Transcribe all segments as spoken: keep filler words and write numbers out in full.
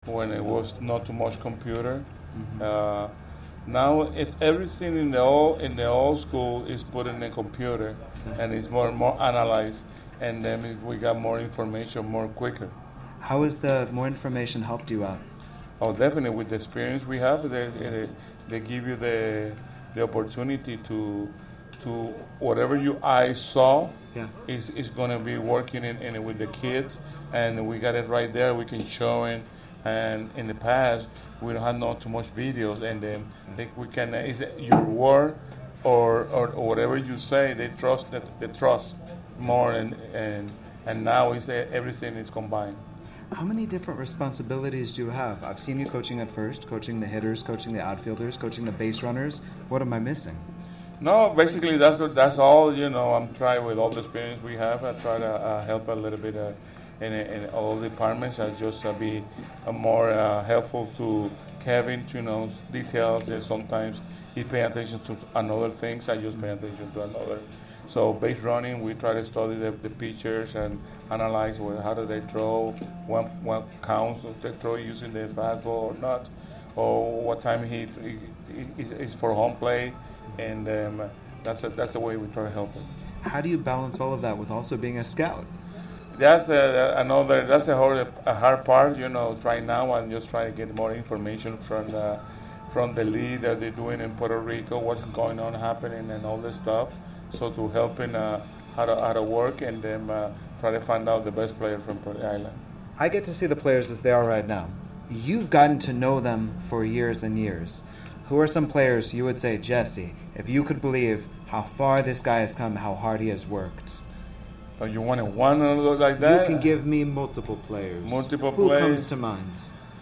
when it was not too much computer. Mm-hmm. Uh, now it's everything in the old in the old school is put in the computer, yeah. and it's more and more analyzed, and then we got more information more quicker. How has the more information helped you out? Oh, definitely. With the experience we have, they, they give you the the opportunity to to whatever your eyes saw yeah. is is going to be working in, in with the kids, and we got it right there. We can show it. And in the past, we don't have not too much videos, and then they, we can is it your word or, or or whatever you say. They trust that they trust more, and and and now is everything is combined. How many different responsibilities do you have? I've seen you coaching at first, coaching the hitters, coaching the outfielders, coaching the base runners. What am I missing? No, basically that's that's all. You know, I'm trying with all the experience we have. I try to uh, help a little bit. Uh, In, in all departments, I just uh, be uh, more uh, helpful to Kevin to know details, and sometimes he pay attention to another things. I just pay attention to another. So base running, we try to study the, the pitchers and analyze well, how do they throw, what what counts they throw using the fastball or not, or what time he, he, he is for home play, and um, that's a, that's the way we try to help him. How do you balance all of that with also being a scout? That's a, another. That's a hard, a hard part, you know. Right now, I'm just trying to get more information from the from the league that they're doing in Puerto Rico, what's going on happening, and all this stuff. So to help in uh, how to how to work, and then uh, try to find out the best player from the island. I get to see the players as they are right now. You've gotten to know them for years and years. Who are some players you would say, Jesse, if you could believe how far this guy has come, how hard he has worked? Oh, you wanted one like that? You can give me multiple players. Multiple Who players. Who comes to mind?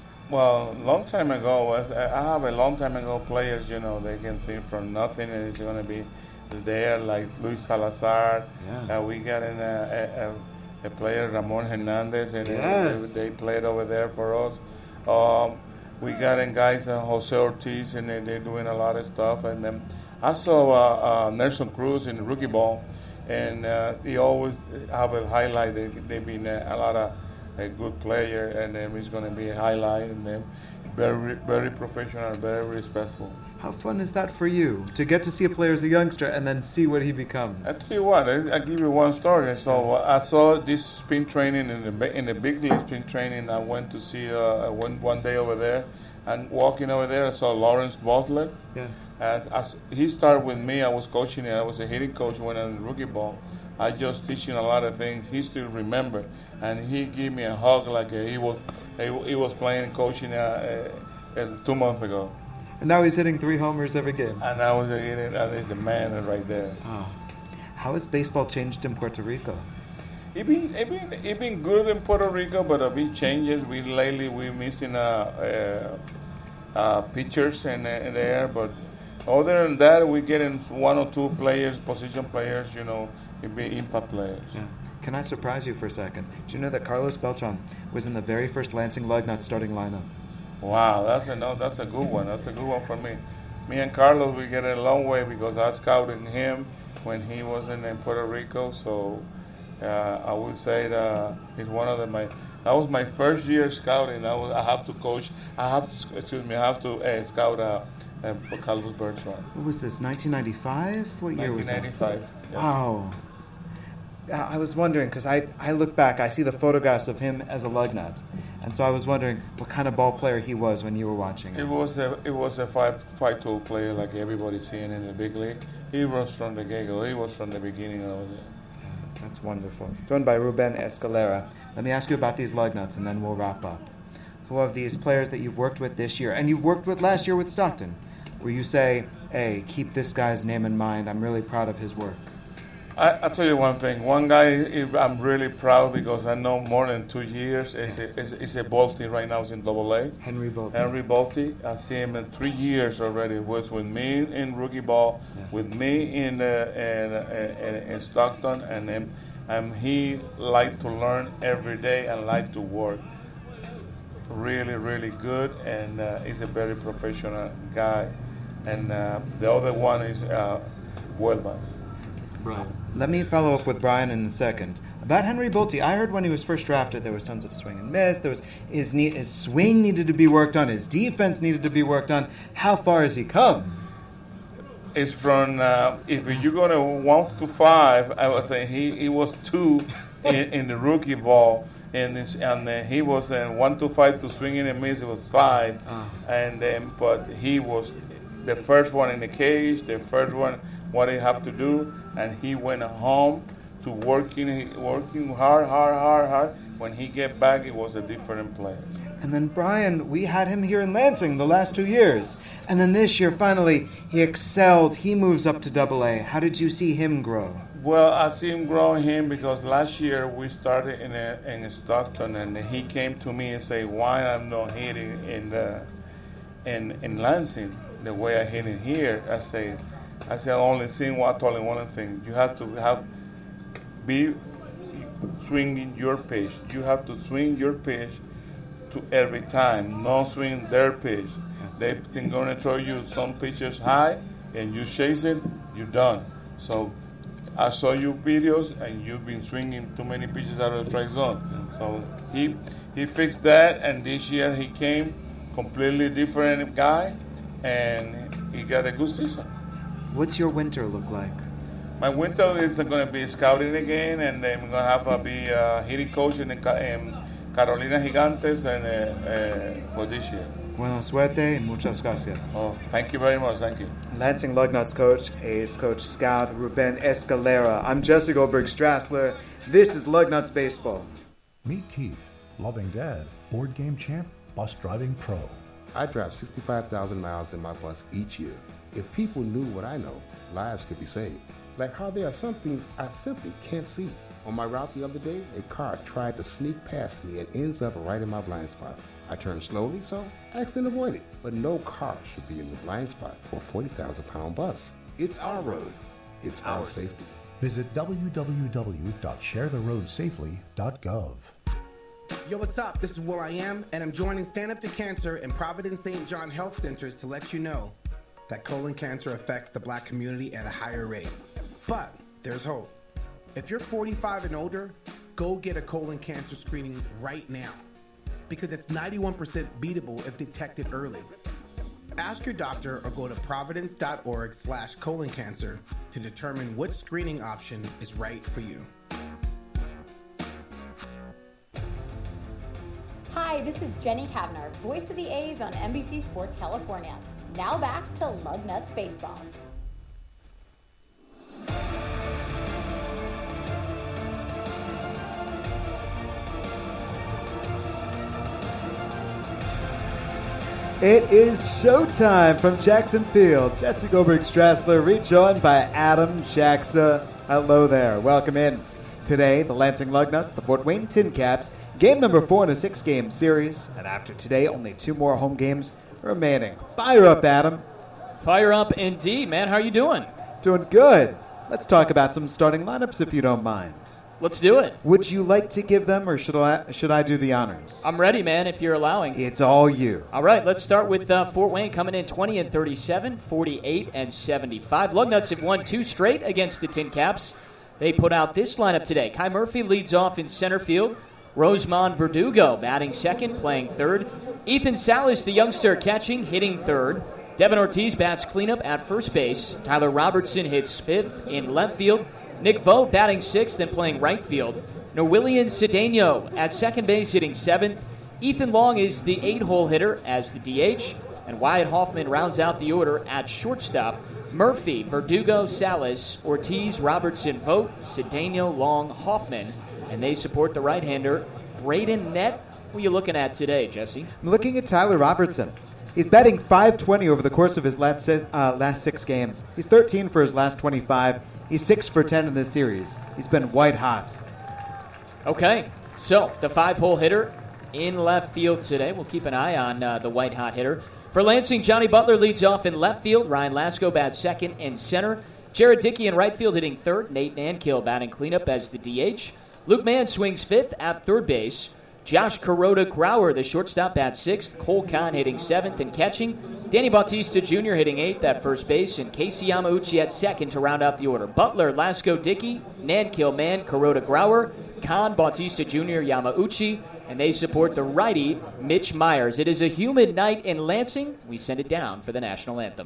Well, long time ago, I have a long time ago players, you know, they can sing from nothing and it's going to be there, like Luis Salazar. Yeah. Uh, we got in a, a, a player, Ramon Hernandez, and yes. they, they played over there for us. Um, we got in guys, uh, Jose Ortiz, and they, they're doing a lot of stuff. And then I saw uh, uh, Nelson Cruz in the rookie ball. And uh, he always have a highlight. They, they've been a, a lot of a good player, and then he's going to be a highlight, and then very, very professional, very respectful. How fun is that for you to get to see a player as a youngster and then see what he becomes? I tell you what, I, I give you one story. So uh, I saw this spin training in the in the big league spin training. I went to see uh, one one day over there. And walking over there, I saw Lawrence Butler. Yes. And as he started with me, I was coaching him. I was a hitting coach when I was in rookie ball. I just teaching a lot of things. He still remember, and he gave me a hug like he was he, he was playing and coaching uh, uh, two months ago. And now he's hitting three homers every game. And I was hitting, and he's the man right there. Oh. How has baseball changed in Puerto Rico? It been it been it been good in Puerto Rico, but a big changes. We lately we missing uh, uh, uh, pitchers in, in there, but other than that, we getting one or two players, position players, you know, it be impact players. Yeah. Can I surprise you for a second? Do you know that Carlos Beltran was in the very first Lansing Lugnuts starting lineup? Wow, that's a no, that's a good one. That's a good one for me. Me and Carlos, we get a long way because I scouted him when he was in, in Puerto Rico, so. Uh, I would say that it's one of the, my. That was my first year scouting. I was. I have to coach. I have to. Excuse me. I have to uh, scout uh, uh, Carlos Beltran. What was this? nineteen ninety-five? What year was that? nineteen ninety-five. Yes. Wow. I was wondering because I I look back. I see the photographs of him as a Lugnut, and so I was wondering what kind of ball player he was when you were watching him. It was a. It was a five five tool player like everybody's seeing in the big league. He was from the get-go. He was from the beginning of it. That's wonderful. Joined by Ruben Escalera. Let me ask you about these Lugnuts, and then we'll wrap up. Who of these players that you've worked with this year, and you've worked with last year with Stockton, where you say, hey, keep this guy's name in mind. I'm really proud of his work. I, I'll tell you one thing. One guy I'm really proud because I know more than two years. It's yes. a, it's, it's a Bolte right now. He's in Double A. Henry Bolte. Henry Bolte. I see him in three years already. He was with me in rookie ball, yeah. with me in, uh, in, in, in Stockton, and then um, he liked to learn every day and liked to work. Really, really good, and uh, he's a very professional guy. And uh, the other one is uh, Huelvas. Brian. Let me follow up with Brian in a second. About Henry Bolte, I heard when he was first drafted there was tons of swing and miss. There was his, ne- his swing needed to be worked on. His defense needed to be worked on. How far has he come? It's from, uh, if you go to one to five, I would say he, he was two in, in the rookie ball. And, this, and uh, he was in one to five to swinging and miss. It was five. Oh. And then, but he was the first one in the cage, the first one, what he have to do. And he went home to working working hard, hard, hard, hard. When he get back, it was a different player. And then Brian, we had him here in Lansing the last two years. And then this year, finally, he excelled. He moves up to double A. How did you see him grow? Well, I see him growing him because last year we started in a, in Stockton, and he came to me and said, why I'm not hitting in the in in Lansing the way I hit in here. I say, I said, only thing, I told him one thing, you have to have be swinging your pitch. You have to swing your pitch to every time, not swing their pitch. They're going to throw you some pitches high, and you chase it, you're done. So I saw your videos, and you've been swinging too many pitches out of the strike zone. So he he fixed that, and this year he came completely different guy, and he got a good season. What's your winter look like? My winter is going to be scouting again, and then I'm going to have a be a hitting coach in, in Carolina Gigantes and uh, uh, for this year. Buena suerte y muchas gracias. Oh, thank you very much. Thank you. Lansing Lugnuts coach, A's coach scout Ruben Escalera. I'm Jesse Goldberg Strassler. This is Lugnuts Baseball. Meet Keith, loving dad, board game champ, bus driving pro. I drive sixty-five thousand miles in my bus each year. If people knew what I know, lives could be saved. Like how there are some things I simply can't see. On my route the other day, a car tried to sneak past me and ends up right in my blind spot. I turned slowly, so I accidentally avoided. But no car should be in the blind spot for a forty thousand pound bus. It's our roads. It's our safety. Visit w w w dot share the road safely dot gov. Yo, what's up? This is Will I Am, and I'm joining Stand Up to Cancer and Providence Saint John Health Centers to let you know that colon cancer affects the black community at a higher rate. But there's hope. If you're forty-five and older, go get a colon cancer screening right now, because it's ninety-one percent beatable if detected early. Ask your doctor or go to providence.org slash colon cancer to determine which screening option is right for you. Hi, this is Jenny Kavner, voice of the A's on N B C Sports California. Now back to Lugnuts Baseball. It is showtime from Jackson Field. Jesse Goldberg Strassler rejoined by Adam Jaxa. Hello there. Welcome in. Today, the Lansing Lugnuts, the Fort Wayne Tin Caps, game number four in a six-game series. And after today, only two more home games remaining. Fire up, Adam. Fire up indeed, man. How are you doing? Doing good. Let's talk about some starting lineups if you don't mind. Let's do it. Would you like to give them, or should I should I do the honors? I'm ready, man, if you're allowing. It's all you. All right, let's start with uh, Fort Wayne coming in twenty and thirty-seven, forty-eight and seventy-five. Lugnuts have won two straight against the Tin Caps. They put out this lineup today. Kai Murphy leads off in center field. Rosemond Verdugo batting second, playing third. Ethan Salas, the youngster, catching, hitting third. Devin Ortiz bats cleanup at first base. Tyler Robertson hits fifth in left field. Nick Vogt batting sixth and playing right field. Norwillian Cedeno at second base hitting seventh. Ethan Long is the eight-hole hitter as the D H. And Wyatt Hoffman rounds out the order at shortstop. Murphy, Verdugo, Salas, Ortiz, Robertson, Vogt, Cedeno, Long, Hoffman. And they support the right-hander, Braden Nett. What are you looking at today, Jesse? I'm looking at Tyler Robertson. He's batting five twenty over the course of his last, uh, last six games. He's thirteen for his last twenty-five. He's six for ten in this series. He's been white hot. Okay, so the five-hole hitter in left field today. We'll keep an eye on uh, the white hot hitter. For Lansing, Johnny Butler leads off in left field. Ryan Lasko bats second and center. Jared Dickey in right field hitting third. Nate Nankill batting cleanup as the D H. Luke Mann swings fifth at third base. Josh Kuroda Grauer, the shortstop, bats sixth. Cole Kahn hitting seventh and catching. Danny Bautista Junior hitting eighth at first base. And Casey Yamauchi at second to round out the order. Butler, Lasko, Dickey, Nankill, Mann, Kuroda Grauer, Khan Bautista Junior Yamauchi, and they support the righty Mitch Myers. It is a humid night in Lansing. We send it down for the national anthem.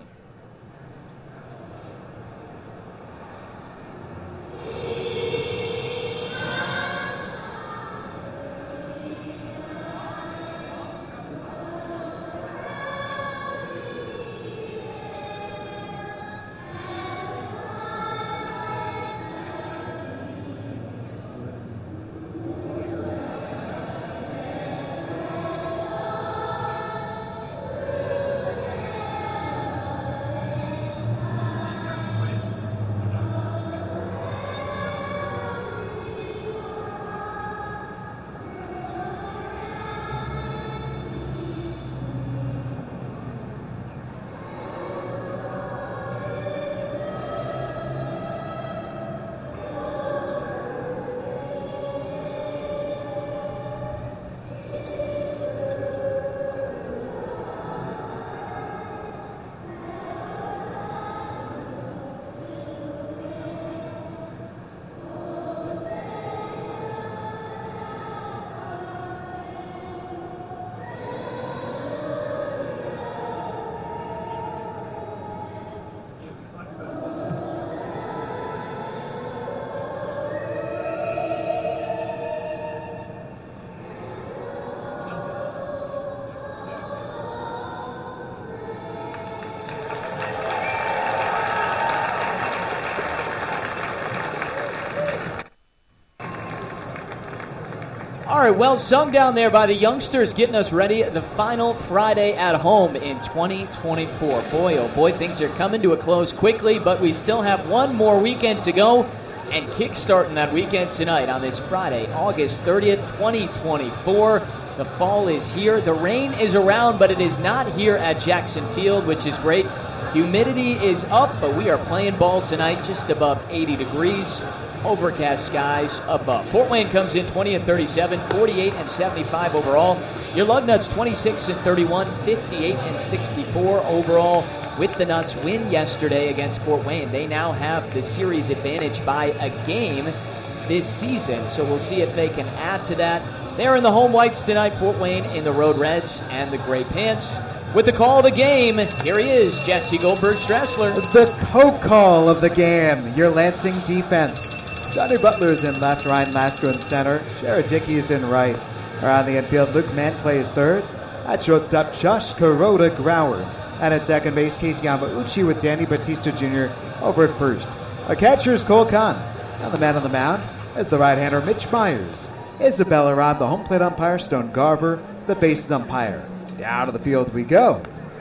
All right, well sung down there by the youngsters, getting us ready the final Friday at home in twenty twenty-four. Boy, oh boy, things are coming to a close quickly, but we still have one more weekend to go, and kick-starting that weekend tonight on this Friday, August thirtieth, twenty twenty-four. The fall is here. The rain is around, but it is not here at Jackson Field, which is great. Humidity is up, but we are playing ball tonight just above eighty degrees. Overcast skies above. Fort Wayne comes in twenty and thirty-seven, forty-eight and seventy-five overall. Your Lugnuts twenty-six and thirty-one, fifty-eight and sixty-four overall. With the Nuts win yesterday against Fort Wayne, they now have the series advantage by a game this season. So we'll see if they can add to that. They're in the home whites tonight. Fort Wayne in the road reds and the gray pants. With the call of the game, here he is, Jesse Goldberg-Strassler. The co-call of the game, your Lansing defense. Johnny Butler's in left, Ryan Lasker in center, Jared Dickey's in right. Around the infield, Luke Mann plays third. At shortstop, Josh Kuroda Grauer. And at second base, Casey Yamauchi with Danny Bautista Junior over at first. Our catcher is Cole Khan. And the man on the mound is the right-hander Mitch Myers. Isabella Robb, the home plate umpire, Stone Garver, the bases umpire. Down to the field we go.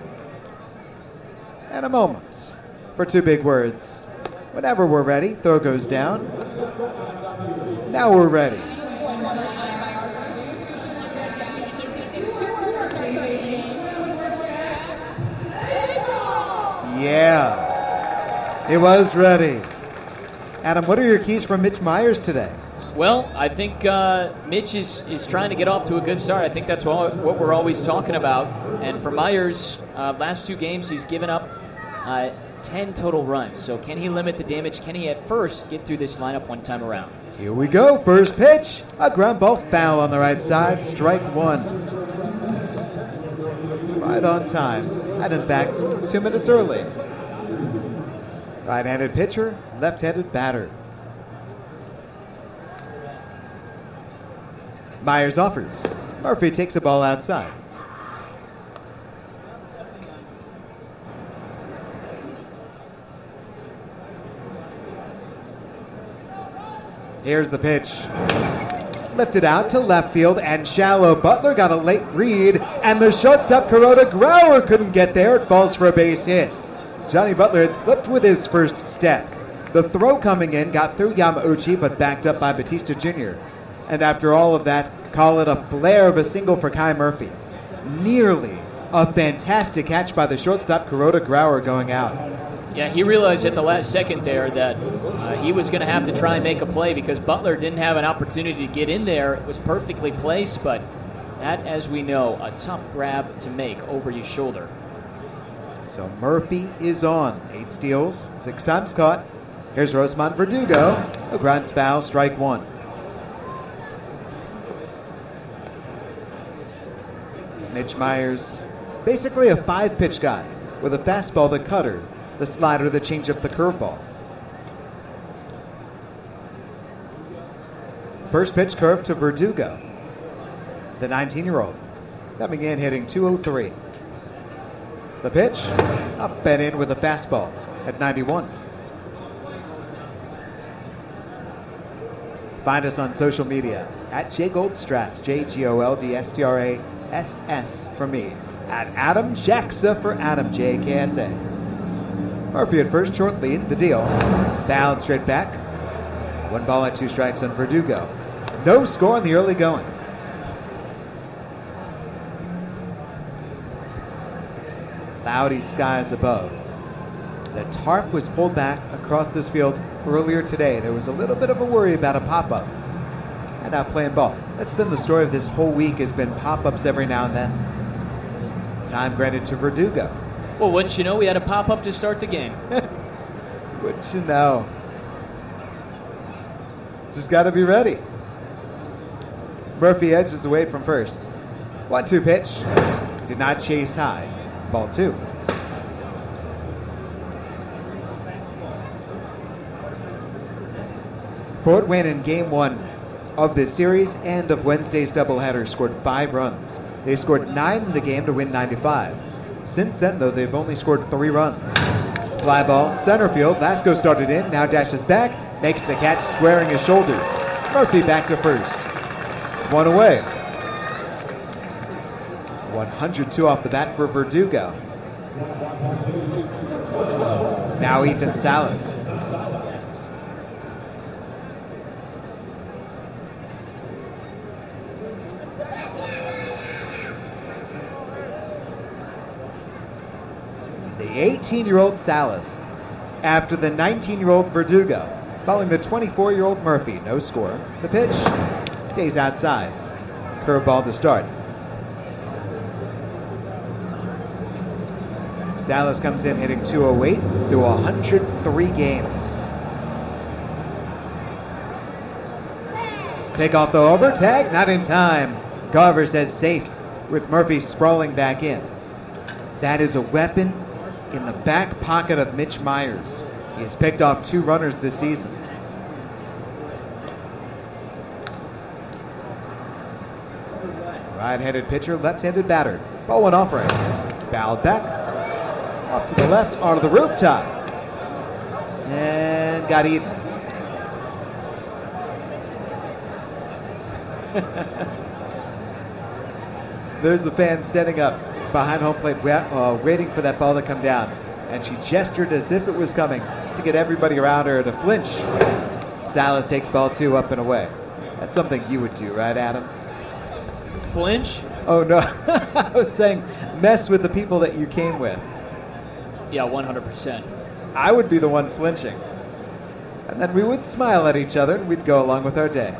And a moment for two big words. Whenever we're ready, throw goes down. Now we're ready. Yeah, it was ready. Adam, what are your keys from Mitch Myers today? Well, I think uh, Mitch is, is trying to get off to a good start. I think that's all, what we're always talking about. And for Myers, uh, last two games he's given up uh, ten total runs. So can he limit the damage? Can he at first get through this lineup one time around? Here we go. First pitch. A ground ball foul on the right side. Strike one. Right on time. And in fact, two minutes early. Right-handed pitcher, left-handed batter. Myers offers. Murphy takes the ball outside. Here's the pitch. Lifted out to left field and shallow. Butler got a late read, and the shortstop Kuroda Grauer couldn't get there. It falls for a base hit. Johnny Butler had slipped with his first step. The throw coming in got through Yamauchi, but backed up by Bautista Junior And after all of that, call it a flare of a single for Kai Murphy. Nearly a fantastic catch by the shortstop Kuroda Grauer going out. Yeah, he realized at the last second there that uh, he was going to have to try and make a play because Butler didn't have an opportunity to get in there. It was perfectly placed, but that, as we know, a tough grab to make over your shoulder. So Murphy is on. Eight steals, six times caught. Here's Rosemont Verdugo. A grounds foul, strike one. Mitch Myers, basically a five-pitch guy with a fastball, the cutter, the slider, the changeup, the curveball. First pitch curve to Verdugo, the nineteen-year-old, coming in hitting two oh three. The pitch, up and in with a fastball at ninety-one. Find us on social media at J Goldstrass, J G O L D S T R A S S for me, at Adam Jacksa for Adam, J K S A. Murphy at first, short lead, the deal. Fouled straight back. One ball and two strikes on Verdugo. No score in the early going. Cloudy skies above. The tarp was pulled back across this field earlier today. There was a little bit of a worry about a pop-up. And now playing ball. That's been the story of this whole week, has been pop-ups every now and then. Time granted to Verdugo. Well, wouldn't you know, we had a pop-up to start the game. Wouldn't you know? Just got to be ready. Murphy edges away from first. one two pitch. Did not chase high. Ball two. Fort Wayne in game one of this series and of Wednesday's doubleheader scored five runs. They scored nine in the game to win ninety-five. Since then, though, they've only scored three runs. Fly ball, center field. Vasco started in, now dashes back, makes the catch, squaring his shoulders. Murphy back to first. One away. one hundred two off the bat for Verdugo. Now Ethan Salas. The eighteen-year-old Salas after the nineteen-year-old Verdugo, following the twenty-four-year-old Murphy. No score. The pitch stays outside. Curveball to start. Salas comes in hitting two oh eight through one hundred three games. Pick off the over, tag, not in time. Garver says safe with Murphy sprawling back in. That is a weapon in the back pocket of Mitch Myers. He has picked off two runners this season. Right-handed pitcher, left-handed batter. Ball went off right. Fouled back. Off to the left, onto the rooftop. And got eaten. There's the fan standing up behind home plate, uh, waiting for that ball to come down. And she gestured as if it was coming, just to get everybody around her to flinch. Salas takes ball two up and away. That's something you would do, right, Adam? Flinch? Oh, no. I was saying mess with the people that you came with. Yeah, one hundred percent. I would be the one flinching. And then we would smile at each other and we'd go along with our day.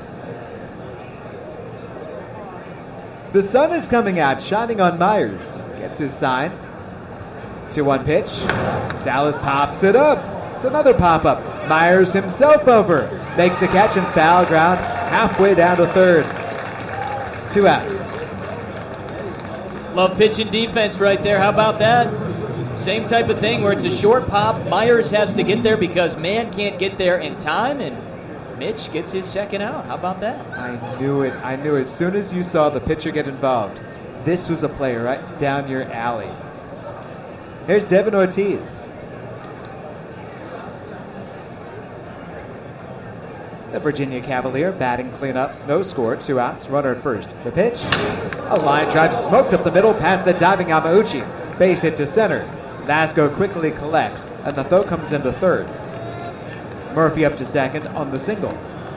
The sun is coming out, shining on Myers. Gets his sign. two one pitch. Salas pops it up. It's another pop-up. Myers himself over. Makes the catch and foul ground halfway down to third. Two outs. Love pitching defense right there. How about that? Same type of thing where it's a short pop. Myers has to get there because man can't get there in time, and Mitch gets his second out. How about that? I knew it. I knew as soon as you saw the pitcher get involved, this was a play right down your alley. Here's Devin Ortiz. The Virginia Cavalier batting cleanup. No score. Two outs. Runner at first. The pitch. A line drive smoked up the middle past the diving Yamauchi. Base hit to center. Vasco quickly collects, and the throw comes into third. Murphy up to second on the single.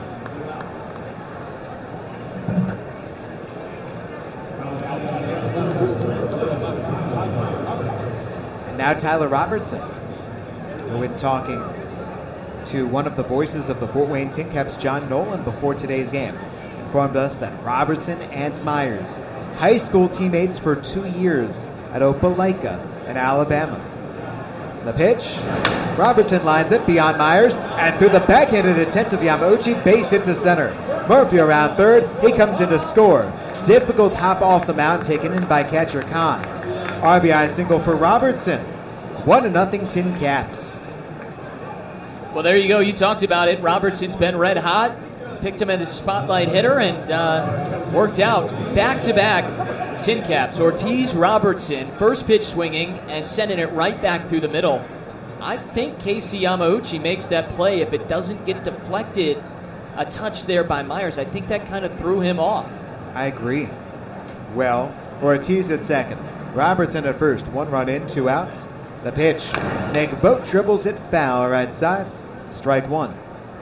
And now Tyler Robertson, who in talking to one of the voices of the Fort Wayne Tin Caps, John Nolan, before today's game, informed us that Robertson and Myers, high school teammates for two years at Opelika in Alabama. The pitch. Robertson lines it beyond Myers, and through the backhanded attempt of Yamauchi, base hit to center. Murphy around third. He comes in to score. Difficult hop off the mound taken in by catcher Khan. R B I single for Robertson. One to nothing Tin Caps. Well, there you go. You talked about it. Robertson's been red hot. Picked him as a spotlight hitter and uh, worked out. Back-to-back Tin Caps. Ortiz, Robertson, first pitch swinging and sending it right back through the middle. I think Casey Yamauchi makes that play if it doesn't get deflected a touch there by Myers. I think that kind of threw him off. I agree. Well, Ortiz at second. Robertson at first. One run in, two outs. The pitch. Nick Vogt dribbles it foul right side. Strike one.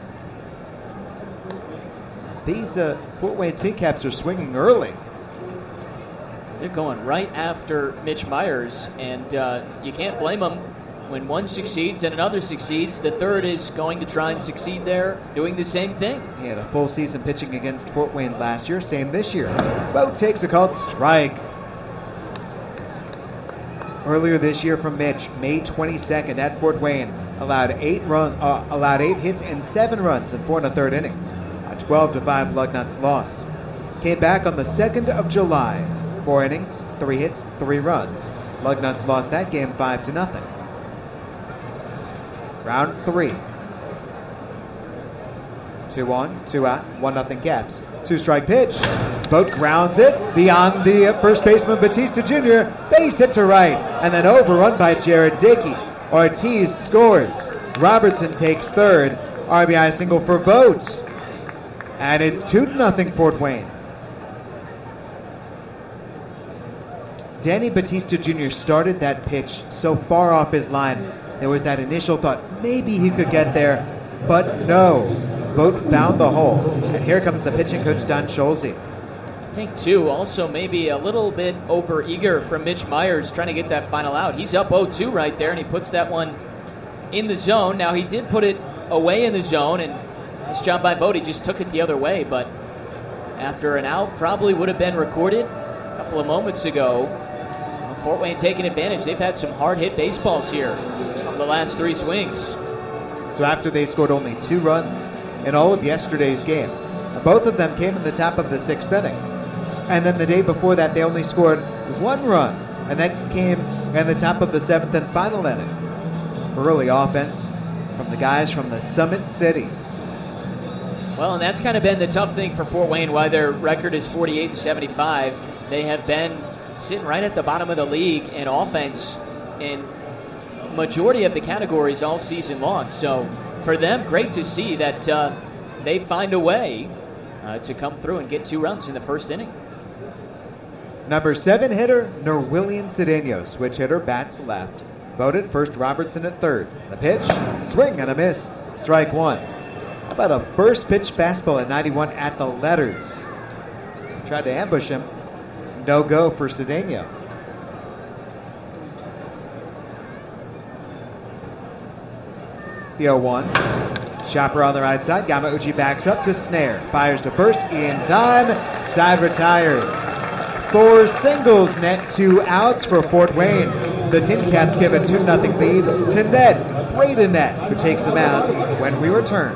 These uh, Fort Wayne Tin Caps are swinging early. They're going right after Mitch Myers, and uh, you can't blame them. When one succeeds and another succeeds, the third is going to try and succeed there, doing the same thing. He had a full season pitching against Fort Wayne last year, same this year. Vogt takes a called strike. Earlier this year from Mitch, May twenty-second at Fort Wayne, allowed eight run, uh, allowed eight hits and seven runs in four and a third innings. A twelve to five Lugnuts loss. Came back on the second of July. Four innings, three hits, three runs. Lugnuts lost that game five to nothing. Round three. Two on, two out, one nothing Caps. Two strike pitch. Vogt grounds it beyond the first baseman Batista Junior Base hit to right, and then overrun by Jared Dickey. Ortiz scores. Robertson takes third. R B I single for Vogt. And it's two to nothing Fort Wayne. Danny Batista Junior started that pitch so far off his line. There was that initial thought, maybe he could get there, but no. Vogt found the hole. And here comes the pitching coach, Don Scholze. I think, too, also maybe a little bit over-eager from Mitch Myers trying to get that final out. He's up oh two right there, and he puts that one in the zone. Now, he did put it away in the zone, and nice job by Vogt. He just took it the other way, but after an out, probably would have been recorded a couple of moments ago. Fort Wayne taking advantage. They've had some hard-hit baseballs here over the last three swings. So after they scored only two runs in all of yesterday's game, both of them came in the top of the sixth inning. And then the day before that, they only scored one run, and that came in the top of the seventh and final inning. Early offense from the guys from the Summit City. Well, and that's kind of been the tough thing for Fort Wayne, why their record is forty-eight and seventy-five. They have been sitting right at the bottom of the league in offense in majority of the categories all season long. So for them, great to see that uh, they find a way uh, to come through and get two runs in the first inning. Number seven hitter, Norwillian Cedeno. Switch hitter, bats left. Voted first, Robertson at third. The pitch, swing and a miss. Strike one. How about a first pitch fastball at ninety-one at the letters? Tried to ambush him. No go for Cedeno. The oh one. Chopper on the right side. Yamauchi backs up to snare. Fires to first in time. Side retired. Four singles net two outs for Fort Wayne. The Tin Caps give a two to nothing lead to Ned Bradenette, who takes the mound when we return.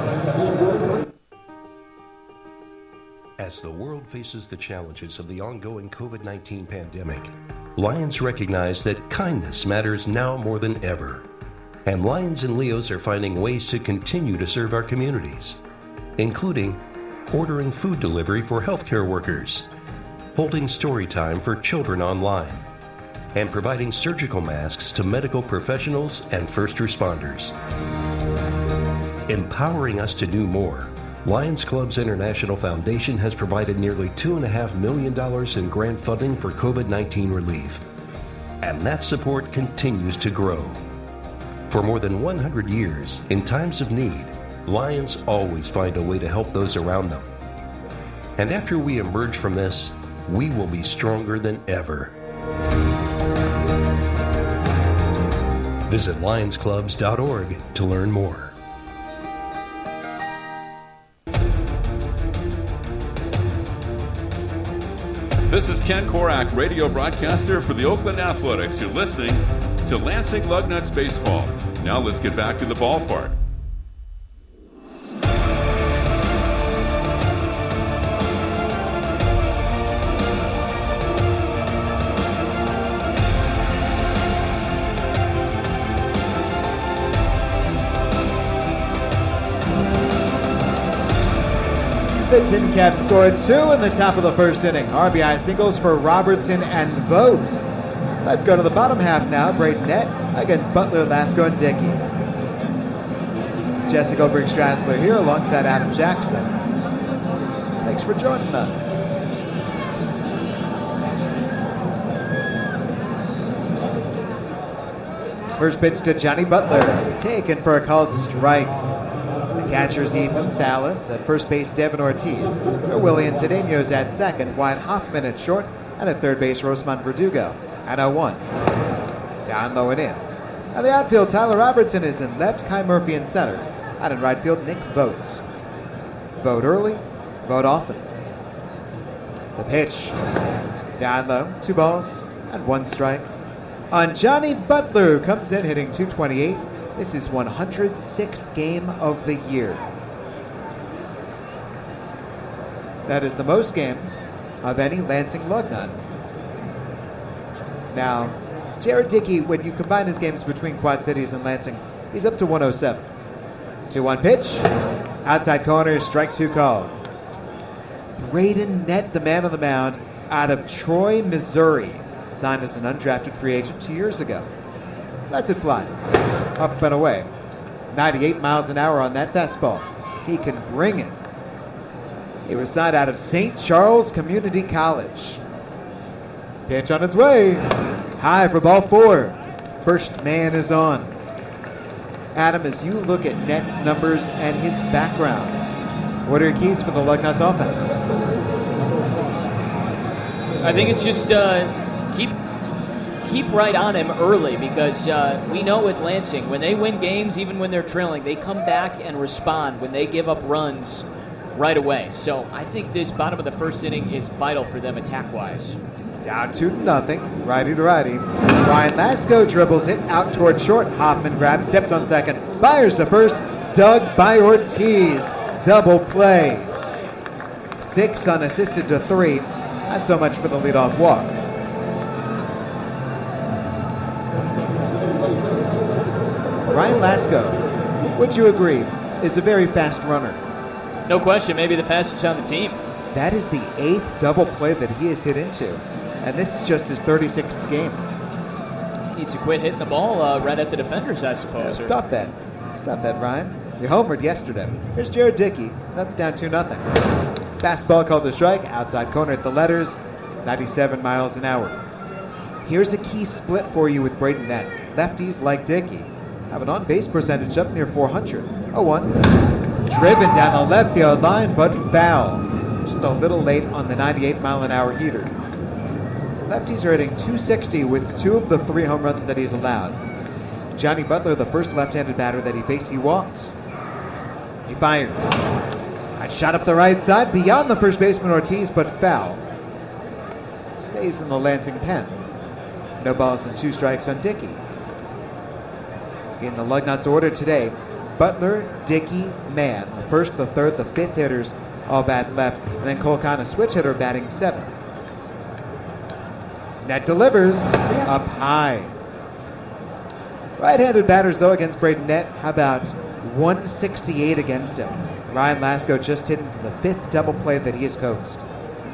As the world faces the challenges of the ongoing covid nineteen pandemic, Lions recognize that kindness matters now more than ever. And Lions and Leos are finding ways to continue to serve our communities, including ordering food delivery for healthcare workers, holding story time for children online, and providing surgical masks to medical professionals and first responders. Empowering us to do more, Lions Clubs International Foundation has provided nearly two point five million dollars in grant funding for covid nineteen relief. And that support continues to grow. For more than one hundred years, in times of need, Lions always find a way to help those around them. And after we emerge from this, we will be stronger than ever. Visit lions clubs dot org to learn more. This is Ken Korak, radio broadcaster for the Oakland Athletics. You're listening to Lansing Lugnuts Baseball. Now let's get back to the ballpark. The Tin Caps scored two in the top of the first inning. R B I singles for Robertson and Vogt. Let's go to the bottom half now. Braden Nett against Butler, Lasco, and Dickey. Jesse Goldberg-Strassler here alongside Adam Jackson. Thanks for joining us. First pitch to Johnny Butler, taken for a called strike. The catcher's Ethan Salas, at first base Devin Ortiz, William Cedeno's at second, Wyatt Hoffman at short, and at third base Rosemont Verdugo at oh one. Down low and in. And the outfield, Tyler Robertson is in left, Kai Murphy in center. Out in right field, Nick Vogt. Vote early, vote often. The pitch, down low, two balls and one strike. On Johnny Butler, who comes in hitting two twenty-eight. This is one hundred sixth game of the year. That is the most games of any Lansing Lugnut. Now, Jared Dickey, when you combine his games between Quad Cities and Lansing, he's up to one oh seven. two one pitch. Outside corner, strike two called. Braden Nett, the man on the mound, out of Troy, Missouri. Signed as an undrafted free agent two years ago. Lets it fly. Up and away. ninety-eight miles an hour on that fastball. He can bring it. He was signed out of Saint Charles Community College. Pitch on its way. High for ball four. First man is on. Adam, as you look at Nett's numbers and his background, what are your keys for the Lugnuts offense? I think it's just uh, keep keep right on him early, because uh, we know with Lansing, when they win games, even when they're trailing, they come back and respond when they give up runs right away. So I think this bottom of the first inning is vital for them attack-wise. Down two to nothing, righty to righty. Ryan Lasco dribbles it out toward short. Hoffman grabs, steps on second, fires to first. Dug by Ortiz. Double play. Six unassisted to three. Not so much for the leadoff walk. Ryan Lasco, would you agree, is a very fast runner? No question, maybe the fastest on the team. That is the eighth double play that he has hit into, and this is just his thirty-sixth game. He needs to quit hitting the ball uh, right at the defenders, I suppose. Yeah, stop that. Stop that, Ryan. You homered yesterday. Here's Jared Dickey. That's down two nothing. Fastball called the strike, outside corner at the letters, ninety-seven miles an hour. Here's a key split for you with Braden Nett. Lefties like Dickey have an on-base percentage up near four hundred. oh one. Driven down the left field line, but foul. Just a little late on the ninety-eight mile an hour heater. Lefties are hitting two sixty with two of the three home runs that he's allowed. Johnny Butler, the first left-handed batter that he faced, he walked. He fires. A shot up the right side, beyond the first baseman Ortiz, but foul. Stays in the Lansing pen. No balls and two strikes on Dickey. In the Lugnuts order today, Butler, Dickey, Mann. The first, the third, the fifth hitters all bat left, and then Cole Khan, a switch hitter, batting seventh. Nett delivers up high. Right-handed batters, though, against Braden Nett. How about one sixty-eight against him? Ryan Lasco just hit into the fifth double play that he has coaxed.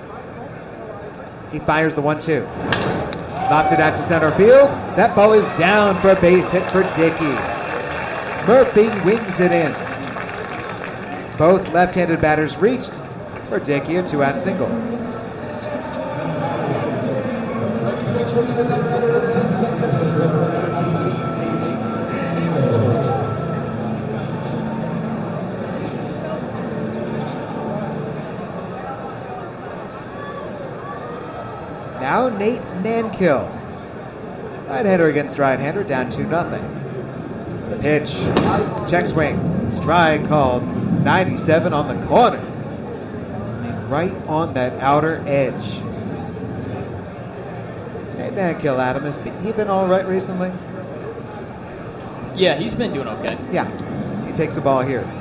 He fires the one two. Lopped it out to center field. That ball is down for a base hit for Dickey. Murphy wings it in. Both left-handed batters reached for Dickey, a two-out single. Now Nate Nankill. Right-hander against right-hander, down two nothing. The pitch, check swing, strike called, ninety-seven on the corner. And right on that outer edge. Nate Nankill, Adam, has been, he been all right recently? Yeah, he's been doing okay. Yeah, he takes the ball here.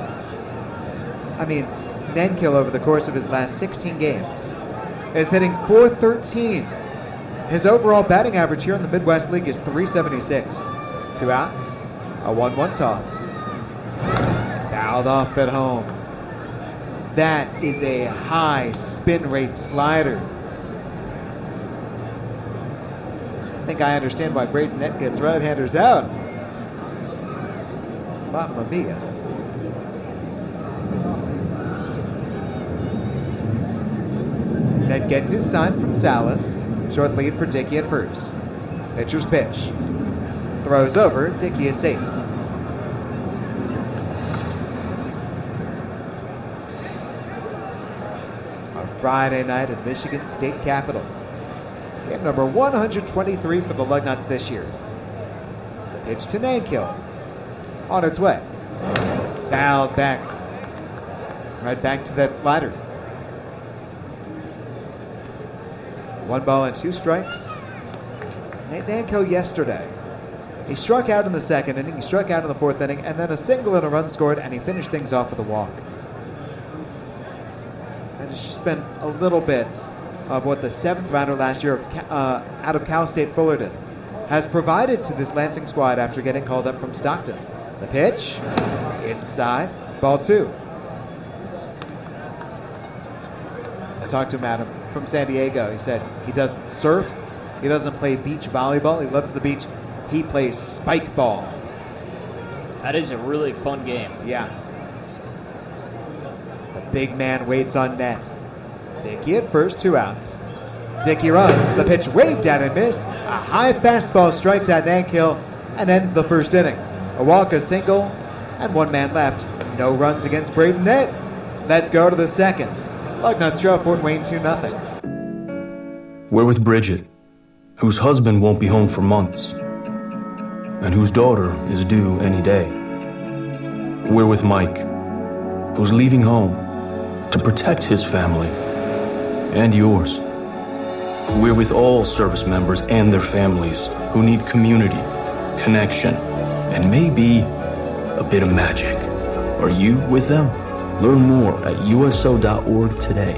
I mean, Nankill over the course of his last sixteen games is hitting four thirteen. His overall batting average here in the Midwest League is three seventy-six. Two outs, a one one toss. Fouled off at home. That is a high spin rate slider. I think I understand why Braden Nett gets right-handers out. Mamma mia. Nett gets his sign from Salas. Short lead for Dickey at first. Pitcher's pitch. Throws over. Dickey is safe. A Friday night at Michigan State Capitol. Game number one hundred twenty-three for the Lugnuts this year. The pitch to Nankill. On its way. Dialed back. Right back to that slider. One ball and two strikes. Nate Nankill yesterday. He struck out in the second inning, he struck out in the fourth inning, and then a single and a run scored, and he finished things off with a walk. And it's just been a little bit of what the seventh rounder last year of, uh, out of Cal State Fullerton has provided to this Lansing squad after getting called up from Stockton. The pitch, inside, ball two. I talked to him, Adam, from San Diego. He said he doesn't surf, he doesn't play beach volleyball, he loves the beach, he plays spike ball. That is a really fun game. Yeah. The big man waits on net. Dickey at first, two outs. Dickey runs, the pitch waved at and missed. A high fastball strikes at Nankill and ends the first inning. A walk, a single, and one man left. No runs against Braden Nett. Let's go to the second. Lugnuts trail Fort Wayne two nothing. We're with Bridget, whose husband won't be home for months, and whose daughter is due any day. We're with Mike, who's leaving home to protect his family and yours. We're with all service members and their families who need community, connection, and maybe a bit of magic. Are you with them? Learn more at U S O dot org today.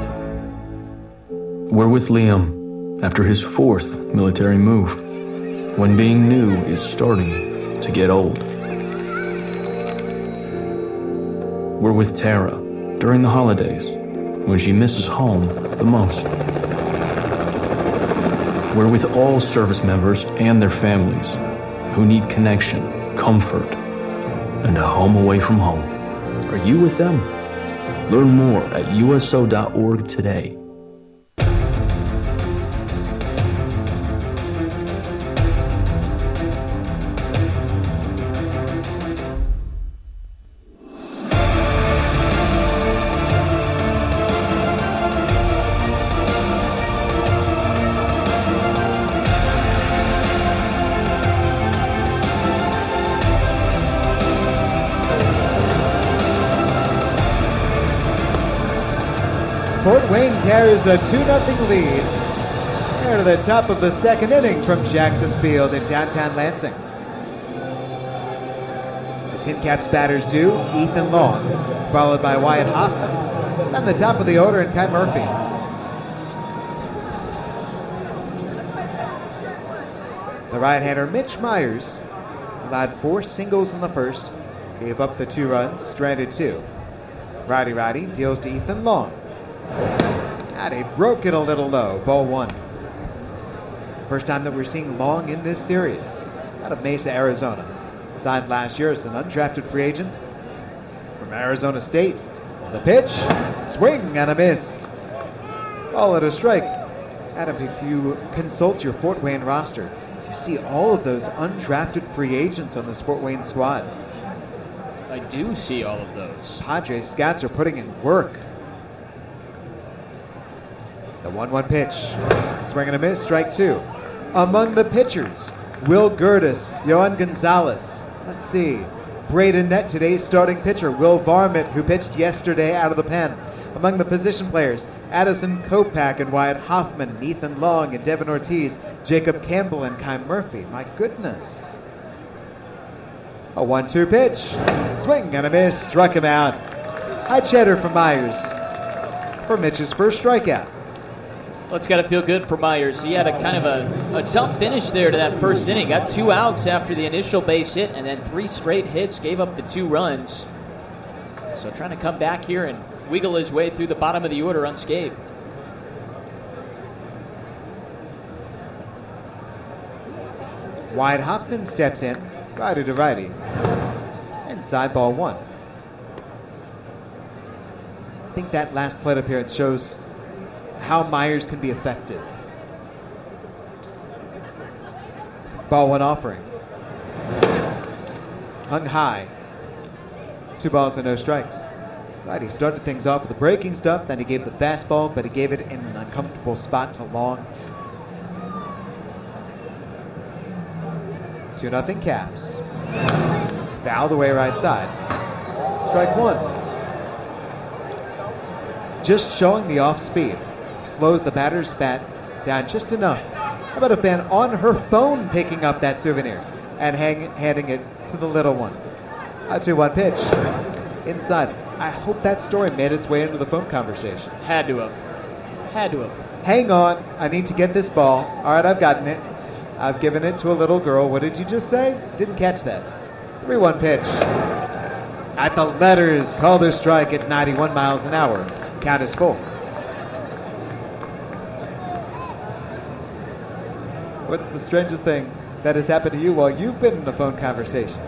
We're with Liam after his fourth military move, when being new is starting to get old. We're with Tara during the holidays, when she misses home the most. We're with all service members and their families who need connection, comfort, and a home away from home. Are you with them? Learn more at U S O dot org today. Fort Wayne carries a two nothing lead here to the top of the second inning from Jackson Field in downtown Lansing. The Tin Caps batters do Ethan Long, followed by Wyatt Hoffman, and the top of the order in Kai Murphy. The right-hander Mitch Myers allowed four singles in the first, gave up the two runs, stranded two. Righty righty deals to Ethan Long. God, he broke it a little low. Ball one. First time that we're seeing Long in this series. Out of Mesa, Arizona. Signed last year as an undrafted free agent from Arizona State. The pitch, swing and a miss. All at a strike. Adam, if you consult your Fort Wayne roster, do you see all of those undrafted free agents on this Fort Wayne squad? I do see all of those. Padres scouts are putting in work. The one one pitch. Swing and a miss, strike two. Among the pitchers, Will Gertis, Yohan Gonzalez. Let's see. Braden Nett, today's starting pitcher. Will Varmint, who pitched yesterday out of the pen. Among the position players, Addison Kopak and Wyatt Hoffman, Ethan Long and Devin Ortiz, Jacob Campbell and Kai Murphy. My goodness. A one two pitch. Swing and a miss, struck him out. High cheddar for Myers for Mitch's first strikeout. Well, it's got to feel good for Myers. He had a kind of a, a tough finish there to that first inning. Got two outs after the initial base hit, and then three straight hits, gave up the two runs. So trying to come back here and wiggle his way through the bottom of the order unscathed. Wyatt Hoffman steps in, righty to righty. Inside ball one. I think that last plate appearance shows how Myers can be effective. Ball one offering. Hung high. Two balls and no strikes. Right, he started things off with the breaking stuff, then he gave the fastball, but he gave it in an uncomfortable spot to long. two nothing Caps. Fouled away right side. Strike one. Just showing the off speed. Slows the batter's bat down just enough. How about a fan on her phone picking up that souvenir and hang, handing it to the little one? A two one pitch. Inside. I hope that story made its way into the phone conversation. Had to have. Had to have. Hang on. I need to get this ball. All right, I've gotten it. I've given it to a little girl. What did you just say? Didn't catch that. three one pitch. At the letters, called a strike at ninety-one miles an hour. Count is full. What's the strangest thing that has happened to you while you've been in a phone conversation?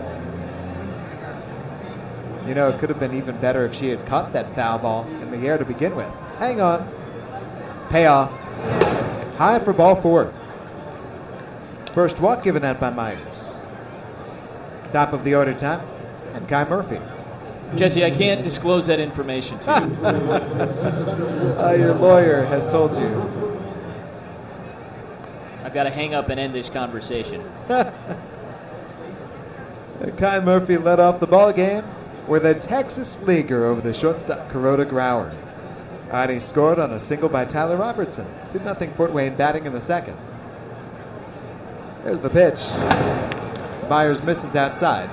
You know, it could have been even better if she had caught that foul ball in the air to begin with. Hang on. Payoff. High for ball four. First walk given out by Myers. Top of the order time, and Kai Murphy. Jesse, I can't disclose that information to you. uh, your lawyer has told you. I've got to hang up and end this conversation. Kai Murphy led off the ball game with a Texas leaguer over the shortstop Kuroda Grauer. And he scored on a single by Tyler Robertson. two nothing Fort Wayne batting in the second. There's the pitch. Myers misses outside.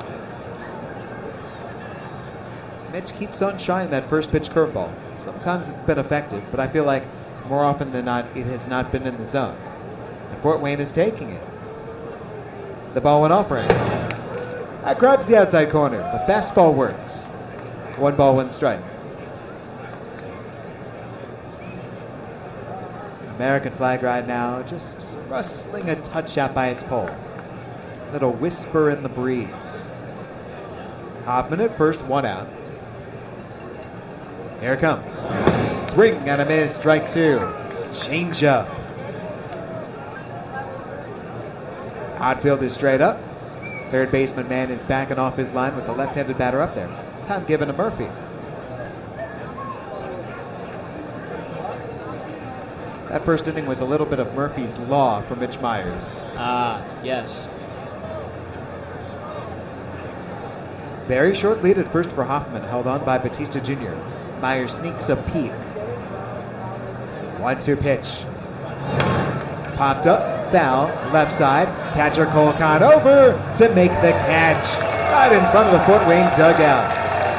Mitch keeps on shying that first pitch curveball. Sometimes it's been effective, but I feel like more often than not, it has not been in the zone. And Fort Wayne is taking it. The ball went offering. That grabs the outside corner. The fastball works. One ball, one strike. American flag right now, just rustling a touch out by its pole. Little whisper in the breeze. Hoffman at first, one out. Here it comes. Swing and a miss, strike two. Change up. Outfield is straight up. Third baseman man is backing off his line with the left-handed batter up there. Time given to Murphy. That first inning was a little bit of Murphy's Law for Mitch Myers. Ah, yes. Very short lead at first for Hoffman, held on by Batista Junior Myers sneaks a peek. one two pitch. Popped up, foul, left side. Catcher Cole Kahn over to make the catch. Right in front of the Fort Wayne dugout.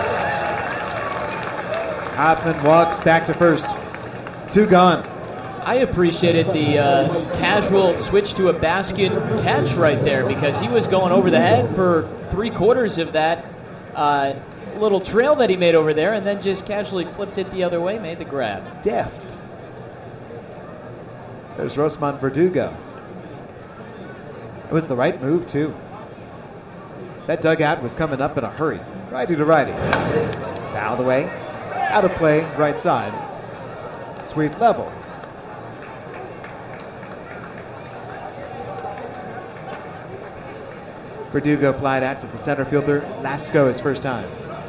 Hoffman walks back to first. Two gone. I appreciated the uh, casual switch to a basket catch right there because he was going over the head for three quarters of that uh, little trail that he made over there and then just casually flipped it the other way, made the grab. Deft. There's Rosman Verdugo. It was the right move, too. That dugout was coming up in a hurry. Righty to righty. Fouled away. Out of play, right side. Sweet level. Verdugo flied out to the center fielder. Lasco his first time.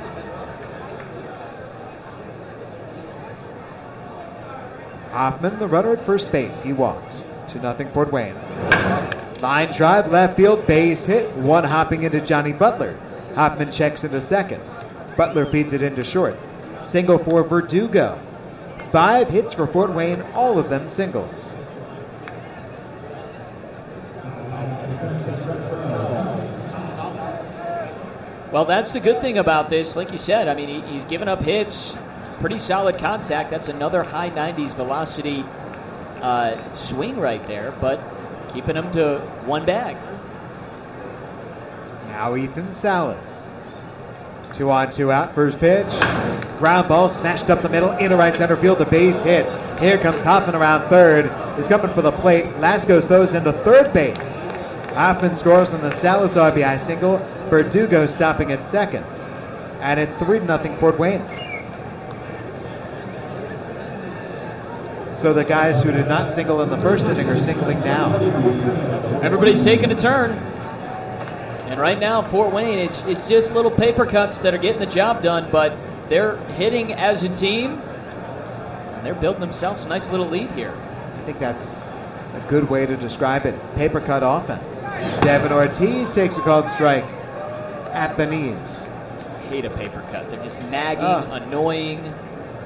Hoffman, the runner at first base. He walked. two nothing Fort Wayne. Line drive, left field, base hit. One hopping into Johnny Butler. Hoffman checks into second. Butler feeds it into short. Single for Verdugo. Five hits for Fort Wayne, all of them singles. Well, that's the good thing about this. Like you said, I mean, he, he's given up hits, pretty solid contact. That's another high nineties velocity uh, swing right there, but keeping him to one bag. Now Ethan Salas. Two on, two out. First pitch. Ground ball smashed up the middle into right center field. A base hit. Here comes Hoffman around third. He's coming for the plate. Lascos throws into third base. Hoffman scores on the Salas R B I single. Verdugo stopping at second. And it's three to nothing Fort Wayne. So the guys who did not single in the first inning are singling now. Everybody's taking a turn. And right now, Fort Wayne, it's it's just little paper cuts that are getting the job done, but they're hitting as a team, and they're building themselves a nice little lead here. I think that's a good way to describe it. Paper cut offense. Devin Ortiz takes a called strike at the knees. I hate a paper cut. They're just nagging, Oh. annoying.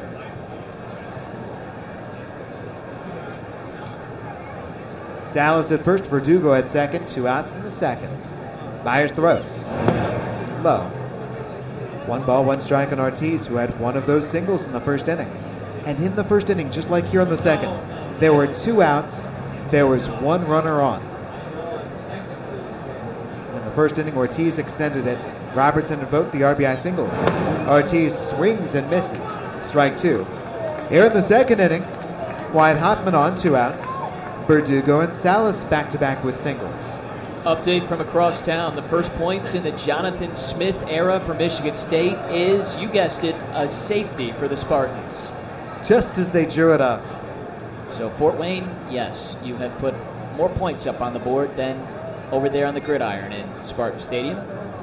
Salas at first, Verdugo at second, two outs in the second. Myers throws. Low. One ball, one strike on Ortiz, who had one of those singles in the first inning. And in the first inning, just like here in the second, there were two outs, there was one runner on. In the first inning, Ortiz extended it. Robertson invoked the R B I singles. Ortiz swings and misses. Strike two. Here in the second inning, Wyatt Hoffman on, two outs. Verdugo and Salas back-to-back with singles. Update from across town. The first points in the Jonathan Smith era for Michigan State is, you guessed it, a safety for the Spartans. Just as they drew it up. So Fort Wayne, yes, you have put more points up on the board than over there on the gridiron in Spartan Stadium.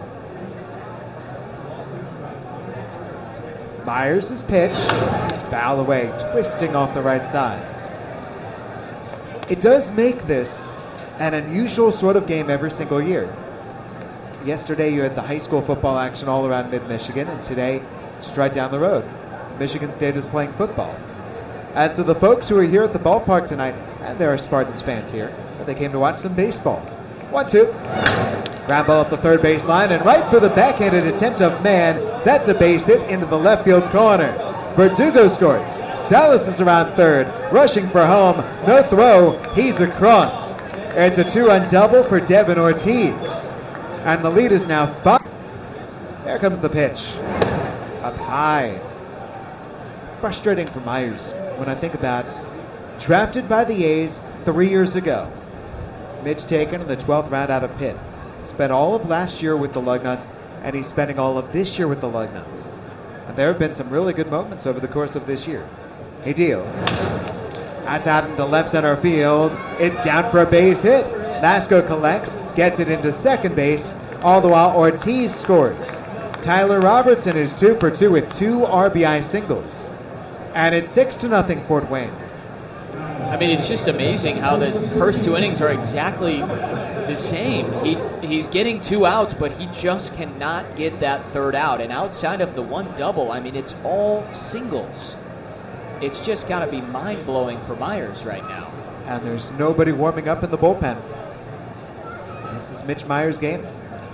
Myers is pitched. Foul away, twisting off the right side. It does make this an unusual sort of game every single year. Yesterday you had the high school football action all around mid-Michigan, and today, just right down the road, Michigan State is playing football. And so the folks who are here at the ballpark tonight, and there are Spartans fans here, but they came to watch some baseball. One, two. Ground ball up the third base line, and right through the backhanded attempt of Mann. That's a base hit into the left field corner. Verdugo scores. Salas is around third, rushing for home. No throw. He's across. It's a two-run double for Devin Ortiz. And the lead is now five. There comes the pitch. Up high. Frustrating for Myers when I think about it. Drafted by the A's three years ago. Mitch taken in the twelfth round out of Pitt. Spent all of last year with the Lugnuts, and he's spending all of this year with the Lugnuts. And there have been some really good moments over the course of this year. He deals. That's out into left center field. It's down for a base hit. Lasco collects, gets it into second base, all the while Ortiz scores. Tyler Robertson is two for two with two R B I singles. And it's six to nothing Fort Wayne. I mean, it's just amazing how the first two innings are exactly the same. He He's getting two outs, but he just cannot get that third out. And outside of the one double, I mean, it's all singles. It's just got to be mind-blowing for Myers right now. And there's nobody warming up in the bullpen. This is Mitch Myers' game.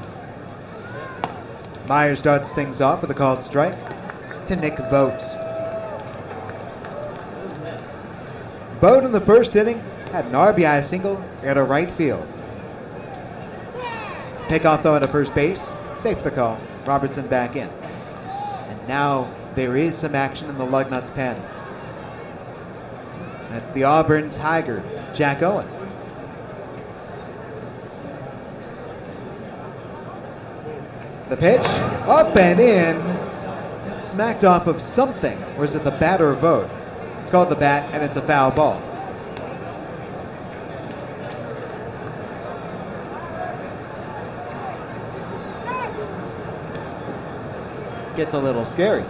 Myers starts things off with a called strike to Nick Vogt. Vogt in the first inning had an R B I single at a right field. Pickoff throw into first base. Safe the call. Robertson back in. And now there is some action in the Lugnuts pen. That's the Auburn Tiger, Jack Owen. The pitch, up and in. It's smacked off of something. Or is it the bat or Vogt? It's called the bat, and it's a foul ball. Gets a little scary.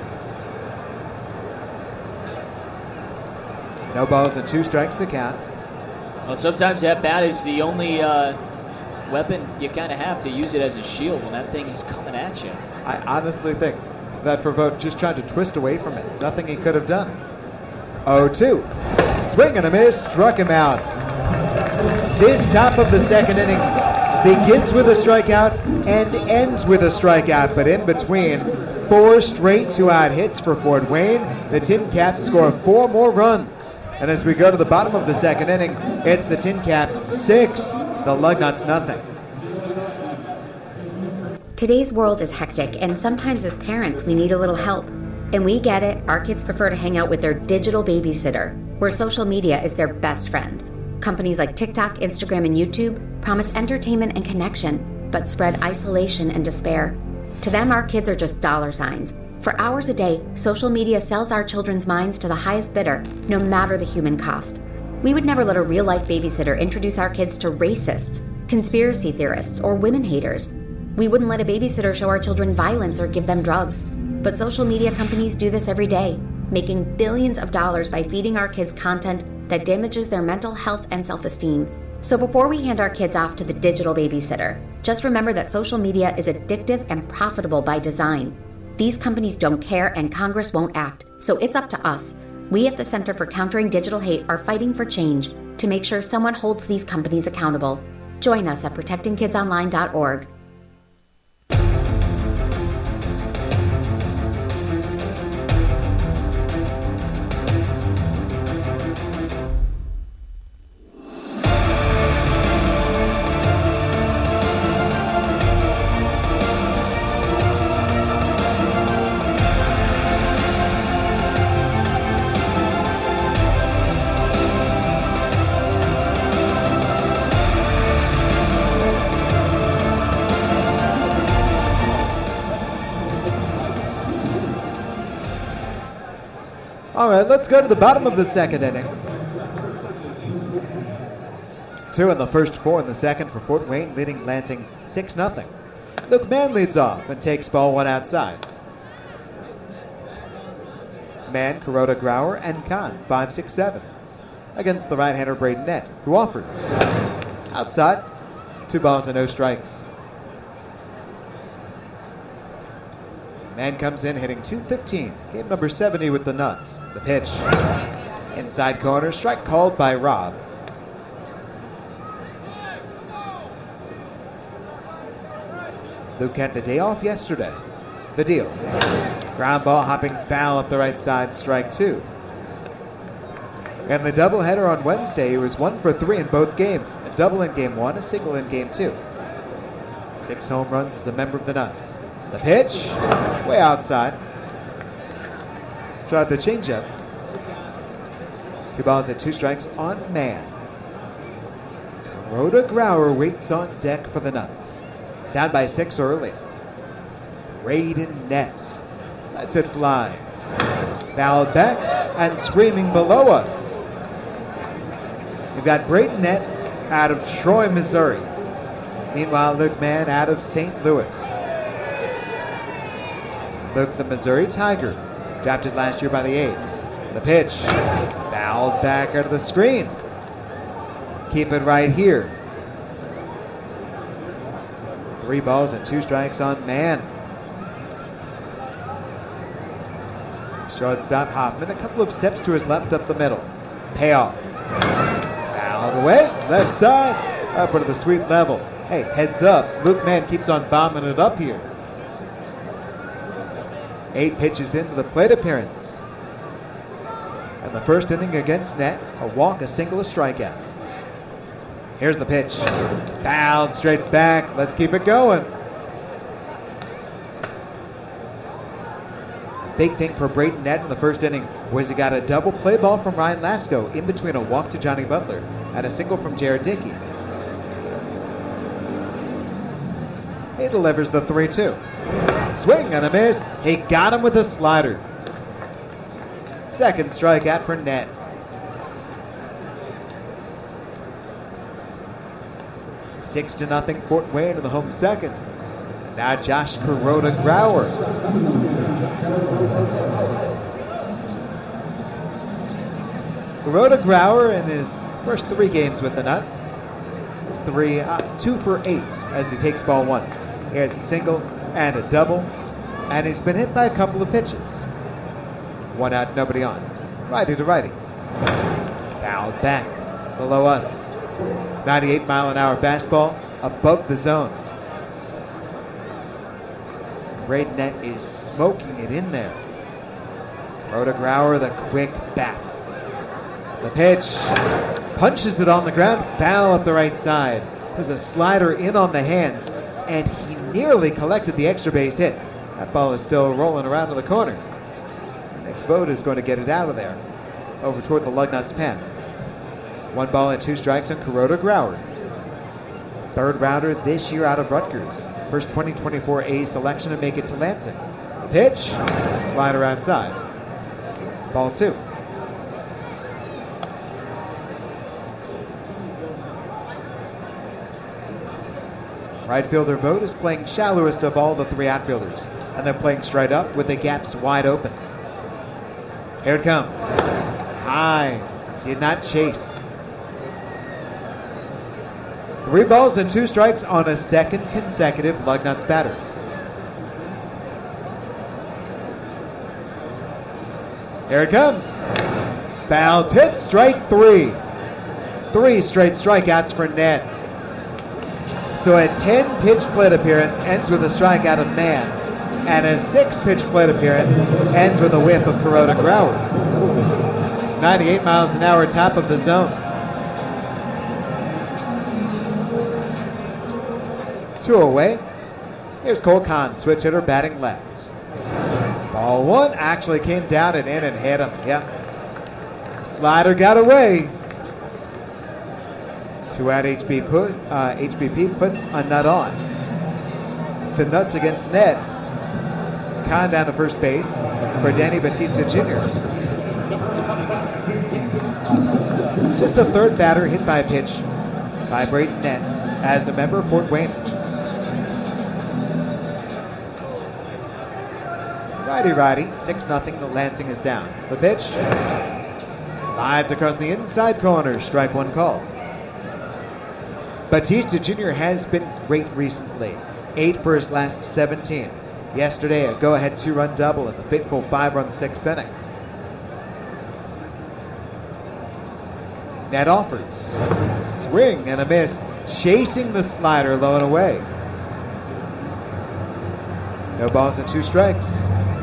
No balls and two strikes the count. Well, sometimes that bat is the only uh, weapon you kind of have to use it as a shield when that thing is coming at you. I honestly think that for Vogt just trying to twist away from it. Nothing he could have done. oh two. Swing and a miss. Struck him out. This top of the second inning begins with a strikeout and ends with a strikeout. But in between, four straight two-out hits for Fort Wayne. The Tin Caps score four more runs. And as we go to the bottom of the second inning, it's the Tin Caps six, the Lugnuts nothing. Today's world is hectic, and sometimes as parents, we need a little help. And we get it, our kids prefer to hang out with their digital babysitter, where social media is their best friend. Companies like TikTok, Instagram, and YouTube promise entertainment and connection, but spread isolation and despair. To them, our kids are just dollar signs. For hours a day, social media sells our children's minds to the highest bidder, no matter the human cost. We would never let a real-life babysitter introduce our kids to racists, conspiracy theorists, or women haters. We wouldn't let a babysitter show our children violence or give them drugs. But social media companies do this every day, making billions of dollars by feeding our kids content that damages their mental health and self-esteem. So before we hand our kids off to the digital babysitter, just remember that social media is addictive and profitable by design. These companies don't care and Congress won't act, so it's up to us. We at the Center for Countering Digital Hate are fighting for change to make sure someone holds these companies accountable. Join us at protecting kids online dot org. All right, let's go to the bottom of the second inning. Two in the first, four in the second for Fort Wayne, leading Lansing six nothing. Luke Mann leads off and takes ball one outside. Mann, Kuroda, Grauer, and Kahn, five, six, seven. Against the right-hander Braden Nett, who offers. Outside, two balls and no strikes. Mann comes in hitting two fifteen. Game number seventy with the Nuts. The pitch. Inside corner. Strike called by Rob. Luke had the day off yesterday. The deal. Ground ball hopping foul up the right side. Strike two. And the doubleheader on Wednesday, he was one for three in both games. A double in game one, a single in game two. Six home runs as a member of the Nuts. The pitch, way outside. Tried the changeup. Two balls and two strikes on Mann. Rhoda Grauer waits on deck for the Nuts. Down by six early. Braden Nett lets it fly. Fouled back and screaming below us. We've got Braden Nett out of Troy, Missouri. Meanwhile, Luke Mann out of Saint Louis. Luke, the Missouri Tiger, drafted last year by the A's. The pitch, fouled back out of the screen. Keep it right here. Three balls and two strikes on Mann. Shortstop Hoffman, a couple of steps to his left up the middle. Payoff. Fouled away, left side, up to the sweet level. Hey, heads up, Luke Mann keeps on bombing it up here. Eight pitches into the plate appearance. And the first inning against Nett, a walk, a single, a strikeout. Here's the pitch. Fouled straight back. Let's keep it going. Big thing for Braden Nett in the first inning was he got a double play ball from Ryan Lasko in between a walk to Johnny Butler and a single from Jared Dickey. He delivers the three two. Swing and a miss. He got him with a slider. Second strikeout for Nett. Six to nothing, Fort Wayne in the home second. Now Josh Kuroda Grauer. Kuroda Grauer in his first three games with the Nuts is three, uh, two for eight as he takes ball one. He has a single and a double, and he's been hit by a couple of pitches. One out, nobody on. Righty to righty. Fouled back below us. ninety-eight mile an hour fastball above the zone. Braden Nett is smoking it in there. Rhoda Grauer, the quick bat. The pitch punches it on the ground, foul up the right side. There's a slider in on the hands, and he nearly collected the extra base hit. That ball is still rolling around in the corner. Nick Vogt is going to get it out of there, over toward the Lugnuts pen. One ball and two strikes on Kuroda Grauer. Third rounder this year out of Rutgers. First twenty twenty-four A selection to make it to Lansing. The pitch, slider outside. Ball two. Right fielder Vogt is playing shallowest of all the three outfielders, and they're playing straight up with the gaps wide open. Here it comes. High. Did not chase. Three balls and two strikes on a second consecutive Lugnuts batter. Here it comes. Foul tip, strike three. Three straight strikeouts for Ned. So a ten-pitch plate appearance ends with a strikeout of Mann, and a six-pitch plate appearance ends with a whiff of Kuroda Grauer. ninety-eight miles an hour, top of the zone. Two away. Here's Cole Kahn, switch hitter, batting left. Ball one actually came down and in and hit him. Yep. Slider got away. Two out H B, put, uh, H B P puts a nut on. The nuts against Ned. Kahn down to first base for Danny Batista Junior Just the third batter hit by a pitch by Braden Ned as a member of Fort Wayne. Righty righty, six nothing, the Lansing is down. The pitch slides across the inside corner, strike one call. Batista Junior has been great recently. Eight for his last seventeen. Yesterday, a go-ahead two-run double in the fateful five-run sixth inning. Ned offers. Swing and a miss. Chasing the slider low and away. No balls and two strikes.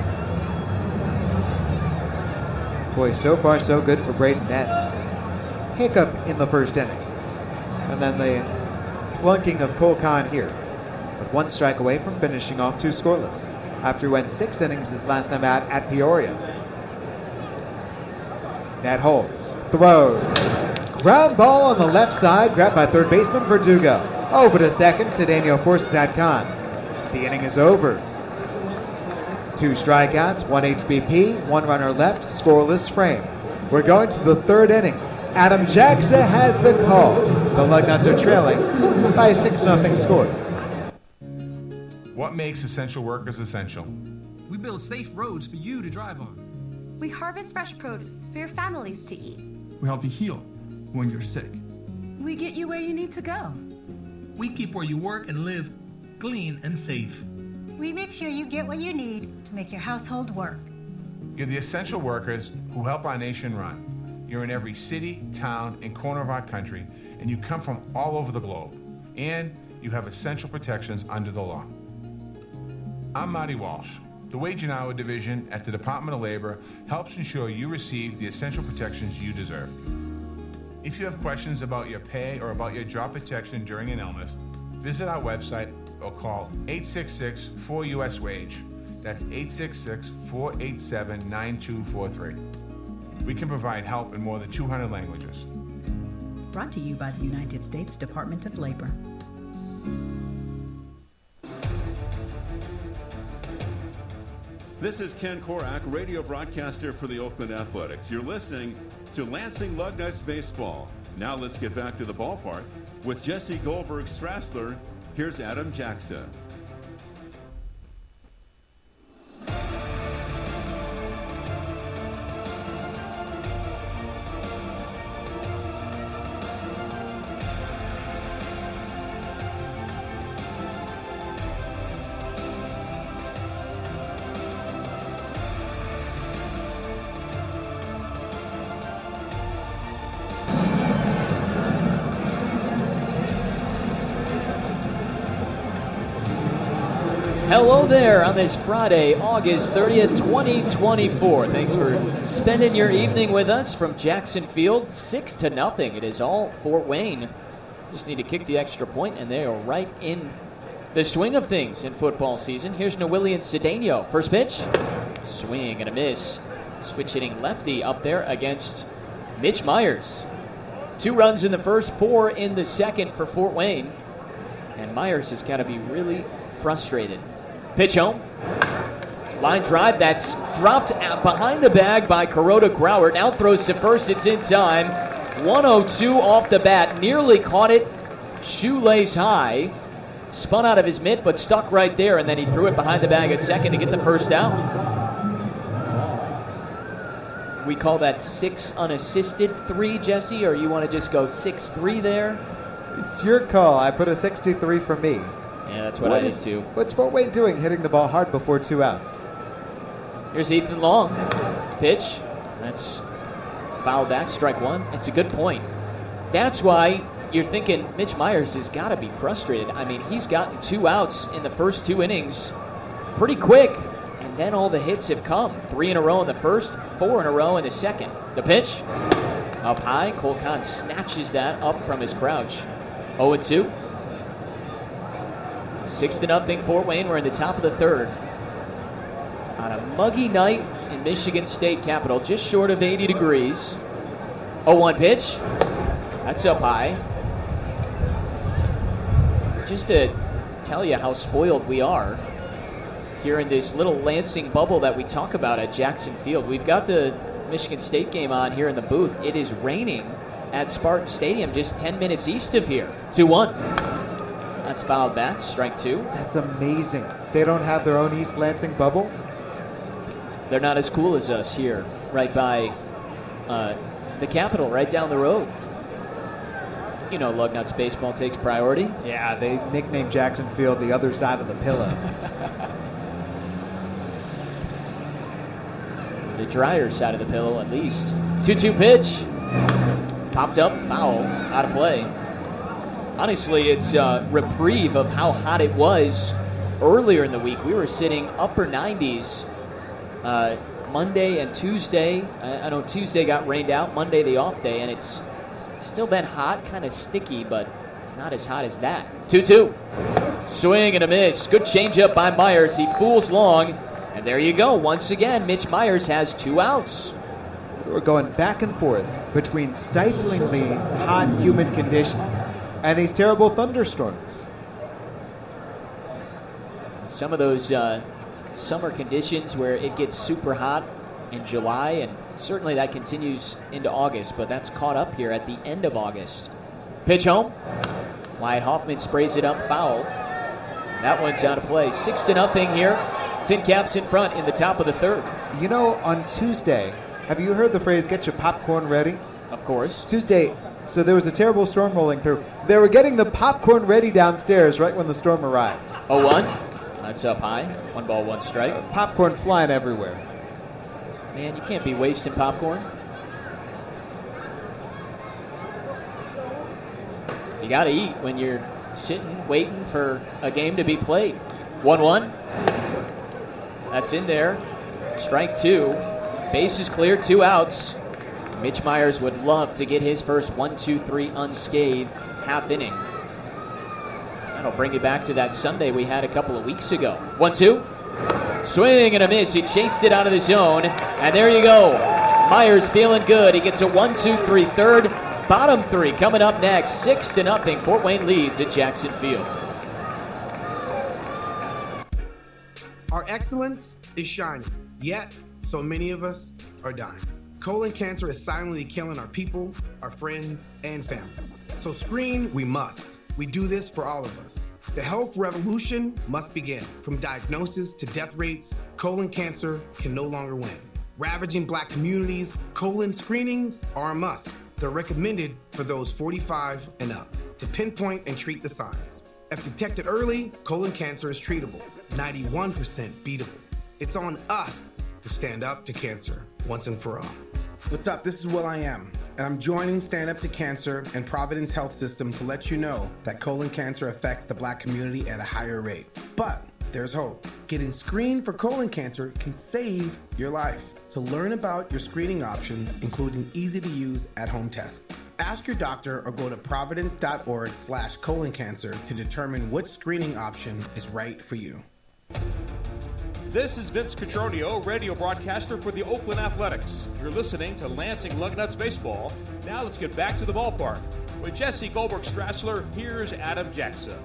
Boy, so far so good for Braden Ned. Hiccup in the first inning. And then the plunking of Cole Kahn here. But one strike away from finishing off two scoreless after he went six innings his last time out at Peoria. Ned holds, throws. Ground ball on the left side, grabbed by third baseman Verdugo. Over to second, Cedeno forces out Kahn. The inning is over. Two strikeouts, one H B P, one runner left, scoreless frame. We're going to the third inning. Adam Jackson has the call. The Lugnuts are trailing by a six nothing score. What makes essential workers essential? We build safe roads for you to drive on. We harvest fresh produce for your families to eat. We help you heal when you're sick. We get you where you need to go. We keep where you work and live clean and safe. We make sure you get what you need to make your household work. You're the essential workers who help our nation run. You're in every city, town, and corner of our country, and you come from all over the globe. And you have essential protections under the law. I'm Marty Walsh. The Wage and Hour Division at the Department of Labor helps ensure you receive the essential protections you deserve. If you have questions about your pay or about your job protection during an illness, visit our website or call eight six six, four U S WAGE. That's eight six six, four eight seven, nine two four three. We can provide help in more than two hundred languages. Brought to you by the United States Department of Labor. This is Ken Korak, radio broadcaster for the Oakland Athletics. You're listening to Lansing Lugnuts Baseball. Now let's get back to the ballpark with Jesse Goldberg-Strassler. Here's Adam Jackson. Hello there on this Friday, August thirtieth, twenty twenty-four. Thanks for spending your evening with us from Jackson Field. Six to nothing. It is all Fort Wayne. Just need to kick the extra point, and they are right in The swing of things in football season. Here's Nawilian Cedeno. First pitch. Swing and a miss. Switch hitting lefty up there against Mitch Myers. Two runs in the first, four in the second for Fort Wayne. And Myers has got to be really frustrated. Pitch home. Line drive that's dropped out behind the bag by Kuroda Grauer. Now throws to first. It's in time. one oh two off the bat. Nearly caught it. Shoelace high. Spun out of his mitt, but stuck right there. And then he threw it behind the bag at second to get the first out. We call that six unassisted three, Jesse, or you want to just go six three there? It's your call. I put a sixty-three for me. Yeah, that's what, what I is, did too. What's Fort Wayne doing hitting the ball hard before two outs? Here's Ethan Long. Pitch. That's foul back, strike one. It's a good point. That's why you're thinking Mitch Myers has got to be frustrated. I mean, he's gotten two outs in the first two innings pretty quick. And then all the hits have come. Three in a row in the first, four in a row in the second. The pitch. Up high. Cole Kahn snatches that up from his crouch. oh and two. Six to nothing Fort Wayne. We're in the top of the third. On a muggy night in Michigan State Capitol, just short of eighty degrees. oh one pitch. That's up high. Just to tell you how spoiled we are here in this little Lansing bubble that we talk about at Jackson Field. We've got the Michigan State game on here in the booth. It is raining at Spartan Stadium, just ten minutes east of here. two one. That's fouled back, strike two. That's amazing. They don't have their own East Lansing bubble? They're not as cool as us here, right by uh, the Capitol, right down the road. You know, Lugnuts baseball takes priority. Yeah, they nicknamed Jackson Field the other side of the pillow. The drier side of the pillow, at least. two two pitch. Popped up, foul, out of play. Honestly, it's a reprieve of how hot it was earlier in the week. We were sitting upper nineties uh, Monday and Tuesday. I, I know Tuesday got rained out, Monday the off day, and it's still been hot, kind of sticky, but not as hot as that. two two. Swing and a miss. Good changeup by Myers. He fools long. And there you go. Once again, Mitch Myers has two outs. We're going back and forth between stiflingly hot, humid conditions and these terrible thunderstorms. Some of those uh, summer conditions where it gets super hot in July, and certainly that continues into August, but that's caught up here at the end of August. Pitch home. Wyatt Hoffman sprays it up, foul. That one's out of play. Six to nothing here. Tin Caps in front in the top of the third. You know, on Tuesday, have you heard the phrase, get your popcorn ready? Of course. Tuesday, so there was a terrible storm rolling through. They were getting the popcorn ready downstairs right when the storm arrived. oh one. That's up high. One ball, one strike. Uh, popcorn flying everywhere. Man, you can't be wasting popcorn. You got to eat when you're sitting, waiting for a game to be played. one one. That's in there. Strike two. Base is clear, two outs. Mitch Myers would love to get his first one two three unscathed half inning. That'll bring you back to that Sunday we had a couple of weeks ago. one two. Swing and a miss. He chased it out of the zone. And there you go. Myers feeling good. He gets a one two three third. Bottom three coming up next. Six to nothing. Fort Wayne leads at Jackson Field. Our excellence is shining, yet so many of us are dying. Colon cancer is silently killing our people, our friends, and family. So screen we must. We do this for all of us. The health revolution must begin. From diagnosis to death rates, colon cancer can no longer win. Ravaging black communities, colon screenings are a must. They're recommended for those forty-five and up to pinpoint and treat the signs. If detected early, colon cancer is treatable, ninety-one percent beatable. It's on us to stand up to cancer once and for all. What's up? This is Will I Am, and I'm joining Stand Up to Cancer and Providence Health System to let you know that colon cancer affects the black community at a higher rate. But there's hope. Getting screened for colon cancer can save your life. So learn about your screening options, including easy-to-use at-home tests. Ask your doctor or go to providence.org slash colon cancer to determine which screening option is right for you. This is Vince Cotroneo, radio broadcaster for the Oakland Athletics. You're listening to Lansing Lugnuts Baseball. Now let's get back to the ballpark. With Jesse Goldberg-Strassler, here's Adam Jackson.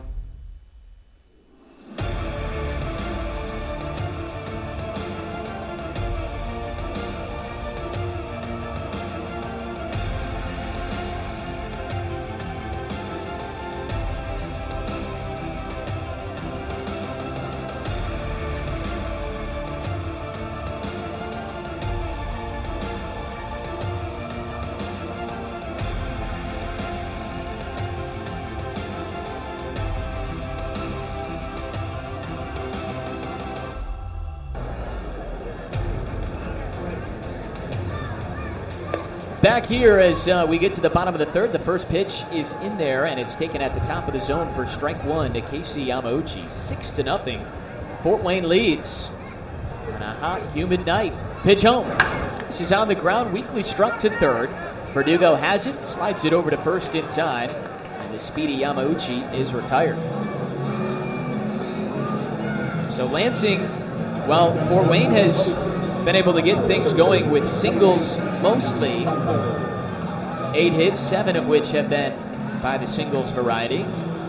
Back here as uh, we get to the bottom of the third, the first pitch is in there, and it's taken at the top of the zone for strike one to Casey Yamauchi. Six to nothing. Fort Wayne leads on a hot, humid night. Pitch home. This is on the ground, weakly struck to third. Verdugo has it, slides it over to first in time, and the speedy Yamauchi is retired. So Lansing, well, Fort Wayne has been able to get things going with singles mostly. Eight hits, seven of which have been by the singles variety.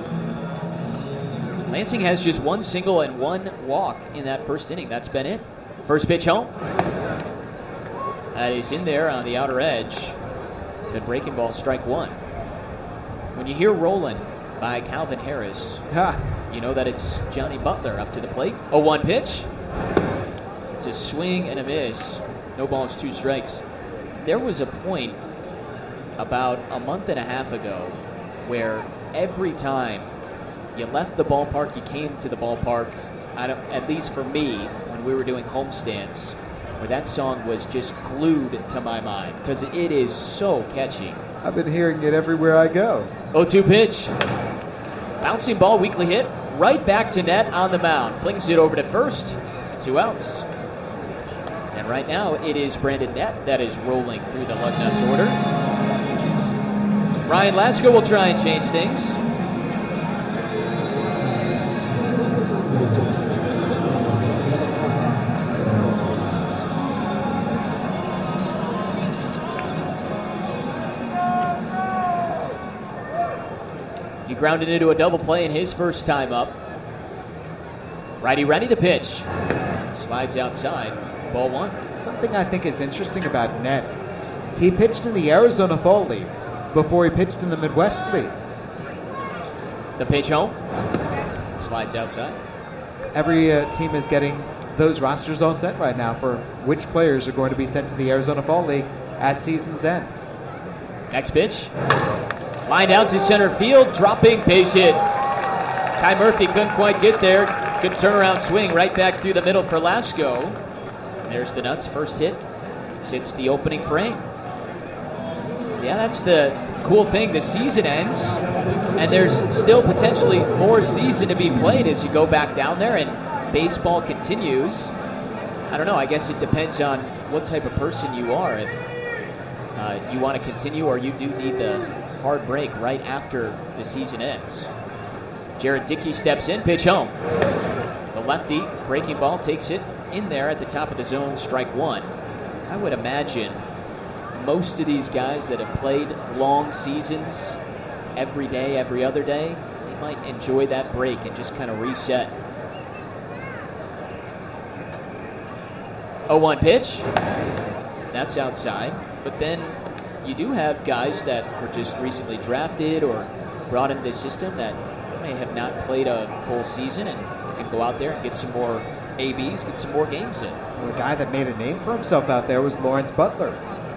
Lansing has just one single and one walk in that first inning. That's been it. First pitch home. That is in there on the outer edge. The breaking ball, strike one. When you hear Rollin' by Calvin Harris, ha. You know that it's Johnny Butler up to the plate. oh one pitch. It's a swing and a miss. No balls, two strikes. There was a point about a month and a half ago where every time you left the ballpark, you came to the ballpark, I don't, at least for me, when we were doing homestands, where that song was just glued to my mind because it is so catchy. I've been hearing it everywhere I go. oh two pitch. Bouncing ball, weakly hit, right back to net on the mound. Flings it over to first. Two outs. And right now, it is Brandon Nett that is rolling through the Lugnuts order. Ryan Lasko will try and change things. He grounded into a double play in his first time up. Righty ready the pitch. Slides outside. Ball one. Something I think is interesting about Nett, he pitched in the Arizona Fall League before he pitched in the Midwest League. The pitch home. Slides outside. Every uh, team is getting those rosters all set right now for which players are going to be sent to the Arizona Fall League at season's end. Next pitch. Line out to center field, dropping, base hit. Kai Murphy couldn't quite get there. Good turnaround swing right back through the middle for Lasko. There's the Nuts' first hit. Sits the opening frame. Yeah, that's the cool thing. The season ends, and there's still potentially more season to be played as you go back down there, and baseball continues. I don't know. I guess it depends on what type of person you are. If uh, you want to continue or you do need the hard break right after the season ends. Jared Dickey steps in, pitch home. The lefty, breaking ball, takes it in there at the top of the zone, strike one. I would imagine most of these guys that have played long seasons every day, every other day, they might enjoy that break and just kind of reset. oh one pitch. That's outside. But then you do have guys that were just recently drafted or brought into the system that may have not played a full season and can go out there and get some more A Bs, get some more games in. Well, the guy that made a name for himself out there was Lawrence Butler.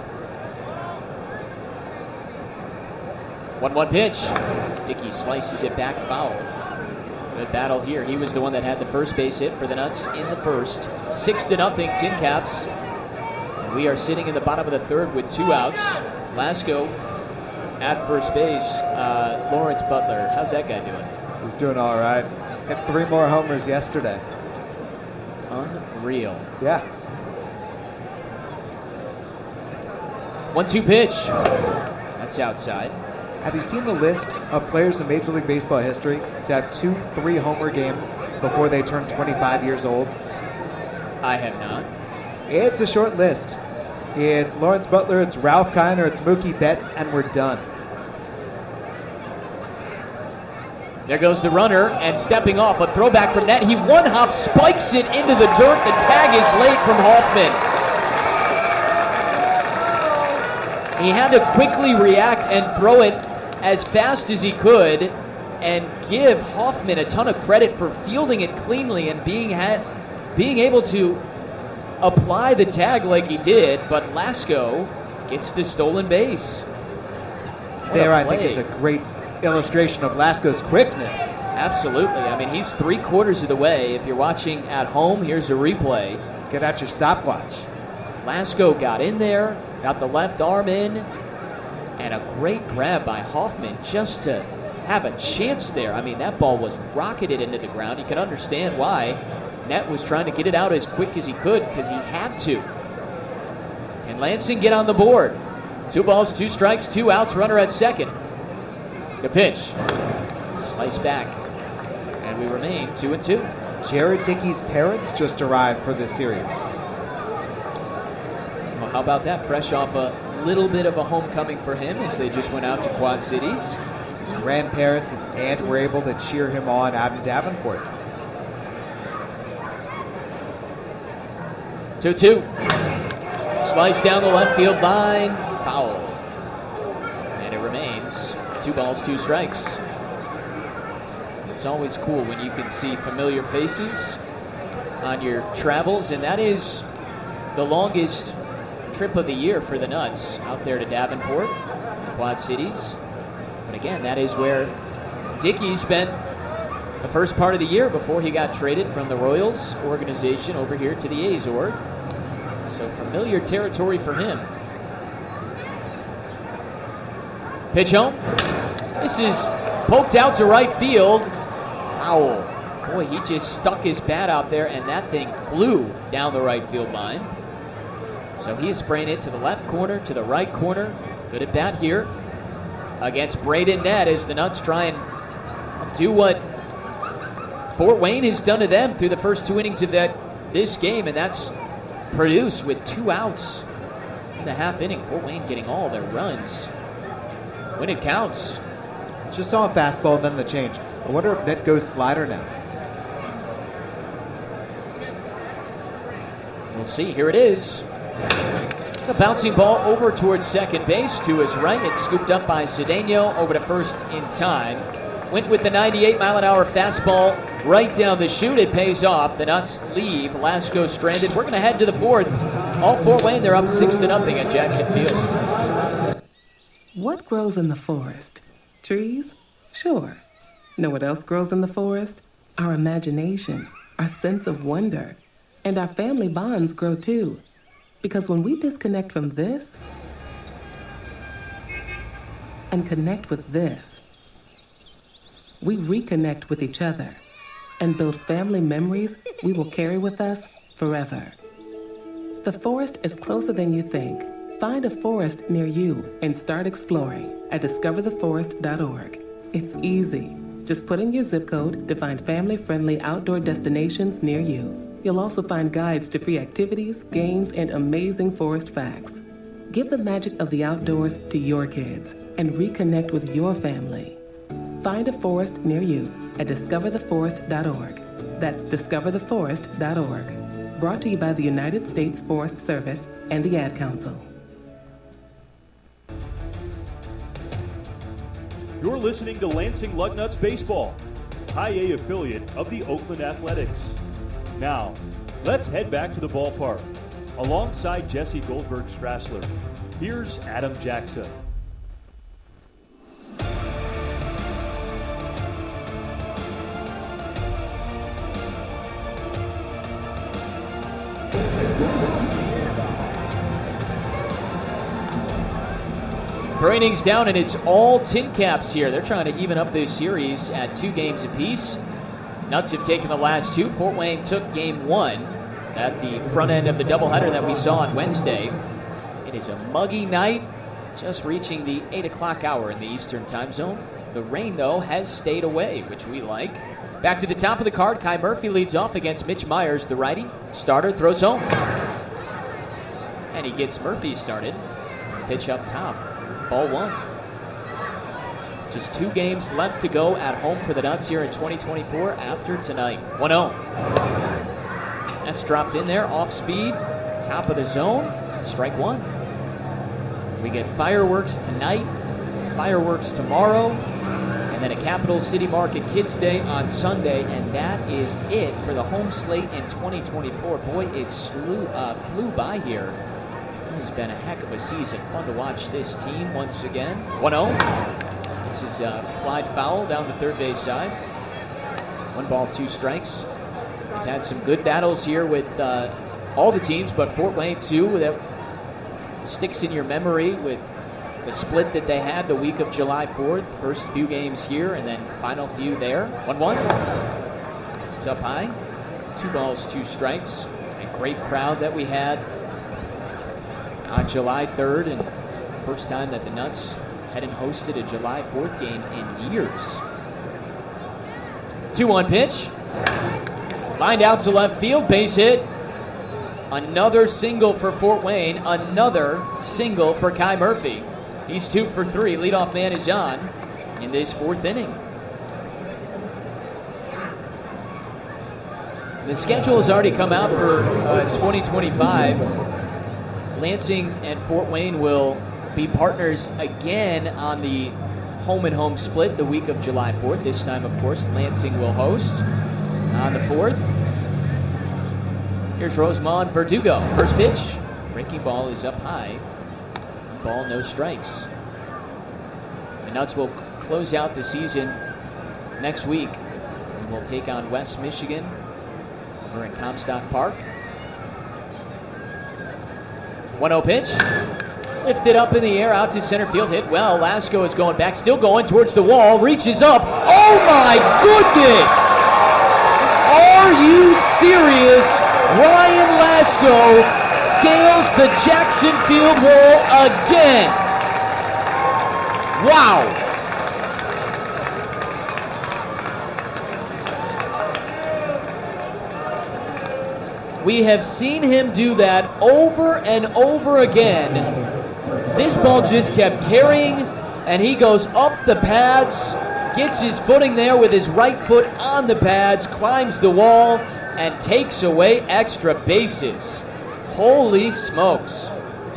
one one pitch. Dickey slices it back foul. Good battle here. He was the one that had the first base hit for the Nuts in the first. Six to nothing, Tin Caps. And we are sitting in the bottom of the third with two outs. Lasko at first base. Uh, Lawrence Butler, how's that guy doing? He's doing all right. Hit three more homers yesterday. Unreal. Yeah. one two pitch. That's outside. Have you seen the list of players in Major League Baseball history to have two, three homer games before they turn twenty-five years old? I have not. It's a short list. It's Lawrence Butler, it's Ralph Kiner, it's Mookie Betts, and we're done. There goes the runner, and stepping off, a throwback from net. He one-hop spikes it into the dirt. The tag is late from Hoffman. He had to quickly react and throw it as fast as he could and give Hoffman a ton of credit for fielding it cleanly and being ha- being able to apply the tag like he did, but Lasko gets the stolen base. What there, a I think, play. is a great illustration of Lasko's quickness. Absolutely. I mean, he's three quarters of the way. If you're watching at home, here's a replay. Get out your stopwatch. Lasko got in there, got the left arm in, and a great grab by Hoffman just to have a chance there. I mean, that ball was rocketed into the ground. You can understand why Net was trying to get it out as quick as he could because he had to. Can Lansing get on the board? Two balls, two strikes, two outs, runner at second. The pitch. Slice back. And we remain two and two. Jared Dickey's parents just arrived for this series. Well, how about that? Fresh off a little bit of a homecoming for him as they just went out to Quad Cities. His grandparents, his aunt were able to cheer him on out in Davenport. two two. Slice down the left field line. Foul. And it remains two balls, two strikes. It's always cool when you can see familiar faces on your travels, and that is the longest trip of the year for the Nuts, out there to Davenport, the Quad Cities. But again, that is where Dickey spent the first part of the year before he got traded from the Royals organization over here to the A's org. So familiar territory for him. Pitch home. This is poked out to right field. Foul. Boy, he just stuck his bat out there, and that thing flew down the right field line. So he's spraying it to the left corner, to the right corner. Good at bat here against Braden Nett as the Nuts try and do what Fort Wayne has done to them through the first two innings of that this game, and that's produce with two outs in the half inning. Fort Wayne getting all their runs when it counts. Just saw a fastball, then the change. I wonder if Nett goes slider now. We'll see. Here it is. It's a bouncing ball over towards second base to his right. It's scooped up by Cedeno over to first in time. Went with the ninety-eight mile an hour fastball right down the chute. It pays off. The Nuts leave. Lasko stranded. We're going to head to the fourth. All Fort Wayne, they're up six to nothing at Jackson Field. What grows in the forest? Trees? Sure. Know what else grows in the forest? Our imagination, our sense of wonder, and our family bonds grow too. Because when we disconnect from this and connect with this, we reconnect with each other and build family memories we will carry with us forever. The forest is closer than you think. Find a forest near you and start exploring at discover the forest dot org. It's easy. Just put in your zip code to find family-friendly outdoor destinations near you. You'll also find guides to free activities, games, and amazing forest facts. Give the magic of the outdoors to your kids and reconnect with your family. Find a forest near you at discover the forest dot org. That's discover the forest dot org. Brought to you by the United States Forest Service and the Ad Council. You're listening to Lansing Lugnuts Baseball, High A affiliate of the Oakland Athletics. Now, let's head back to the ballpark. Alongside Jesse Goldberg-Strassler, here's Adam Jackson. Three innings down, and it's all Tin Caps here. They're trying to even up this series at two games apiece. Nuts have taken the last two. Fort Wayne took game one at the front end of the doubleheader that we saw on Wednesday. It is a muggy night just reaching the eight o'clock hour in the Eastern time zone. The rain, though, has stayed away, which we like. Back to the top of the card, Kai Murphy leads off against Mitch Myers, the righty. Starter throws home. And he gets Murphy started. Pitch up top. Ball one. Just two games left to go at home for the Nuts here in twenty twenty-four after tonight. one oh. That's dropped in there, off speed, top of the zone, strike one. We get fireworks tonight, fireworks tomorrow, and then a Capital City Market Kids Day on Sunday, and that is it for the home slate in twenty twenty-four. Boy, it slew, uh, flew by here. It's been a heck of a season. Fun to watch this team once again. one oh. This is a flied foul down the third base side. One ball, two strikes. We've had some good battles here with uh, all the teams, but Fort Wayne too. That sticks in your memory with the split that they had the week of July fourth. First few games here, and then final few there. one one. It's up high. Two balls, two strikes. A great crowd that we had on July third, and first time that the Nuts hadn't hosted a July fourth game in years. two one pitch. Lined out to left field, base hit. Another single for Fort Wayne. Another single for Kai Murphy. He's two for three. Leadoff man is on in this fourth inning. The schedule has already come out for uh, twenty twenty-five. Lansing and Fort Wayne will be partners again on the home and home split the week of July fourth. This time, of course, Lansing will host on the fourth. Here's Rosemont Verdugo. First pitch. Breaking ball is up high. Ball, no strikes. The Nuts will close out the season next week. And we'll take on West Michigan over in Comstock Park. one oh pitch. Lifted up in the air, out to center field, hit well. Lasko is going back, still going towards the wall, reaches up. Oh my goodness! Are you serious? Ryan Lasko scales the Jackson Field wall again. Wow! We have seen him do that over and over again. This ball just kept carrying, and he goes up the pads, gets his footing there with his right foot on the pads, climbs the wall, and takes away extra bases. Holy smokes.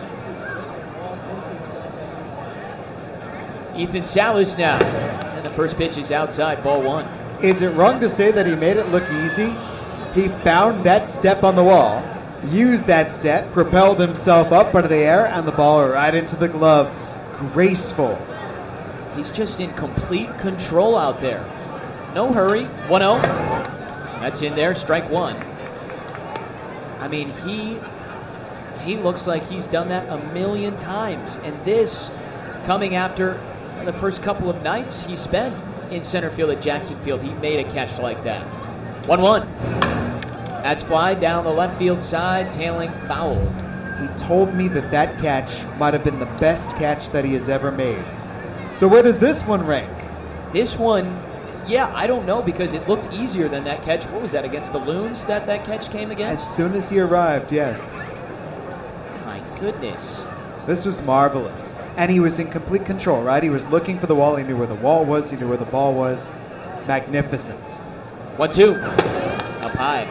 Ethan Salas now, and the first pitch is outside, ball one. Is it wrong to say that he made it look easy? He found that step on the wall, used that step, propelled himself up into the air, and the ball right into the glove. Graceful. He's just in complete control out there. No hurry. one oh. That's in there. Strike one. I mean, he he looks like he's done that a million times. And this coming after the first couple of nights he spent in center field at Jackson Field. He made a catch like that. one one. That's fly down the left field side, tailing foul. He told me that that catch might have been the best catch that he has ever made. So where does this one rank? This one, yeah, I don't know, because it looked easier than that catch. What was that, against the Loons that that catch came against? As soon as he arrived, yes. My goodness. This was marvelous. And he was in complete control, right? He was looking for the wall. He knew where the wall was. He knew where the ball was. Magnificent. one two. Up high.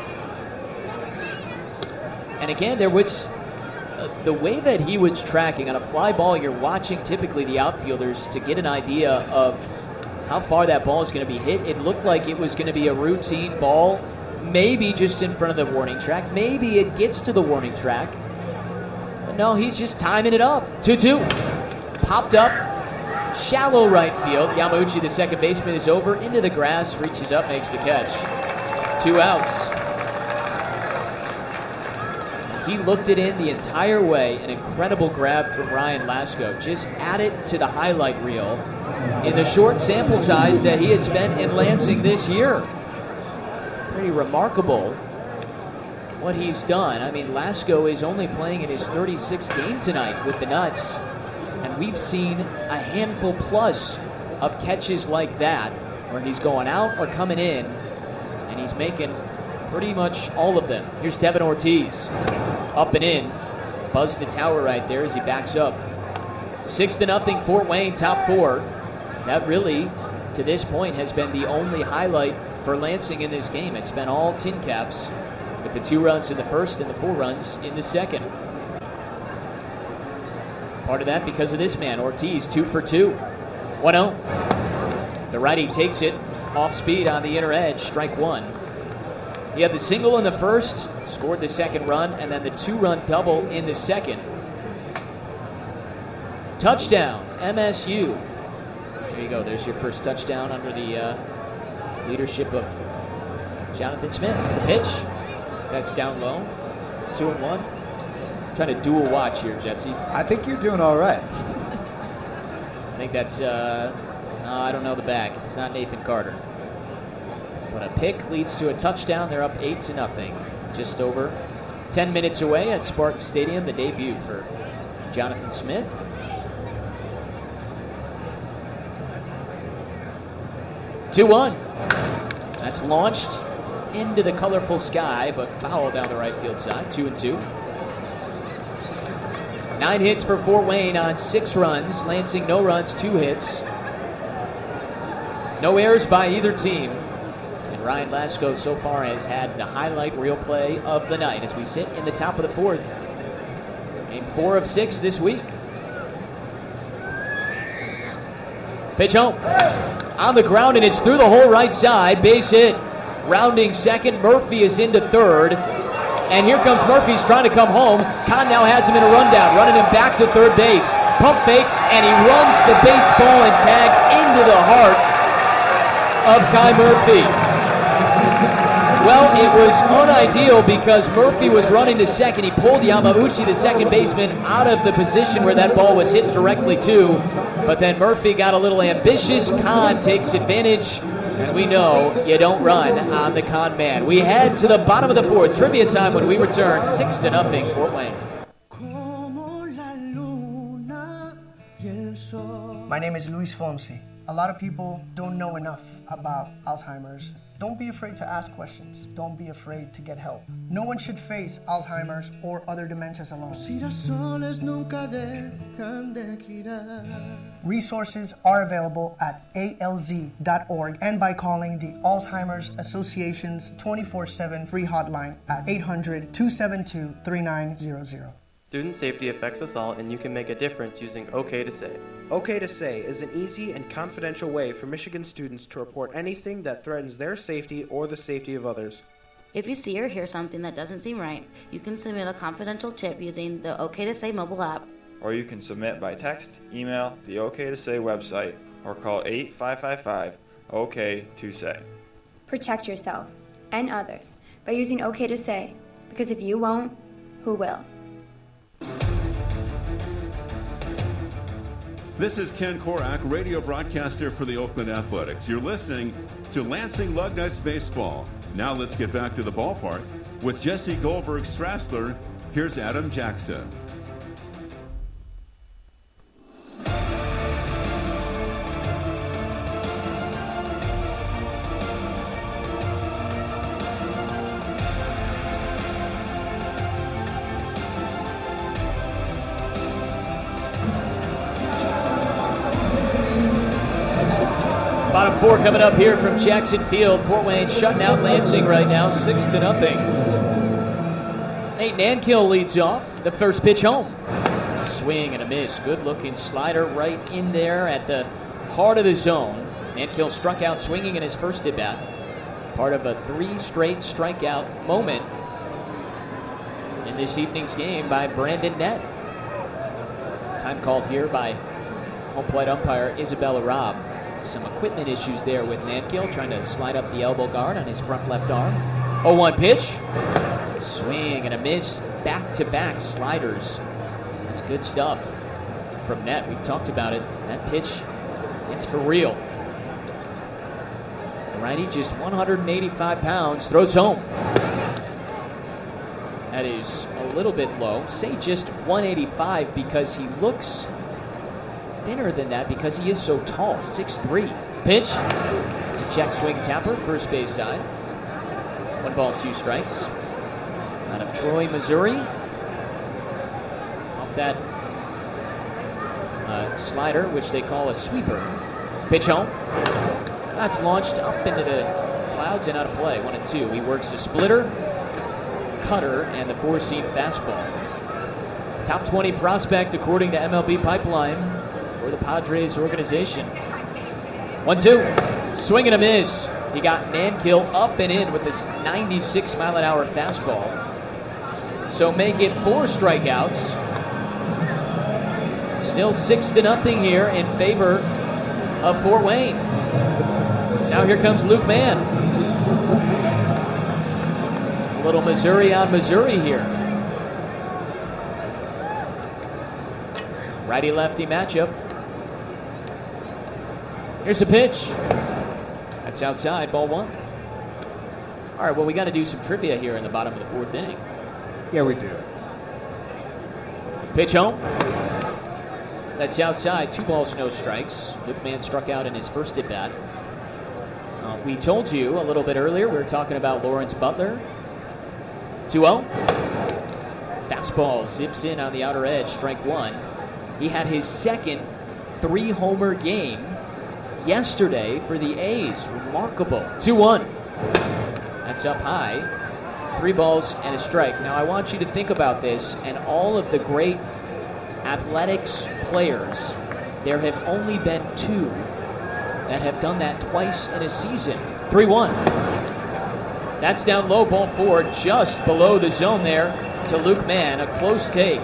And again, there was uh, the way that he was tracking on a fly ball. You're watching typically the outfielders to get an idea of how far that ball is going to be hit. It looked like it was going to be a routine ball, maybe just in front of the warning track. Maybe it gets to the warning track. But no, he's just timing it up. two two. Popped up. Shallow right field. Yamauchi, the second baseman, is over into the grass, reaches up, makes the catch. Two outs. He looked it in the entire way. An incredible grab from Ryan Lasko. Just add it to the highlight reel in the short sample size that he has spent in Lansing this year. Pretty remarkable what he's done. I mean, Lasko is only playing in his thirty-sixth game tonight with the Nuts. And we've seen a handful plus of catches like that where he's going out or coming in, and he's making pretty much all of them. Here's Devin Ortiz. Up and in. Buzz the tower right there as he backs up. Six to nothing, Fort Wayne, top four. That really, to this point, has been the only highlight for Lansing in this game. It's been all Tin Caps with the two runs in the first and the four runs in the second. Part of that because of this man, Ortiz, two for two. one oh. The righty takes it off speed on the inner edge, strike one. He had the single in the first, scored the second run, and then the two-run double in the second. Touchdown, M S U. There you go. There's your first touchdown under the uh, leadership of Jonathan Smith. The pitch, that's down low. Two and one. Trying to dual watch here, Jesse. I think you're doing all right. I think that's, uh, no, I don't know the back. It's not Nathan Carter. But a pick leads to a touchdown. They're up eight to nothing. Just over ten minutes away at Spartan Stadium, the debut for Jonathan Smith. two one. That's launched into the colorful sky, but foul down the right field side. Two and two. Nine hits for Fort Wayne on six runs. Lansing, no runs, two hits. No errors by either team. And Ryan Lasco so far has had the highlight reel play of the night as we sit in the top of the fourth. Game four of six this week. Pitch home. On the ground, and it's through the whole right side. Base hit. Rounding second. Murphy is into third. And here comes Murphy's trying to come home. Kahn now has him in a rundown, running him back to third base. Pump fakes, and he runs the baseball and tag into the heart of Kai Murphy. Well, it was unideal because Murphy was running to second. He pulled Yamauchi, the second baseman, out of the position where that ball was hit directly to. But then Murphy got a little ambitious. Kahn takes advantage. And we know you don't run on the con man. We head to the bottom of the fourth. Trivia time when we return. Six to nothing, Fort Wayne. My name is Luis Fonsi. A lot of people don't know enough about Alzheimer's. Don't be afraid to ask questions. Don't be afraid to get help. No one should face Alzheimer's or other dementias alone. Resources are available at A L Z dot org and by calling the Alzheimer's Association's twenty-four seven free hotline at eight hundred, two seven two, three nine zero zero. Student safety affects us all, and you can make a difference using OK to Say. OK to Say is an easy and confidential way for Michigan students to report anything that threatens their safety or the safety of others. If you see or hear something that doesn't seem right, you can submit a confidential tip using the OK to Say mobile app. Or you can submit by text, email, the OK to Say website, or call eight five five five, O K to Say. Protect yourself and others by using OK to Say, because if you won't, who will? This is Ken Korak, radio broadcaster for the Oakland Athletics. You're listening to Lansing Lugnuts Baseball. Now let's get back to the ballpark with Jesse Goldberg-Strassler. Here's Adam Jackson. Bottom four coming up here from Jackson Field. Fort Wayne shutting out Lansing right now, six to nothing. Nate Nankill leads off. The first pitch home. Swing and a miss. Good-looking slider right in there at the heart of the zone. Nankill struck out swinging in his first at-bat. Part of a three straight strikeout moment in this evening's game by Brandon Nett. Time called here by home plate umpire Isabella Robb. Some equipment issues there with Nankill, trying to slide up the elbow guard on his front left arm. oh one pitch. Swing and a miss. Back-to-back sliders. That's good stuff from Nett. We talked about it. That pitch, it's for real. The righty, just one hundred eighty-five pounds, throws home. That is a little bit low. Say just one eighty-five because he looks thinner than that because he is so tall, six three. Pitch. It's a check swing tapper, first base side. One ball, two strikes. Out of Troy, Missouri. Off that uh, slider, which they call a sweeper. Pitch home. That's launched up into the clouds and out of play. One and two. He works the splitter, cutter, and the four-seam fastball. Top twenty prospect according to M L B Pipeline for the Padres organization. One two. Swing and a miss. He got Mankill up and in with this ninety-six mile an hour fastball. So make it four strikeouts. Still six to nothing here in favor of Fort Wayne. Now here comes Luke Mann. A little Missouri on Missouri here. Righty-lefty matchup. Here's a pitch. That's outside, ball one. All right, well, we got to do some trivia here in the bottom of the fourth inning. Yeah, we do. Pitch home. That's outside, two balls, no strikes. Luke Mann struck out in his first at-bat. Uh, we told you a little bit earlier, we were talking about Lawrence Butler. two oh. Fastball zips in on the outer edge, strike one. He had his second three-homer game yesterday for the A's. Remarkable. two one. That's up high. Three balls and a strike. Now, I want you to think about this, and all of the great athletics players, there have only been two that have done that twice in a season. three one. That's down low, ball four, just below the zone there to Luke Mann. A close take.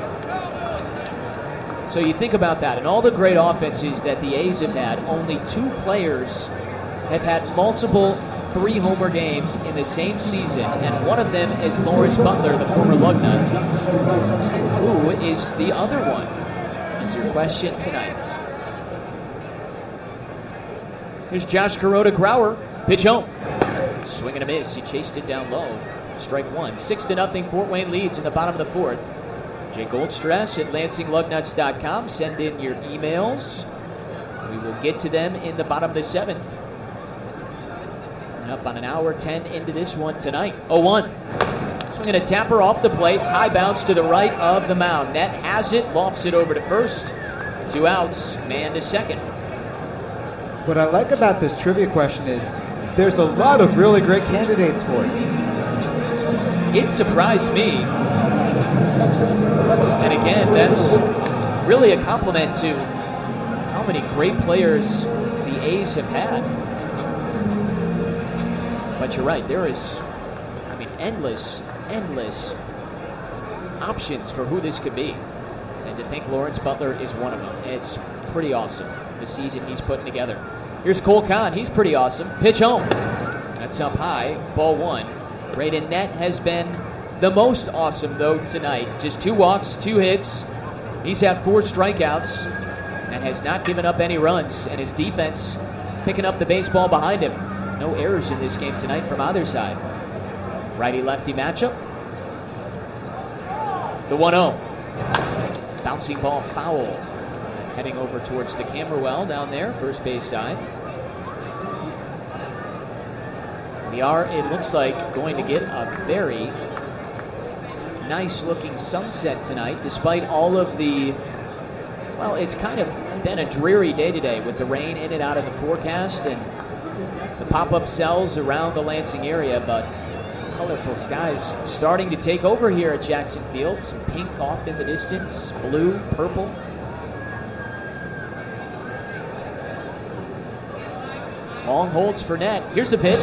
So you think about that, and all the great offenses that the A's have had, only two players have had multiple three-homer games in the same season, and one of them is Lawrence Butler, the former Lugnut. Who is the other one? Is your question tonight. Here's Josh Kuroda Grauer. Pitch home. Swing and a miss. He chased it down low. Strike one. Six to nothing. Fort Wayne leads in the bottom of the fourth. Jay Goldstrass at Lansing Lugnuts dot com. Send in your emails. We will get to them in the bottom of the seventh. Up on an hour ten into this one tonight. oh one. Swinging a tapper off the plate. High bounce to the right of the mound. Net has it. Lofts it over to first. Two outs. Man to second. What I like about this trivia question is there's a lot of really great candidates for it. It surprised me. And again, that's really a compliment to how many great players the A's have had. But you're right, there is, I mean, endless, endless options for who this could be. And to think Lawrence Butler is one of them. It's pretty awesome, the season he's putting together. Here's Cole Kahn, he's pretty awesome. Pitch home. That's up high, ball one. Braden Net has been the most awesome, though, tonight. Just two walks, two hits. He's had four strikeouts and has not given up any runs. And his defense picking up the baseball behind him. No errors in this game tonight from either side. Righty-lefty matchup. The one oh. Bouncing ball foul. Heading over towards the camera well down there, first base side. We are, it looks like, going to get a very nice-looking sunset tonight, despite all of the, well, it's kind of been a dreary day today with the rain in and out of the forecast and the pop-up cells around the Lansing area, but colorful skies starting to take over here at Jackson Field. Some pink off in the distance, blue, purple. Long holds for Net. Here's the pitch.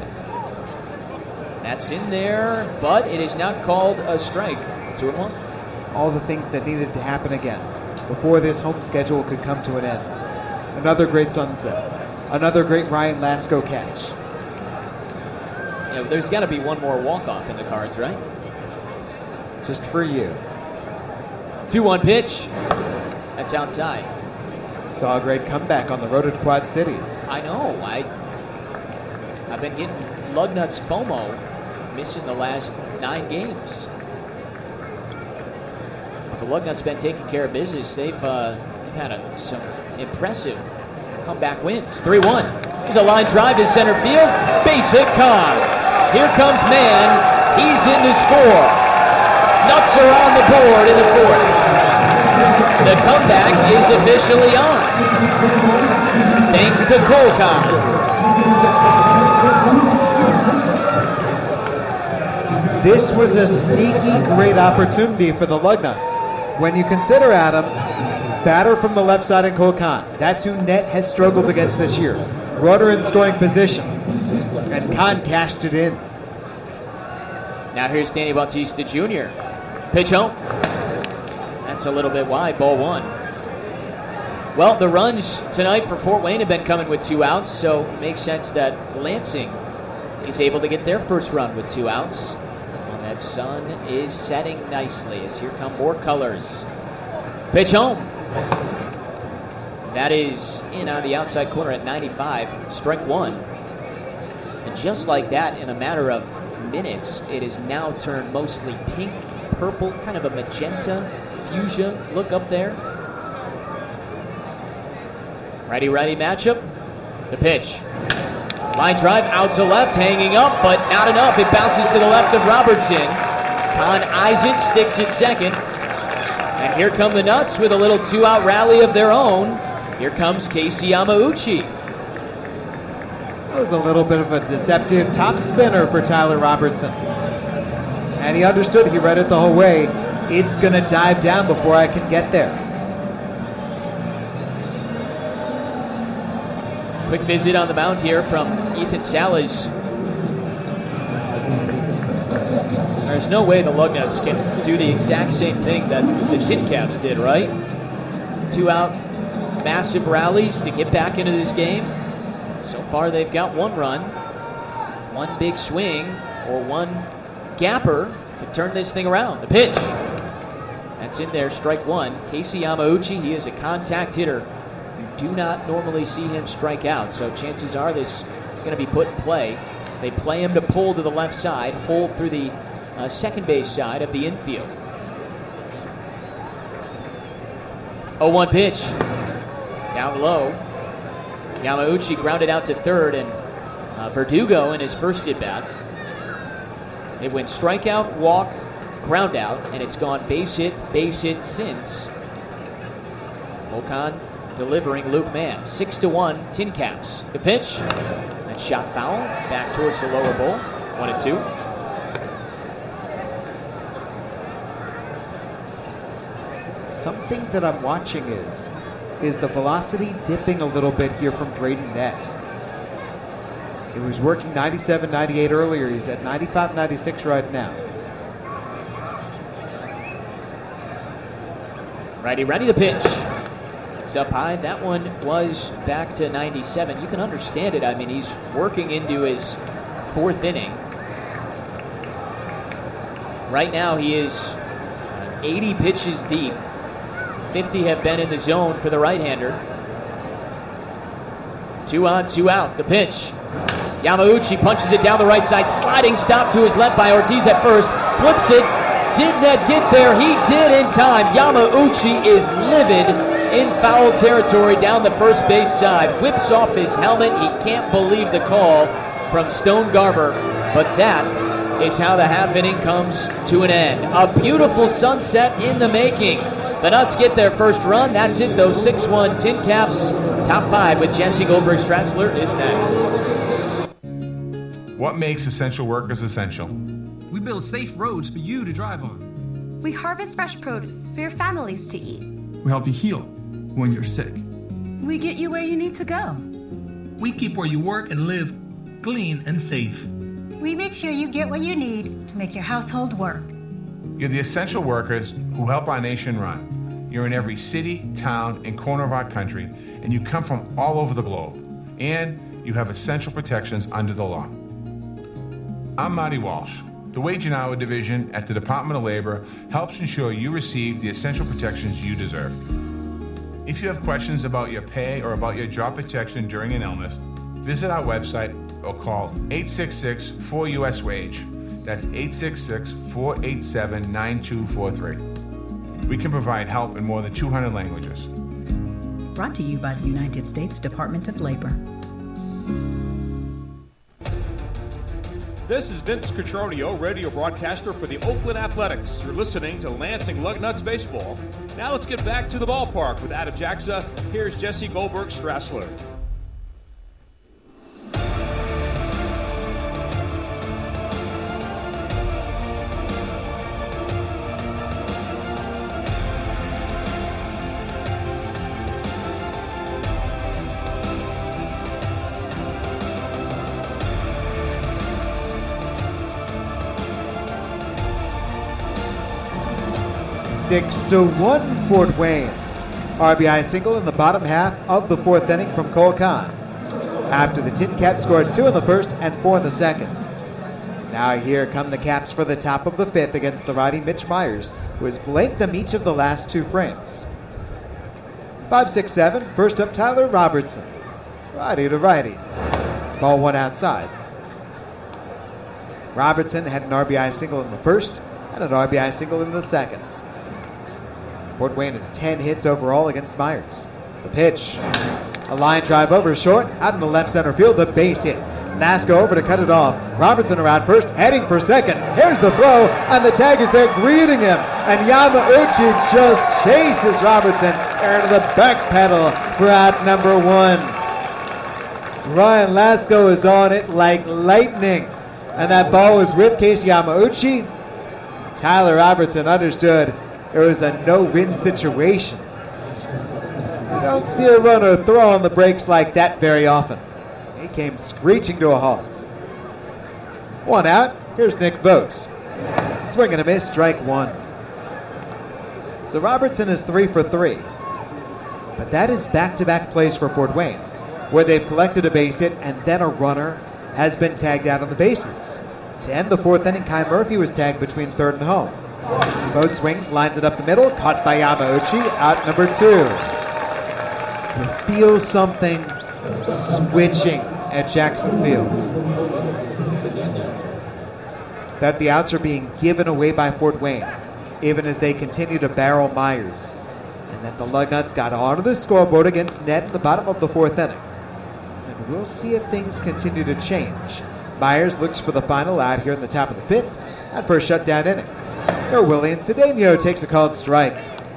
That's in there, but it is not called a strike. Two and one. All the things that needed to happen again before this home schedule could come to an end. Another great sunset. Another great Ryan Lasko catch. Yeah, there's got to be one more walk-off in the cards, right? Just for you. two one pitch. That's outside. Saw a great comeback on the road at Quad Cities. I know. I, I've been getting Lugnuts FOMO, missing the last nine games. But the Lugnuts been taking care of business. They've, uh, they've had a, some impressive comeback wins. three one. There's a line drive to center field. Base hit, Kahn. Here comes Mann. He's in to score. Nuts are on the board in the fourth. The comeback is officially on. Thanks to Cole Kahn. This was a sneaky great opportunity for the Lugnuts. When you consider, Adam, batter from the left side in Cole Kahn. That's who Net has struggled against this year. Runner in scoring position. And Kahn cashed it in. Now here's Danny Bautista Junior Pitch home. That's a little bit wide, ball one. Well, the runs tonight for Fort Wayne have been coming with two outs, so it makes sense that Lansing is able to get their first run with two outs. And that sun is setting nicely as here come more colors. Pitch home. That is in on the outside corner at ninety-five, strike one. And just like that, in a matter of minutes, it is now turned mostly pink, purple, kind of a magenta, fuchsia look up there. Righty-righty matchup. The pitch. Line drive out to left, hanging up, but not enough. It bounces to the left of Robertson. Con Eisen sticks it second. And here come the Nuts with a little two-out rally of their own. Here comes Casey Yamauchi. That was a little bit of a deceptive top spinner for Tyler Robertson. And he understood, he read it the whole way. It's going to dive down before I can get there. Quick visit on the mound here from Ethan Salas. There's no way the Lugnuts can do the exact same thing that the Tin Caps did, right? Two out, massive rallies to get back into this game. So far they've got one run. One big swing or one gapper to turn this thing around. The pitch. That's in there, strike one. Casey Yamauchi, he is a contact hitter. You do not normally see him strike out, so chances are this is going to be put in play. They play him to pull to the left side, hold through the uh, second base side of the infield. oh one pitch. Down low. Yamauchi grounded out to third, and uh, Verdugo in his first at-bat. It went strikeout, walk, ground out, and it's gone base hit, base hit since. Volkan delivering Luke Mann. Six to one, Tin Caps. The pitch. That shot foul. Back towards the lower bowl. One and two. Something that I'm watching is is the velocity dipping a little bit here from Braden Nett. He was working ninety-seven, ninety-eight earlier. He's at ninety-five, ninety-six right now. Righty, ready to pitch. It's up high. That one was back to ninety-seven. You can understand it. I mean, he's working into his fourth inning. Right now, he is eighty pitches deep. fifty have been in the zone for the right-hander. Two on, two out. The pitch. Yamauchi punches it down the right side. Sliding stop to his left by Ortiz at first. Flips it. Did Ned get there? He did in time. Yamauchi is livid in foul territory down the first base side. Whips off his helmet. He can't believe the call from Stone Garber. But that is how the half inning comes to an end. A beautiful sunset in the making. The Nuts get their first run. That's it, though. six one Tin Caps. Top five with Jesse Goldberg Strassler is next. What makes essential workers essential? We build safe roads for you to drive on. We harvest fresh produce for your families to eat. We help you heal when you're sick. We get you where you need to go. We keep where you work and live clean and safe. We make sure you get what you need to make your household work. You're the essential workers who help our nation run. You're in every city, town, and corner of our country, and you come from all over the globe. And you have essential protections under the law. I'm Marty Walsh. The Wage and Hour Division at the Department of Labor helps ensure you receive the essential protections you deserve. If you have questions about your pay or about your job protection during an illness, visit our website or call eight six six, four U S, WAGE. That's eight six six, four eight seven, nine two four three. We can provide help in more than two hundred languages. Brought to you by the United States Department of Labor. This is Vince Cotroneo, radio broadcaster for the Oakland Athletics. You're listening to Lansing Lugnuts Baseball. Now let's get back to the ballpark with Adam Jaxa. Here's Jesse Goldberg-Strassler. Six to one, Fort Wayne. R B I single in the bottom half of the fourth inning from Cole Kahn. After the Tin Caps scored two in the first and four in the second. Now here come the Caps for the top of the fifth against the righty Mitch Myers, who has blanked them each of the last two frames. Five, six, seven. First up, Tyler Robertson. Righty to righty. Ball one outside. Robertson had an R B I single in the first and an R B I single in the second. Fort Wayne has ten hits overall against Myers. The pitch. A line drive over short, out in the left center field, the base hit. Nasco over to cut it off. Robertson around first, heading for second. Here's the throw, and the tag is there greeting him. And Yamauchi just chases Robertson into the back pedal for out number one. Ryan Lasco is on it like lightning. And that ball was with Casey Yamauchi. Tyler Robertson understood it was a no-win situation. You don't see a runner throw on the brakes like that very often. He came screeching to a halt. One out. Here's Nick Vogt. Swing and a miss, strike one. So Robertson is three for three. But that is back-to-back plays for Fort Wayne, where they've collected a base hit and then a runner has been tagged out on the bases. To end the fourth inning, Kai Murphy was tagged between third and home. Vogt swings, lines it up the middle, caught by Yamauchi, out number two. You feel something switching at Jackson Field. That the outs are being given away by Fort Wayne, even as they continue to barrel Myers. And that the Lugnuts got onto the scoreboard against Ned in the bottom of the fourth inning. And we'll see if things continue to change. Myers looks for the final out here in the top of the fifth, and for a shutdown inning. Here, William Cedeno takes a called strike.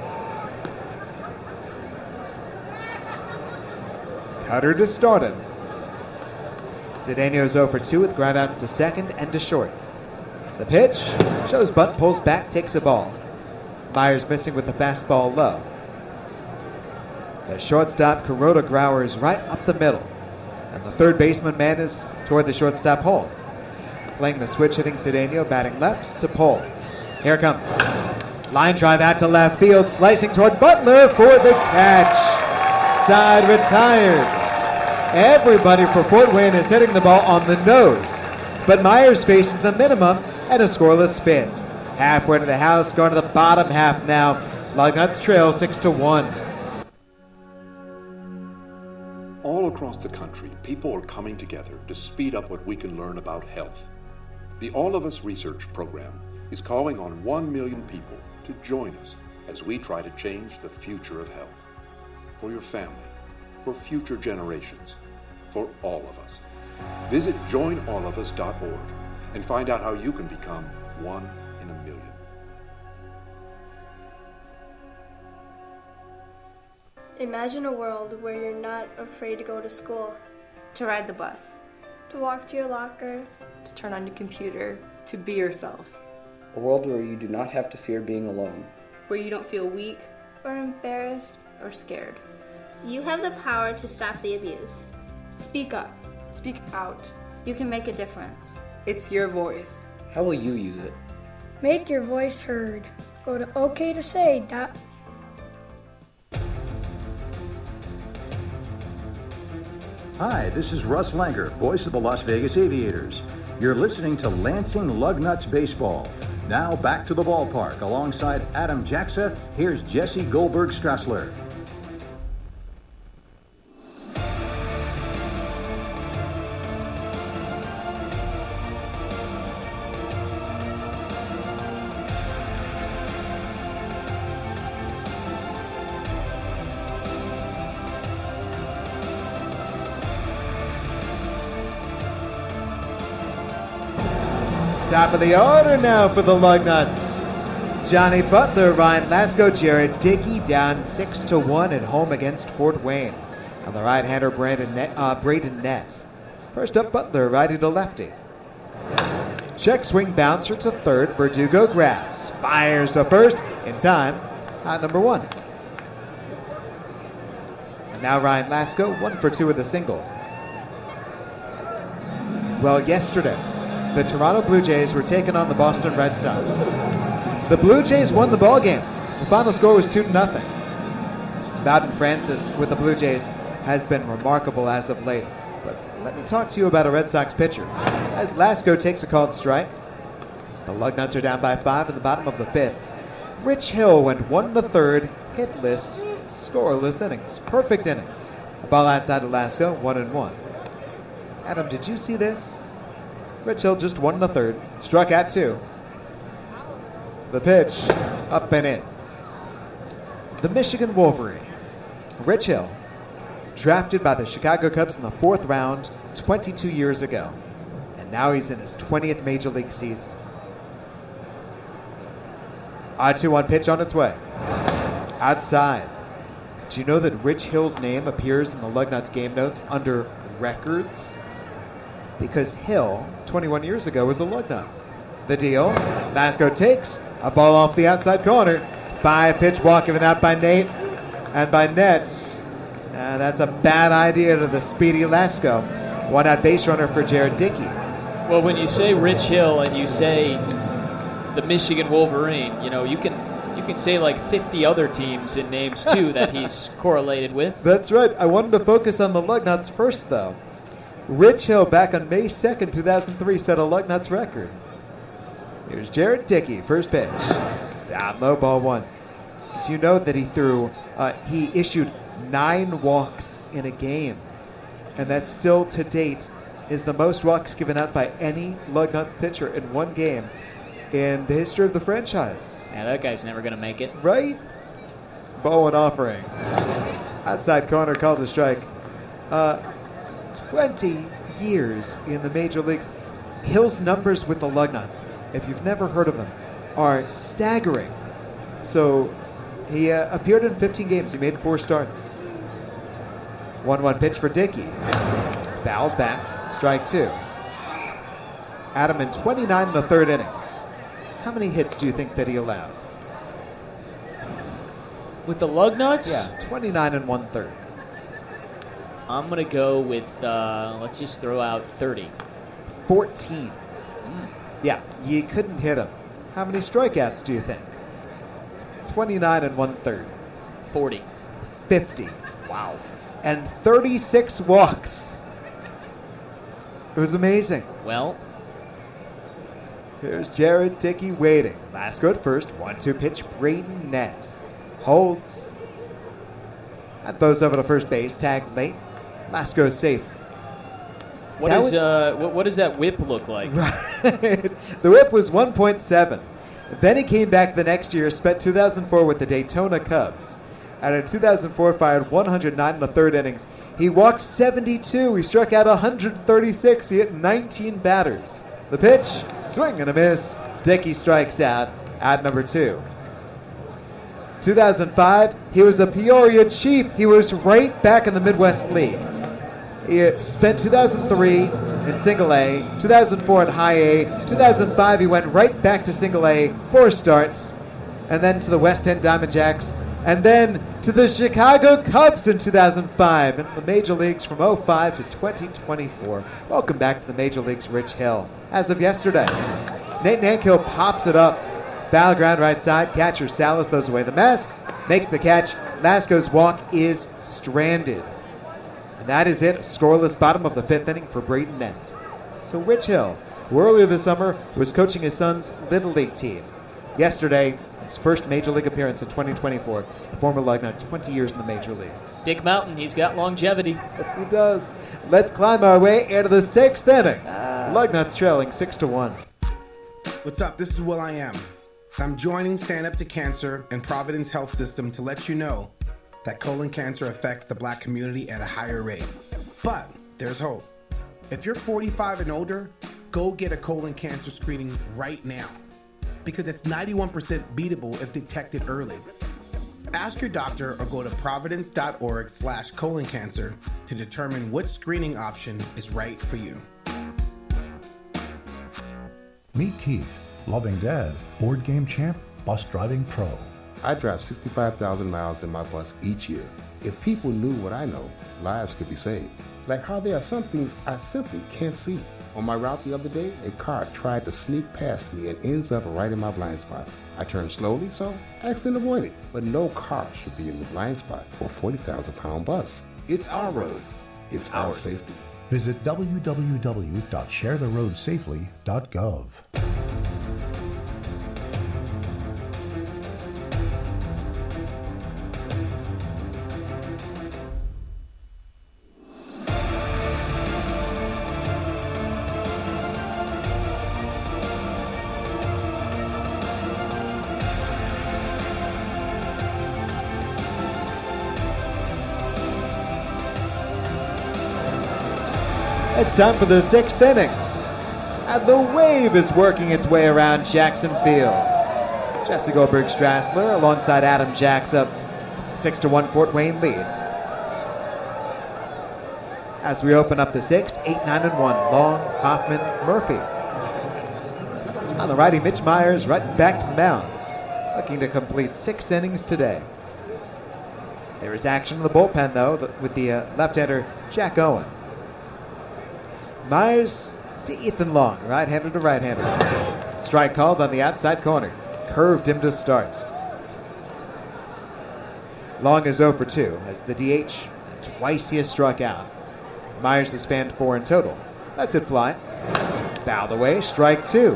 Cutter to start him. Cedeno's oh for two with groundouts to second and to short. The pitch shows bunt, pulls back, takes a ball. Myers missing with the fastball low. The shortstop, Kuroda Grauer, is right up the middle. And the third baseman man is toward the shortstop hole. Playing the switch hitting Cedeno, batting left to Pole. Here comes. Line drive out to left field, slicing toward Butler for the catch. Side retired. Everybody for Fort Wayne is hitting the ball on the nose. But Myers faces the minimum and a scoreless spin. Halfway to the house, going to the bottom half now. Lugnuts trail six to one. All across the country, people are coming together to speed up what we can learn about health. The All of Us Research Program is calling on one million people to join us as we try to change the future of health. For your family, for future generations, for all of us. Visit join all of us dot org and find out how you can become one in a million. Imagine a world where you're not afraid to go to school, to ride the bus, to walk to your locker, to turn on your computer, to be yourself. A world where you do not have to fear being alone. Where you don't feel weak or embarrassed or scared. You have the power to stop the abuse. Speak up. Speak out. You can make a difference. It's your voice. How will you use it? Make your voice heard. Go to O K to say dot Hi, this is Russ Langer, voice of the Las Vegas Aviators. You're listening to Lansing Lugnuts Baseball. Now back to the ballpark. Alongside Adam Jaxa, here's Jesse Goldberg-Strassler. Top of the order now for the Lugnuts. Johnny Butler, Ryan Lasko, Jared Dickey down six to one at home against Fort Wayne. On the right-hander, Brandon Net, uh, Braden Nett. First up, Butler, righty to lefty. Check swing bouncer to third. Verdugo grabs. Fires to first in time. Out number one. And now Ryan Lasko, one for two with a single. Well, yesterday, the Toronto Blue Jays were taking on the Boston Red Sox. The Blue Jays won the ball game. The final score was two to nothing. Bowden Francis with the Blue Jays has been remarkable as of late. But let me talk to you about a Red Sox pitcher. As Lasko takes a called strike, the Lugnuts are down by five in the bottom of the fifth. Rich Hill went one in the third, hitless, scoreless innings. Perfect innings. A ball outside of Lasko, one and one. Adam, did you see this? Rich Hill just one in the third, struck out two. The pitch, up and in. The Michigan Wolverine, Rich Hill, drafted by the Chicago Cubs in the fourth round twenty-two years ago. And now he's in his twentieth Major League season. A two one pitch on its way. Outside. Do you know that Rich Hill's name appears in the Lugnuts game notes under records? Because Hill, twenty-one years ago, was a Lugnut. The deal, Lasko takes a ball off the outside corner. Five-pitch walk given out by Nate and by Nett. Uh, that's a bad idea to the speedy Lasko. One out base runner for Jared Dickey. Well, when you say Rich Hill and you say the Michigan Wolverine, you know, you can you can say like fifty other teams in names, too, that he's correlated with. That's right. I wanted to focus on the Lugnuts first, though. Rich Hill, back on May second, two thousand three, set a Lugnuts record. Here's Jared Dickey, first pitch. Down low, ball one. Do you know that he threw, uh, he issued nine walks in a game? And that still, to date, is the most walks given out by any Lugnuts pitcher in one game in the history of the franchise. Yeah, that guy's never going to make it. Right? Ball one offering. Outside corner, called a strike. Uh, twenty years in the major leagues. Hill's numbers with the Lugnuts, if you've never heard of them, are staggering. So he uh, appeared in fifteen games. He made four starts. one one pitch for Dickey. Fouled back. Strike two. Adam, in twenty-nine in the third innings, how many hits do you think that he allowed? With the Lugnuts? Yeah, twenty-nine and one third. I'm going to go with, uh, let's just throw out thirty. fourteen. Mm. Yeah, you couldn't hit him. How many strikeouts do you think? twenty-nine and one third. forty. fifty. Wow. And thirty-six walks. It was amazing. Well, here's Jared Dickey waiting. Lasko at first. one two pitch. Braden Nett. Holds. That throws over to first base. Tag late. Lasko's safe. What, is, was, uh, what, what does that whip look like? Right. The whip was one point seven. Then he came back the next year, spent two thousand four with the Daytona Cubs. And in two thousand four, fired one hundred nine in the third innings. He walked seventy-two. He struck out one hundred thirty-six. He hit nineteen batters. The pitch, swing and a miss. Dickey strikes out at number two. two thousand five, he was a Peoria Chief. He was right back in the Midwest League. He spent two thousand three in Single A, two thousand four in High A, two thousand five he went right back to Single A, four starts, and then to the West End Diamond Jacks, and then to the Chicago Cubs in two thousand five, and the Major Leagues from oh five to twenty twenty-four. Welcome back to the Major Leagues, Rich Hill. As of yesterday, Nate Nankill pops it up. Foul ground right side. Catcher Salas throws away the mask, makes the catch. Lasko's walk is stranded. And that is it. A scoreless bottom of the fifth inning for Braden Nett. So Rich Hill, who earlier this summer was coaching his son's Little League team. Yesterday, his first Major League appearance in twenty twenty-four. The former Lugnut, twenty years in the Major Leagues. Dick Mountain, he's got longevity. Yes, he does. Let's climb our way into the sixth inning. Uh, Lugnuts trailing six to one. What's up? This is Will I Am. I'm joining Stand Up to Cancer and Providence Health System to let you know that colon cancer affects the black community at a higher rate. But there's hope. If you're forty-five and older, go get a colon cancer screening right now, because it's ninety-one percent beatable if detected early. Ask your doctor or go to providence.org slash colon cancer to determine which screening option is right for you. Meet Keith, loving dad, board game champ, bus driving pro. I drive sixty-five thousand miles in my bus each year. If people knew what I know, lives could be saved. Like how there are some things I simply can't see. On my route the other day, a car tried to sneak past me and ends up right in my blind spot. I turned slowly, so I accident avoided. But no car should be in the blind spot for a forty thousand pound bus. It's our roads. It's our safety. Visit w w w dot share the road safely dot gov. It's time for the sixth inning. And the wave is working its way around Jackson Field. Jesse Goldberg Strassler alongside Adam Jacks up six to one Fort Wayne lead. As we open up the sixth, eight, nine, and one. Long, Hoffman, Murphy. On the righty, Mitch Myers right back to the mound, looking to complete six innings today. There is action in the bullpen, though, with the uh, left-hander Jack Owen. Myers to Ethan Long, right-hander to right-hander. Strike called on the outside corner. Curved him to start. Long is oh for two as the D H. Twice he has struck out. Myers has fanned four in total. That's it fly. Fouled away, strike two.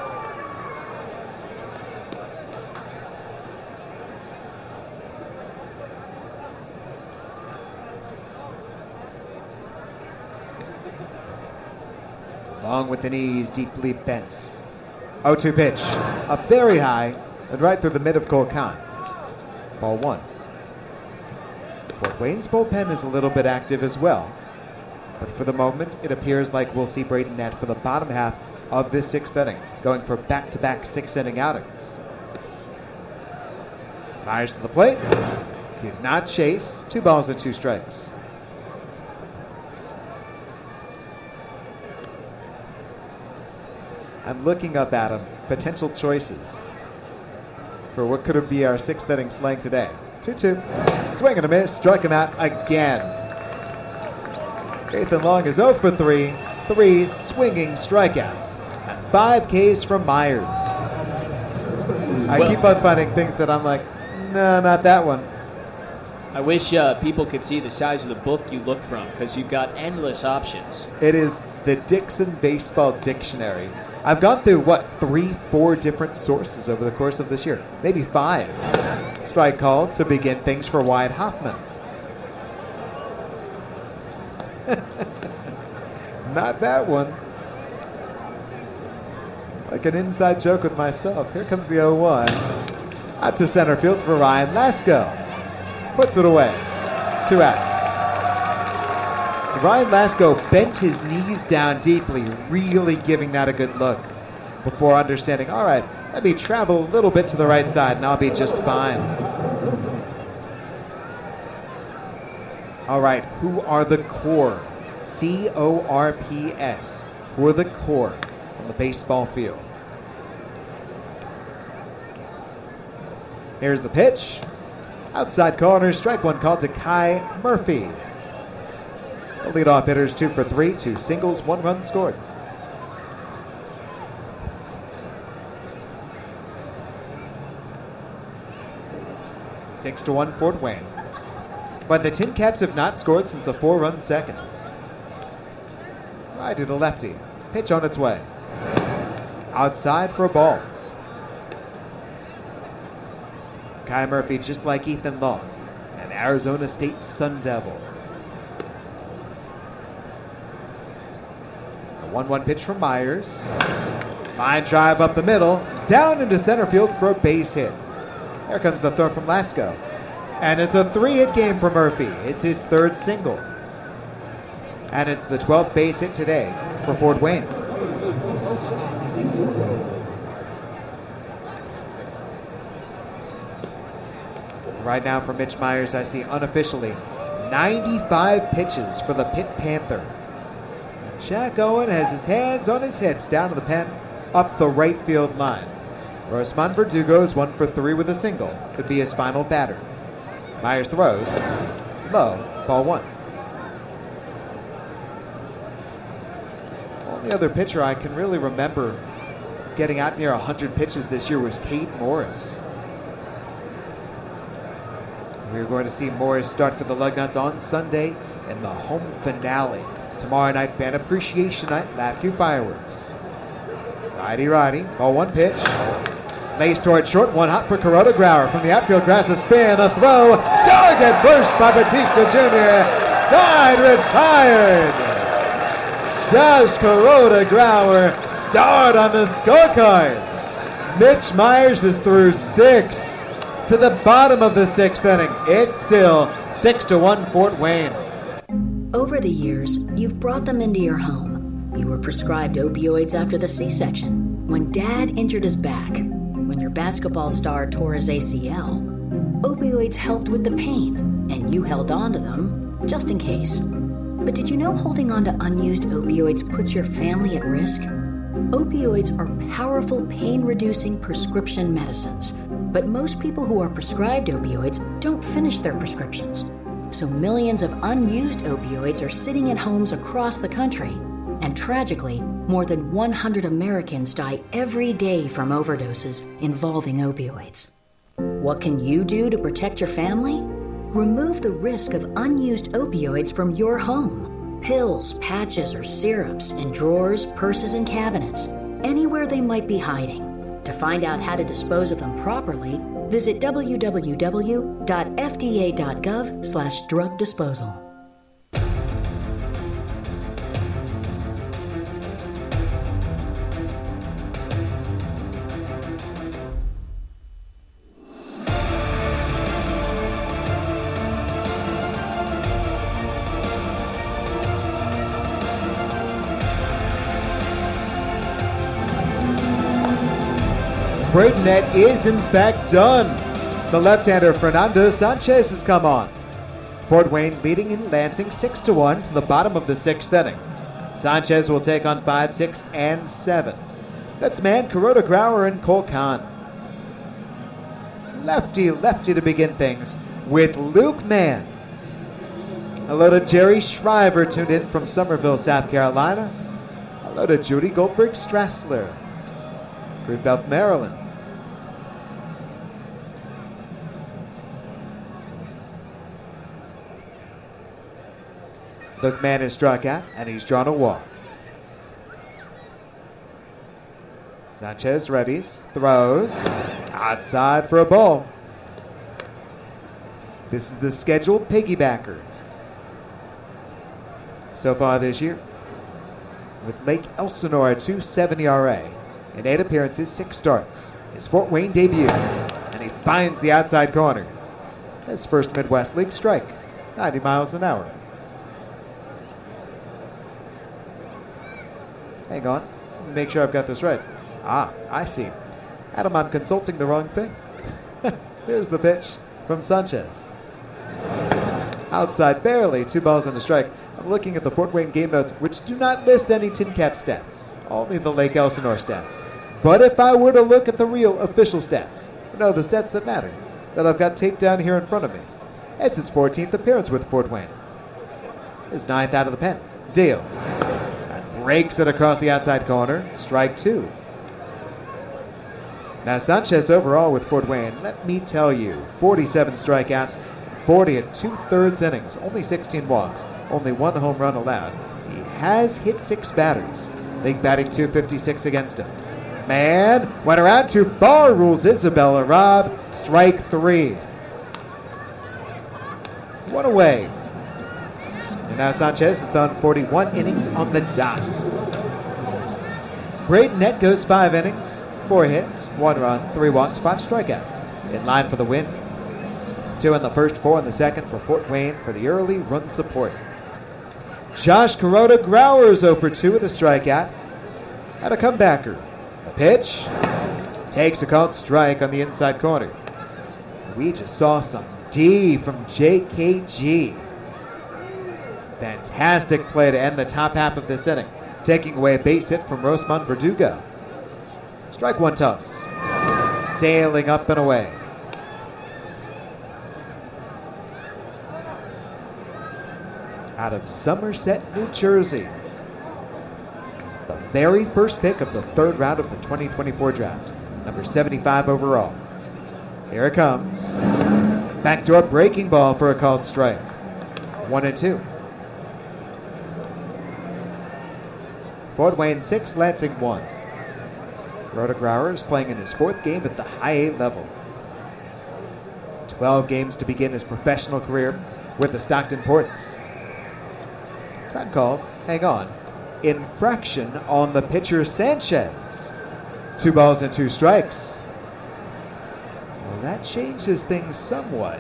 Long with the knees deeply bent. oh two pitch. Up very high and right through the mid of Cole Khan. Ball one. Fort Wayne's bullpen is a little bit active as well. But for the moment, it appears like we'll see Braden Nett for the bottom half of this sixth inning, going for back-to-back six-inning outings. Myers to the plate. Did not chase. Two balls and two strikes. I'm looking up, Adam, potential choices for what could be our sixth inning slang today. two two. Swing and a miss. Struck him out again. Ethan Long is oh for three. Three swinging strikeouts. And five Ks from Myers. I Well- keep on finding things that I'm like, no, not that one. I wish uh, people could see the size of the book you look from, because you've got endless options. It is the Dixon Baseball Dictionary. I've gone through, what, three, four different sources over the course of this year. Maybe five. Strike called to begin things for Wyatt Hoffman. Not that one. Like an inside joke with myself. Here comes the oh one. Out to center field for Ryan Lasko. Puts it away. Two outs. Ryan Lasko bent his knees down deeply, really giving that a good look before understanding, all right, let me travel a little bit to the right side and I'll be just fine. All right, who are the core? C O R P S. Who are the core on the baseball field? Here's the pitch. Outside corner, strike one called to Kai Murphy. The leadoff hitters two for three, two singles, one run scored. Six to one Fort Wayne. But the Tin Caps have not scored since a four-run second. Right to the lefty. Pitch on its way. Outside for a ball. Kai Murphy, just like Ethan Long, an Arizona State Sun Devil. A one one pitch from Myers. Line drive up the middle, down into center field for a base hit. There comes the throw from Lasko. And it's a three-hit game for Murphy. It's his third single. And it's the twelfth base hit today for Fort Wayne. Right now for Mitch Myers, I see unofficially ninety-five pitches for the Pitt Panther. Jack Owen has his hands on his hips down to the pen, up the right field line. Rosman Verdugo is one for three with a single. Could be his final batter. Myers throws. Low. Ball one. Only other pitcher I can really remember getting out near one hundred pitches this year was Cade Morris. We're going to see Morris start for the Lugnuts on Sunday in the home finale. Tomorrow night, Fan Appreciation Night, Laughview Fireworks. Righty, righty. Ball one pitch. Lays toward short, one hot for Kuroda Grauer. From the outfield grass, a spin, a throw. Dug at first by Batista Junior Side retired. Josh Kuroda Grauer starred on the scorecard. Mitch Myers is through six. To the bottom of the sixth inning. It's still six to one Fort Wayne. Over the years, you've brought them into your home. You were prescribed opioids after the C-section, when Dad injured his back, when your basketball star tore his A C L. Opioids helped with the pain, and you held on to them just in case. But did you know holding on to unused opioids puts your family at risk? Opioids are powerful pain-reducing prescription medicines. But most people who are prescribed opioids don't finish their prescriptions. So millions of unused opioids are sitting in homes across the country. And tragically, more than one hundred Americans die every day from overdoses involving opioids. What can you do to protect your family? Remove the risk of unused opioids from your home. Pills, patches, or syrups in drawers, purses, and cabinets, anywhere they might be hiding. To find out how to dispose of them properly, visit w w w dot f d a dot gov slash drug disposal. Bradenette is in fact done. The left-hander Fernando Sanchez has come on. Fort Wayne leading in Lansing six to one to the bottom of the sixth inning. Sanchez will take on five, six, and seven. That's man Kuroda Grauer and Cole Kahn. Lefty, lefty to begin things with Luke Mann. Hello to Jerry Shriver, tuned in from Somerville, South Carolina. Hello to Judy Goldberg Strassler, Greenbelt, Maryland. Luke Mann is struck out, and he's drawn a walk. Sanchez readies, throws, outside for a ball. This is the scheduled piggybacker. So far this year, with Lake Elsinore a two point seven E R A, in eight appearances, six starts. His Fort Wayne debut, and he finds the outside corner. His first Midwest League strike, ninety miles an hour. Hang on, let me make sure I've got this right. Ah, I see. Adam, I'm consulting the wrong thing. There's the pitch from Sanchez. Outside barely, two balls and a strike. I'm looking at the Fort Wayne game notes, which do not list any tin cap stats, only the Lake Elsinore stats. But if I were to look at the real official stats, you know, the stats that matter, that I've got taped down here in front of me, it's his fourteenth appearance with Fort Wayne. His ninth out of the pen. Deals. And breaks it across the outside corner. Strike two. Now Sanchez overall with Fort Wayne, let me tell you, forty-seven strikeouts, forty and two-thirds innings, only sixteen walks, only one home run allowed. He has hit six batters. League batting two fifty-six against him. Man, went around too far, rules Isabella Robb. Strike three. One away. And now Sanchez has thrown forty-one innings on the dot. Bradenette goes five innings, four hits, one run, three walks, five strikeouts. In line for the win. Two in the first, four in the second for Fort Wayne for the early run support. Josh Kuroda Grauer is oh for two with a strikeout. And a comebacker. A pitch. Takes a called strike on the inside corner. We just saw some D from J K G. Fantastic play to end the top half of this inning, taking away a base hit from Rosman Verdugo. Strike one toss. Sailing up and away. Out of Somerset, New Jersey. The very first pick of the third round of the twenty twenty-four draft. Number seventy-five overall. Here it comes. Backdoor breaking ball for a called strike. One and two. Fort Wayne six, Lansing one. Rhoda Grauer is playing in his fourth game at the high A level. twelve games to begin his professional career with the Stockton Ports. Time called. Hang on. Infraction on the pitcher Sanchez. Two balls and two strikes. Well, that changes things somewhat.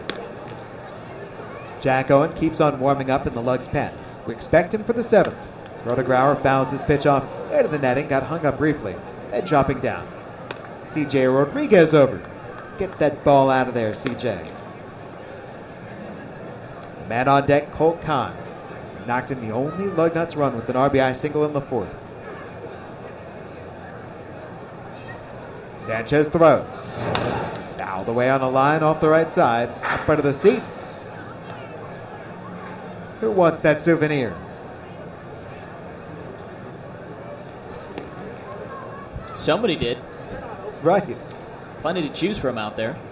Jack Owen keeps on warming up in the Lugs pen. We expect him for the seventh. Rhoda Grauer fouls this pitch off into the netting, got hung up briefly, then dropping down. C J Rodriguez over. Get that ball out of there, C J. The man on deck, Colt Kahn, knocked in the only Lugnuts run with an R B I single in the fourth. Sanchez throws. Fouled away on a line off the right side, up under the seats. Who wants that souvenir? Somebody did. Right. Plenty to choose from out there.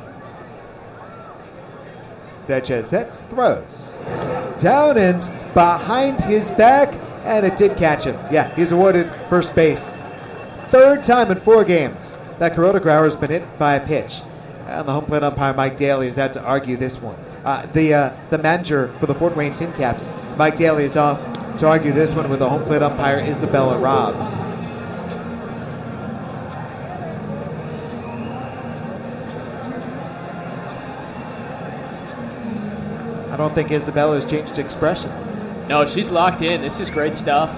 Sanchez hits, throws. Down and behind his back, and it did catch him. Yeah, he's awarded first base. Third time in four games that Kuroda Grauer has been hit by a pitch. And the home plate umpire, Mike Daly, has had to argue this one. Uh, the uh, the manager for the Fort Wayne Tin Caps, Mike Daly, is off to argue this one with the home plate umpire, Isabella Robb. I don't think Isabella's changed expression. No, she's locked in. This is great stuff.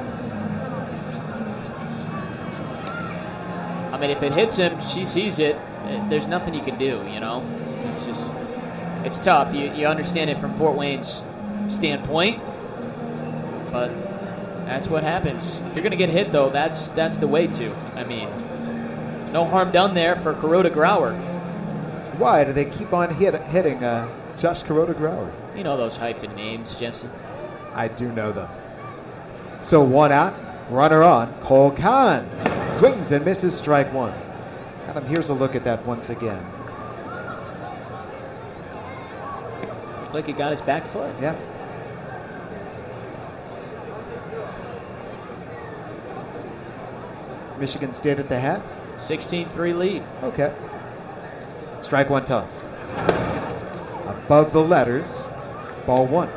I mean, if it hits him, she sees it. There's nothing you can do, you know? It's just, it's tough. You, you understand it from Fort Wayne's standpoint, but that's what happens. If you're going to get hit, though, that's that's the way to. I mean, no harm done there for Kuroda Grauer. Why do they keep on hit, hitting uh, Josh Kuroda Grauer? You know those hyphen names, Jensen. I do know them. So one out, runner on, Cole Kahn. Swings and misses, strike one. Adam, here's a look at that once again. Looked like he got his back foot. Yeah. Michigan State at the half. sixteen three lead. Okay. Strike one toss. Above the letters, ball one.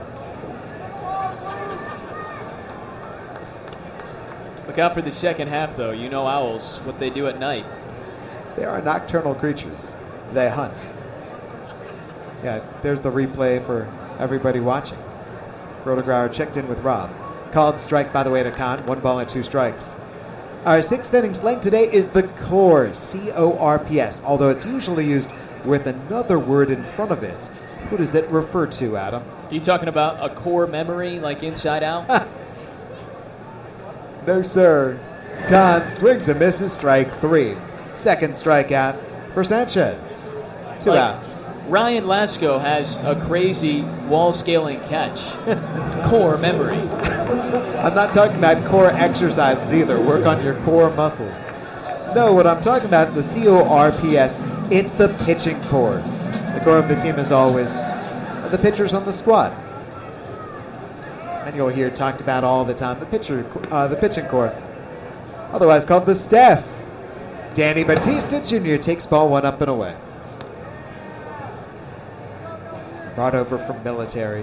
Look out for the second half, though. You know owls, what they do at night. They are nocturnal creatures. They hunt. Yeah, there's the replay for everybody watching. Kuroda Grauer checked in with Rob. Called strike, by the way, to Kahn. One ball and two strikes. Our sixth inning slang today is the core, C O R P S, although it's usually used with another word in front of it. Who does it refer to, Adam? Are you talking about a core memory, like Inside Out? No, sir. Kahn swings and misses, strike three. Second strikeout for Sanchez. Two like outs. Ryan Lasko has a crazy wall-scaling catch. Core memory. I'm not talking about core exercises either. Work on your core muscles. No, what I'm talking about, the C O R P S, it's the pitching core. The core of the team is always the pitchers on the squad. And you'll hear talked about all the time, the pitcher, uh, the pitching core, otherwise called the staff. Danny Batista Junior takes ball one up and away. Brought over from military.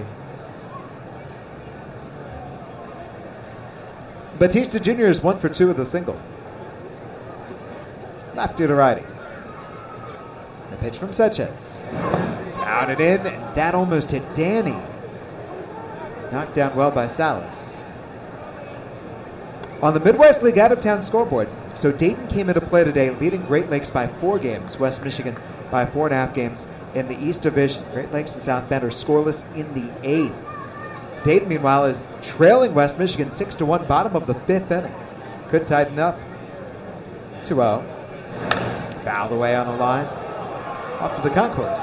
Batista Junior is one for two with a single. Lefty to righty. The pitch from Sanchez. Down and in, and that almost hit Danny. Knocked down well by Salas. On the Midwest League out-of-town scoreboard, so Dayton came into play today leading Great Lakes by four games, West Michigan by four and a half games in the East Division. Great Lakes and South Bend are scoreless in the eighth. Dayton, meanwhile, is trailing West Michigan six to one, bottom of the fifth inning. Could tighten up. two oh. Fouled away on the line. Off to the concourse.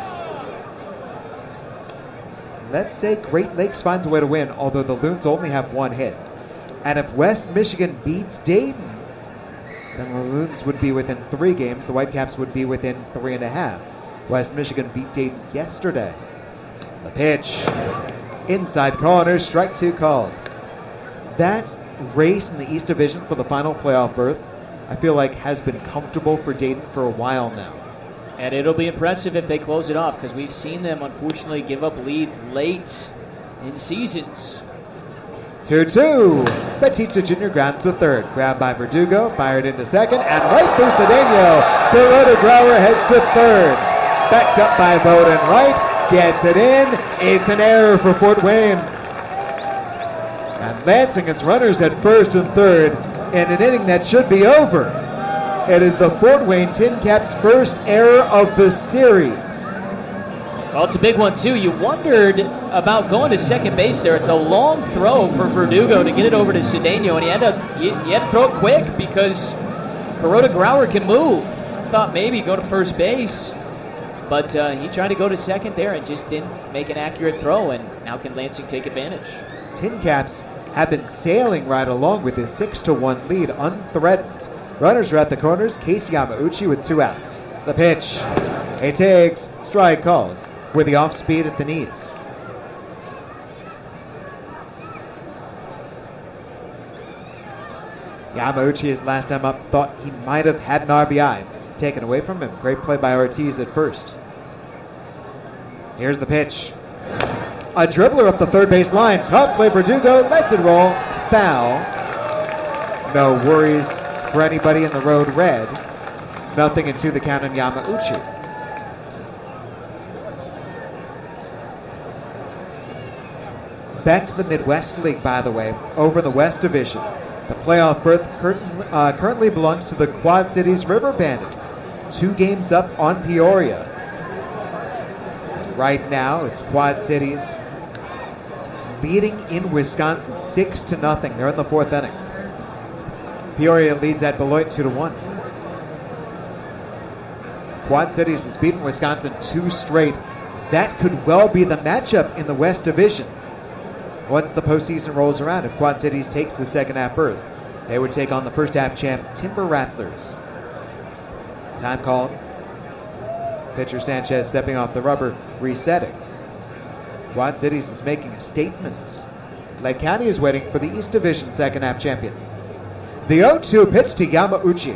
Let's say Great Lakes finds a way to win, although the Loons only have one hit. And if West Michigan beats Dayton, then the Loons would be within three games. The Whitecaps would be within three and a half. West Michigan beat Dayton yesterday. The pitch. Inside corner, strike two called. That race in the East Division for the final playoff berth, I feel like has been comfortable for Dayton for a while now. And it'll be impressive if they close it off, because we've seen them, unfortunately, give up leads late in seasons. two two. Batista Junior grounds to third. Grabbed by Verdugo, fired into second, and right through Cedeno. Perota Grauer heads to third. Backed up by Bowden Wright, gets it in. It's an error for Fort Wayne. And Lansing has runners at first and third in an inning that should be over. It is the Fort Wayne Tin Caps' first error of the series. Well, it's a big one, too. You wondered about going to second base there. It's a long throw for Verdugo to get it over to Cedeno, and he had to, he, he had to throw it quick because Perota Grauer can move. I thought maybe go to first base, but uh, he tried to go to second there and just didn't make an accurate throw, and now can Lansing take advantage. Tin Caps have been sailing right along with his six to one lead unthreatened. Runners are at the corners. Casey Yamauchi with two outs. The pitch. It takes. Strike called with the off speed at the knees. Yamauchi, his last time up, thought he might have had an R B I taken away from him. Great play by Ortiz at first. Here's the pitch. A dribbler up the third base line. Tough play. Verdugo lets it roll. Foul. No worries for anybody in the road red. Nothing into the count on Yamauchi. Back to the Midwest League, by the way, over the West Division. The playoff berth currently, uh, currently belongs to the Quad Cities River Bandits. Two games up on Peoria. Right now, it's Quad Cities leading in Wisconsin six to nothing. They're in the fourth inning. Peoria leads at Beloit two to one. Quad Cities has beaten Wisconsin two straight. That could well be the matchup in the West Division. Once the postseason rolls around, if Quad Cities takes the second half berth, they would take on the first half champ Timber Rattlers. Time called. Pitcher Sanchez stepping off the rubber, resetting. Quad Cities is making a statement. Lake County is waiting for the East Division second half champion. The oh two pitch to Yamauchi.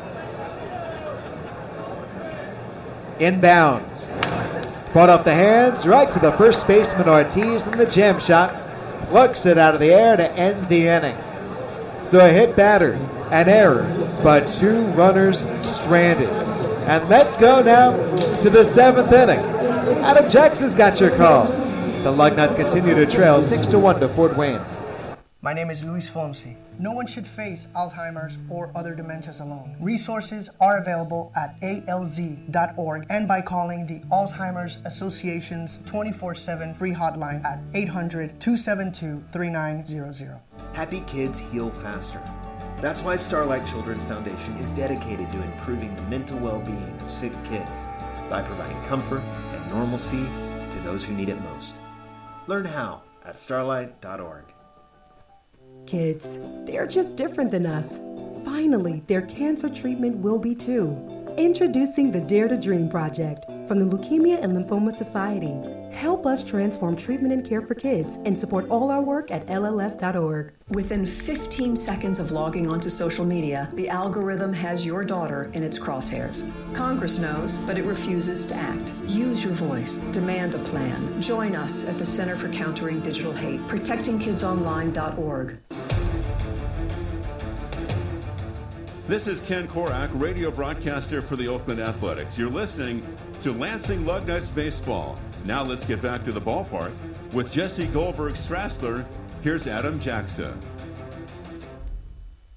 Inbound. Fought off the hands, right to the first baseman Ortiz, and the jam shot plucks it out of the air to end the inning. So a hit batter, an error, but two runners stranded. And let's go now to the seventh inning. Adam Jackson's got your call. The Lugnuts continue to trail six to one to Fort Wayne. My name is Luis Fonsi. No one should face Alzheimer's or other dementias alone. Resources are available at A L Z dot org and by calling the Alzheimer's Association's twenty-four seven free hotline at eight hundred, two seven two, three nine zero zero. Happy kids heal faster. That's why Starlight Children's Foundation is dedicated to improving the mental well-being of sick kids by providing comfort and normalcy to those who need it most. Learn how at starlight dot org. Kids, they're just different than us. Finally, their cancer treatment will be too. Introducing the Dare to Dream Project from the Leukemia and Lymphoma Society. Help us transform treatment and care for kids and support all our work at L L S dot org. Within fifteen seconds of logging onto social media, the algorithm has your daughter in its crosshairs. Congress knows, but it refuses to act. Use your voice. Demand a plan. Join us at the Center for Countering Digital Hate, protecting kids online dot org. This is Ken Korak, radio broadcaster for the Oakland Athletics. You're listening to Lansing Lugnuts Baseball. Now let's get back to the ballpark with Jesse Goldberg-Strassler. Here's Adam Jackson.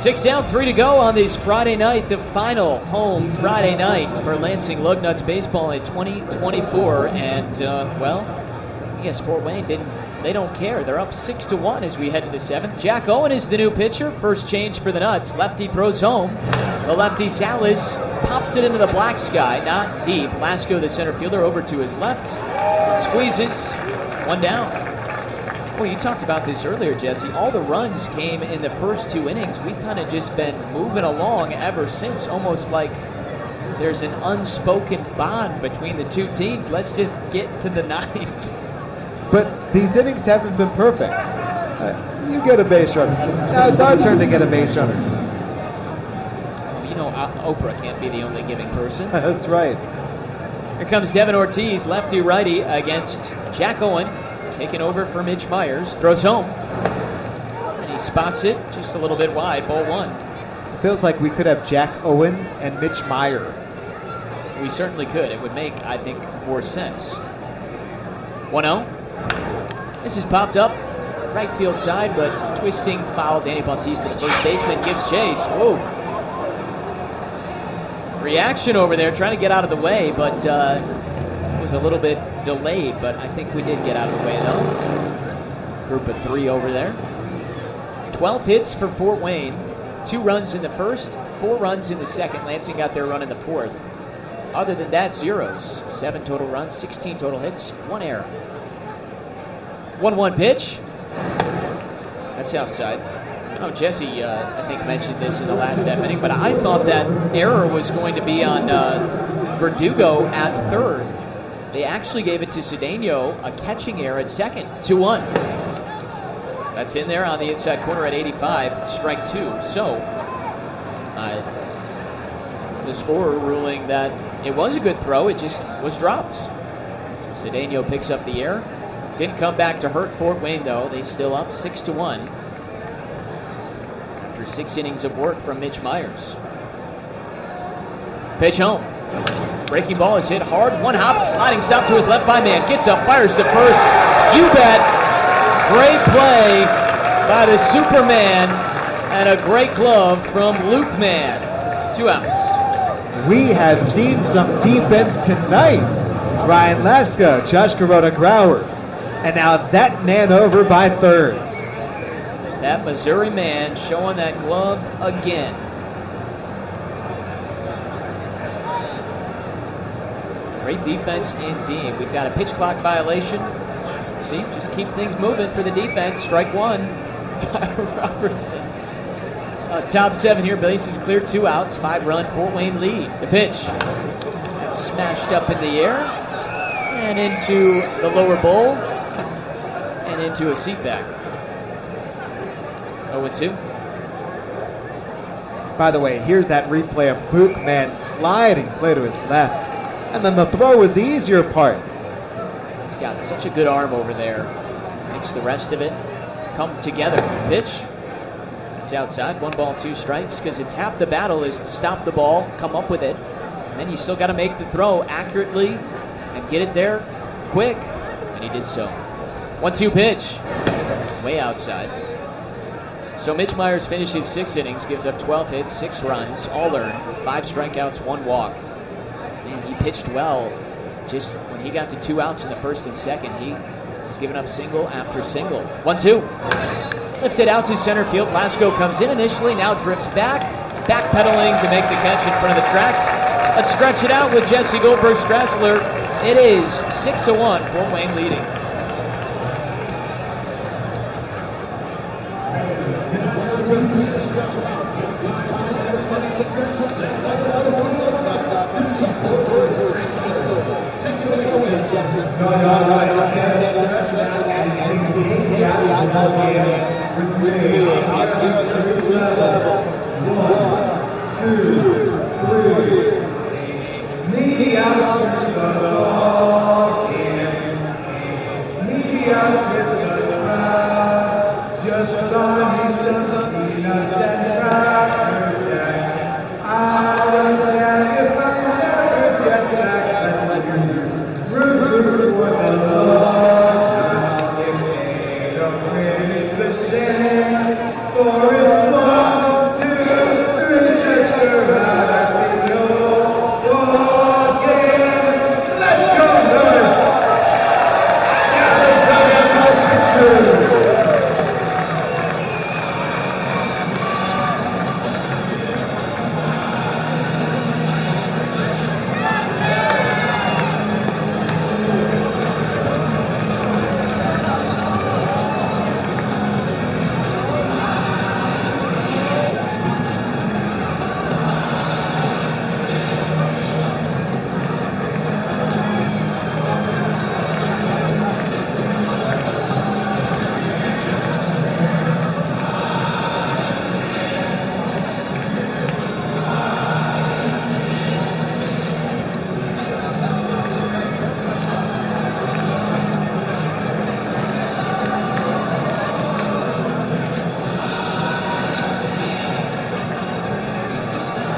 Six down, three to go on this Friday night, the final home Friday night for Lansing Lugnuts baseball in twenty twenty-four. And, uh, well, I guess Fort Wayne didn't, they don't care. They're up six to one as we head to the seventh. Jack Owen is the new pitcher. First change for the Nuts. Lefty throws home. The lefty Salas pops it into the black sky, not deep. Lasko, the center fielder, over to his left. Squeezes. One down. Well, you talked about this earlier, Jesse. All the runs came in the first two innings. We've kind of just been moving along ever since, almost like there's an unspoken bond between the two teams. Let's just get to the ninth. But these innings haven't been perfect. Uh, you get a base runner. Now it's our turn to get a base runner. You know, uh, Oprah can't be the only giving person. That's right. Here comes Devin Ortiz, lefty-righty, against Jack Owen. Taking over for Mitch Myers. Throws home. And he spots it just a little bit wide. Ball one. It feels like we could have Jack Owens and Mitch Meyer. We certainly could. It would make, I think, more sense. one oh. This is popped up. Right field side, but twisting foul. Danny Bautista, the first baseman, gives chase. Whoa. Reaction over there, trying to get out of the way, but uh, was a little bit delayed, but I think we did get out of the way, though. Group of three over there. twelve hits for Fort Wayne. Two runs in the first, four runs in the second. Lansing got their run in the fourth. Other than that, zeros. Seven total runs, sixteen total hits, one error. one one pitch. That's outside. Oh, Jesse, uh, I think, mentioned this in the last half inning, but I thought that error was going to be on uh, Verdugo at third. They actually gave it to Cedeno, a catching error at second. two one. That's in there on the inside corner at eighty-five, strike two. So, uh, the scorer ruling that it was a good throw, it just was dropped. So Cedeno picks up the error. Didn't come back to hurt Fort Wayne, though. They still up six to one. After six innings of work from Mitch Myers. Pitch home. Breaking ball is hit hard. One hop, sliding stop to his left by man. Gets up, fires to first. You bet. Great play by the Superman and a great glove from Luke Mann. Two outs. We have seen some defense tonight. Ryan Lasko, Josh Kuroda Grauer. And now that man over by third. That Missouri man showing that glove again. Great defense indeed. We've got a pitch clock violation. See, just keep things moving for the defense. Strike one. Tyler Robertson. Uh, top seven here. Bases clear, two outs. Five run Fort Wayne lead. The pitch. That's smashed up in the air and into the lower bowl and into a seat back. oh two. By the way, here's that replay of Luke Mann sliding play to his left. And then the throw was the easier part. He's got such a good arm over there. Makes the rest of it come together. Pitch. It's outside. One ball, two strikes, because it's half the battle is to stop the ball, come up with it, and then you still got to make the throw accurately and get it there quick. And he did so. one two pitch. Way outside. So Mitch Myers finishes six innings, gives up twelve hits, six runs, all earned, five strikeouts, one walk. Man, he pitched well. Just when he got to two outs in the first and second, he was giving up single after single. one two. Lifted out to center field. Lasko comes in initially, now drifts back, backpedaling to make the catch in front of the track. Let's stretch it out with Jesse Goldberg Strassler. It is six to one, Fort Wayne leading.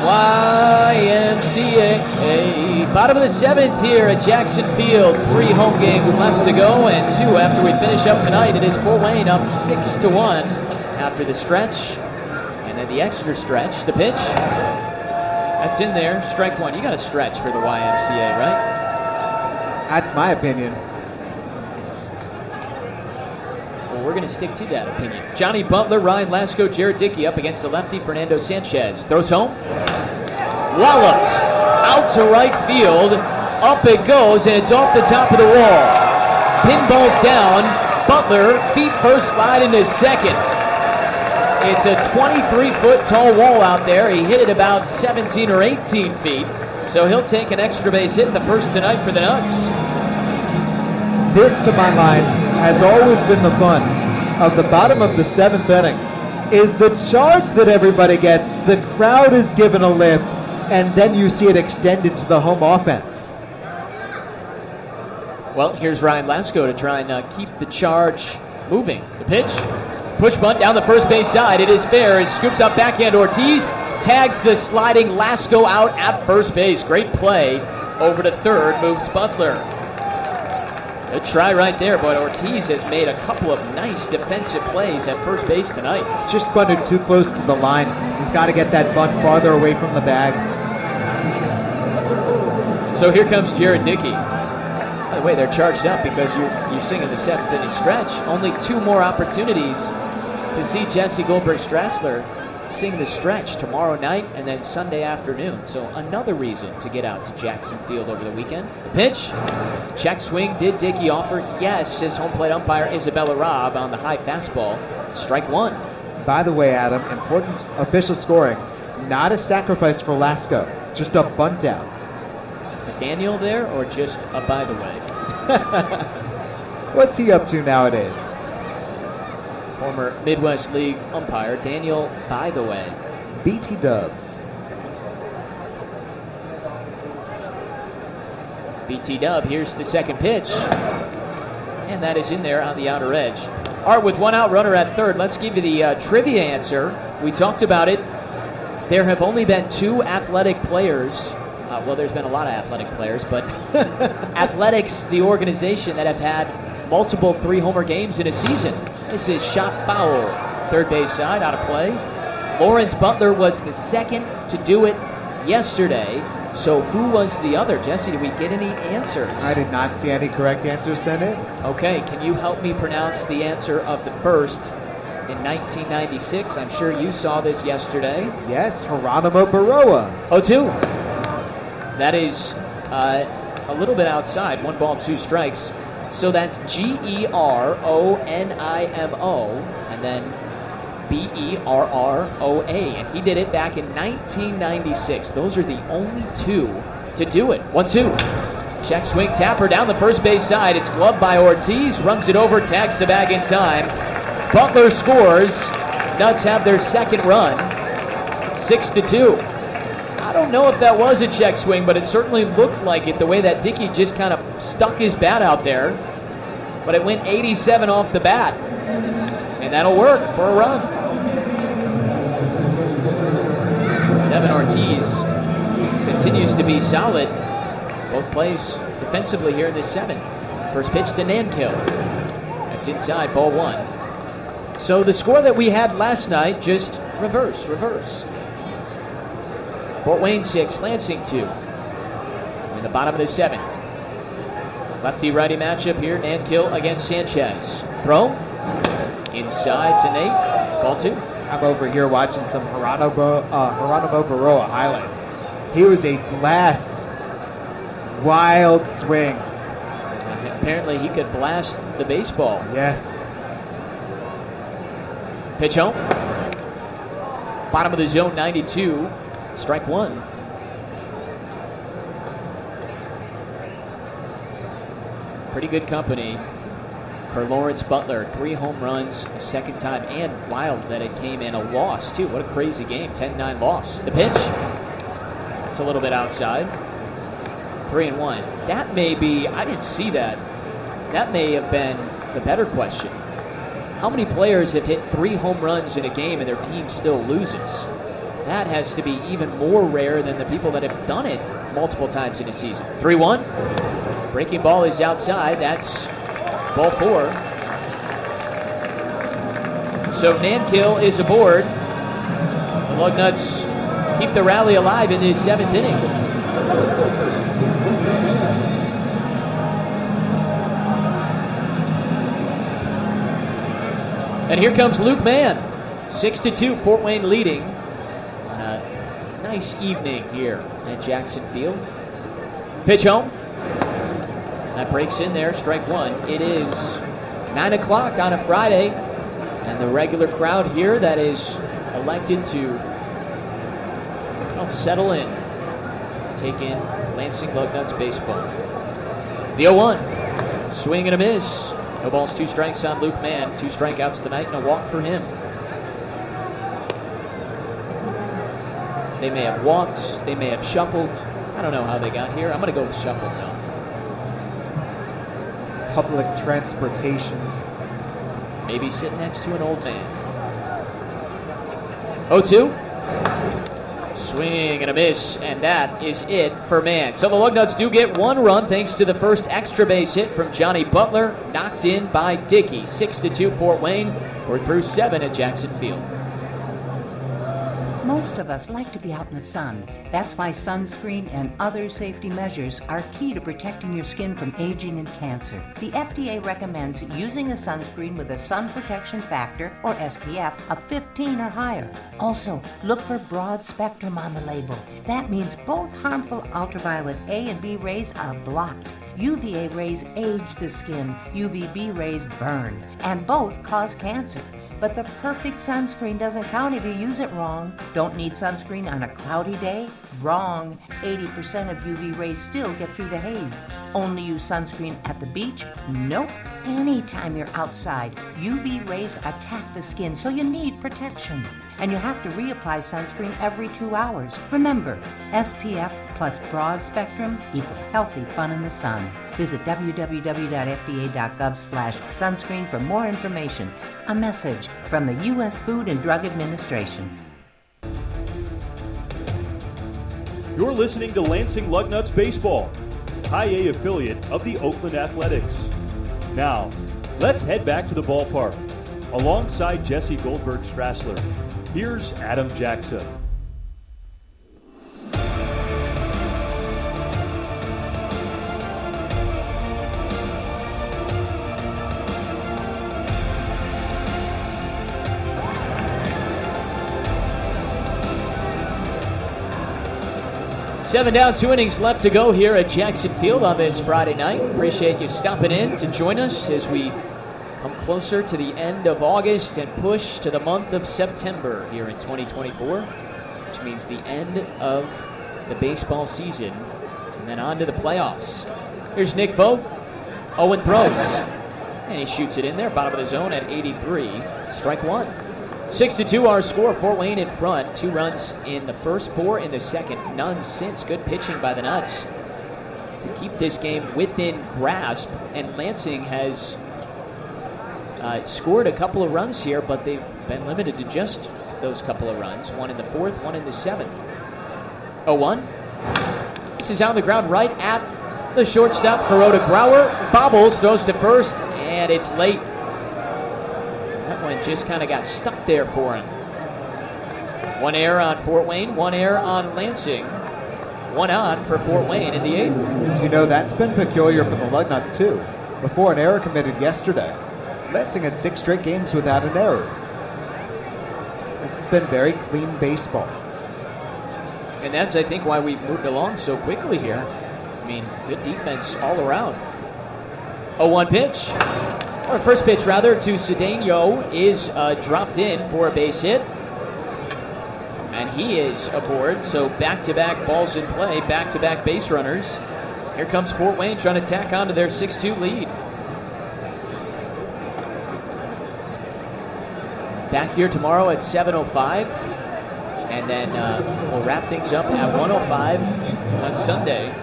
Y M C A. Bottom of the seventh here at Jackson Field. Three home games left to go, and two after we finish up tonight. It is Fort Wayne up six to one after the stretch, and then the extra stretch. The pitch. That's in there. Strike one. You got to stretch for the Y M C A, right? That's my opinion. Well, we're going to stick to that opinion. Johnny Butler, Ryan Lasko, Jared Dickey up against the lefty Fernando Sanchez. Throws home. Walloped out to right field. Up it goes, and it's off the top of the wall. Pinballs down. Butler, feet first, slide into second. It's a twenty-three foot tall wall out there. He hit it about seventeen or eighteen feet. So he'll take an extra base hit, the first tonight for the Nuts. This, to my mind, has always been the fun of the bottom of the seventh inning, is the charge that everybody gets. The crowd is given a lift, and then you see it extended to the home offense. Well, here's Ryan Lasko to try and uh, keep the charge moving. The pitch. Push bunt down the first base side. It is fair. It's scooped up backhand. Ortiz tags the sliding Lasko out at first base. Great play. Over to third. Moves Butler. Good try right there, but Ortiz has made a couple of nice defensive plays at first base tonight. Just bunted too close to the line. He's got to get that bunt farther away from the bag. So here comes Jared Dickey. By the way, they're charged up because you're, you're singing the seventh inning stretch. Only two more opportunities to see Jesse Goldberg-Strassler sing the stretch tomorrow night and then Sunday afternoon. So another reason to get out to Jackson Field over the weekend. The pitch. Check swing. Did Dickey offer? Yes, his home plate umpire Isabella Robb on the high fastball. Strike one. By the way, Adam, important official scoring. Not a sacrifice for Lasko. Just a bunt down. Daniel there, or just a by the way? What's he up to nowadays? Former Midwest League umpire Daniel by the way. B T Dubs. B T Dub, here's the second pitch. And that is in there on the outer edge. All right, with one out runner at third, let's give you the uh, trivia answer. We talked about it. There have only been two athletic players. Uh, well, there's been a lot of athletic players, but Athletics, the organization, that have had multiple three-homer games in a season. This is shot foul. Third base side, out of play. Lawrence Butler was the second to do it yesterday. So who was the other? Jesse, did we get any answers? I did not see any correct answers sent in. Okay, can you help me pronounce the answer of the first in nineteen ninety-six? I'm sure you saw this yesterday. Yes, Geronimo Baroa. oh two. That is uh, a little bit outside. One ball, two strikes. So that's G E R O N I M O and then B E R R O A. And he did it back in nineteen ninety-six. Those are the only two to do it. one two. Check swing tapper down the first base side. It's gloved by Ortiz. Runs it over, tags the bag in time. Butler scores. Nuts have their second run. six to two. I don't know if that was a check swing, but it certainly looked like it, the way that Dickey just kind of stuck his bat out there. But it went eighty-seven off the bat. And that'll work for a run. Devin Ortiz continues to be solid. Both plays defensively here in this seventh. First pitch to Nankill. That's inside, ball one. So the score that we had last night, just reverse, reverse. Fort Wayne six, Lansing two. In the bottom of the seventh. Lefty-righty matchup here. Nankill against Sanchez. Throw. Inside to Nate. Ball two. I'm over here watching some Geronimo, uh, Geronimo Baroa highlights. He was a blast. Wild swing. Apparently he could blast the baseball. Yes. Pitch home. Bottom of the zone, ninety-two. Strike one. Pretty good company for Lawrence Butler. Three home runs, second time, and wild that it came in a loss, too. What a crazy game. ten nine loss. The pitch. That's a little bit outside. Three and one. That may be, I didn't see that. That may have been the better question. How many players have hit three home runs in a game and their team still loses? That has to be even more rare than the people that have done it multiple times in a season. three one. Breaking ball is outside. That's ball four. So Nankill is aboard. The Lugnuts keep the rally alive in this seventh inning. And here comes Luke Mann. six to two, Fort Wayne leading. On a nice evening here at Jackson Field. Pitch home. That breaks in there, strike one. It is nine o'clock on a Friday, and the regular crowd here that is elected to well, settle in, take in Lansing Lugnuts baseball. The oh one, swing and a miss. No balls, two strikes on Luke Mann. Two strikeouts tonight and a walk for him. They may have walked, they may have shuffled. I don't know how they got here. I'm going to go with shuffled now. Public transportation. Maybe sitting next to an old man. oh two. Swing and a miss, and that is it for Mann. So the Lugnuts do get one run thanks to the first extra base hit from Johnny Butler, knocked in by Dickey. six to two Fort Wayne. We're through seven at Jackson Field. Most of us like to be out in the sun. That's why sunscreen and other safety measures are key to protecting your skin from aging and cancer. The F D A recommends using a sunscreen with a sun protection factor, or S P F, of fifteen or higher. Also, look for broad spectrum on the label. That means both harmful ultraviolet A and B rays are blocked. U V A rays age the skin, U V B rays burn, and both cause cancer. But the perfect sunscreen doesn't count if you use it wrong. Don't need sunscreen on a cloudy day? Wrong. eighty percent of U V rays still get through the haze. Only use sunscreen at the beach? Nope. Anytime you're outside, U V rays attack the skin, so you need protection. And you have to reapply sunscreen every two hours. Remember, S P F plus broad spectrum equal healthy fun in the sun. Visit w w w dot f d a dot gov slash sunscreen for more information. A message from the U S Food and Drug Administration. You're listening to Lansing Lugnuts Baseball, High A affiliate of the Oakland Athletics. Now, let's head back to the ballpark. Alongside Jesse Goldberg-Strassler, here's Adam Jackson. Seven down, two innings left to go here at Jackson Field on this Friday night. Appreciate you stopping in to join us as we come closer to the end of August and push to the month of September here in twenty twenty-four, which means the end of the baseball season and then on to the playoffs. Here's Nick Vogt. Owen throws, and he shoots it in there, bottom of the zone at eighty-three. Strike one. Six to two our score. Fort Wayne in front. Two runs in the first, four in the second. None since. Good pitching by the Nuts to keep this game within grasp. And Lansing has uh, scored a couple of runs here, but they've been limited to just those couple of runs. One in the fourth, one in the seventh. oh one. This is on the ground right at the shortstop. Kuroda Grauer bobbles, throws to first, and it's late. That one just kind of got stuck there for him. One error on Fort Wayne, one error on Lansing. One on for Fort Wayne in the eighth. Do you know that's been peculiar for the Lugnuts too? Before an error committed yesterday, Lansing had six straight games without an error. This has been very clean baseball. And that's, I think, why we've moved along so quickly here. Yes. I mean, good defense all around. oh one pitch. Or first pitch, rather, to Cedeno is uh, dropped in for a base hit. And he is aboard, so back-to-back balls in play, back-to-back base runners. Here comes Fort Wayne trying to tack on to their six two lead. Back here tomorrow at seven oh five. And then uh, we'll wrap things up at one oh five on Sunday.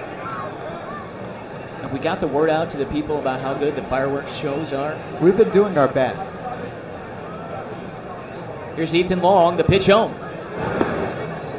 We got the word out to the people about how good the fireworks shows are. We've been doing our best. Here's Ethan Long, the pitch home.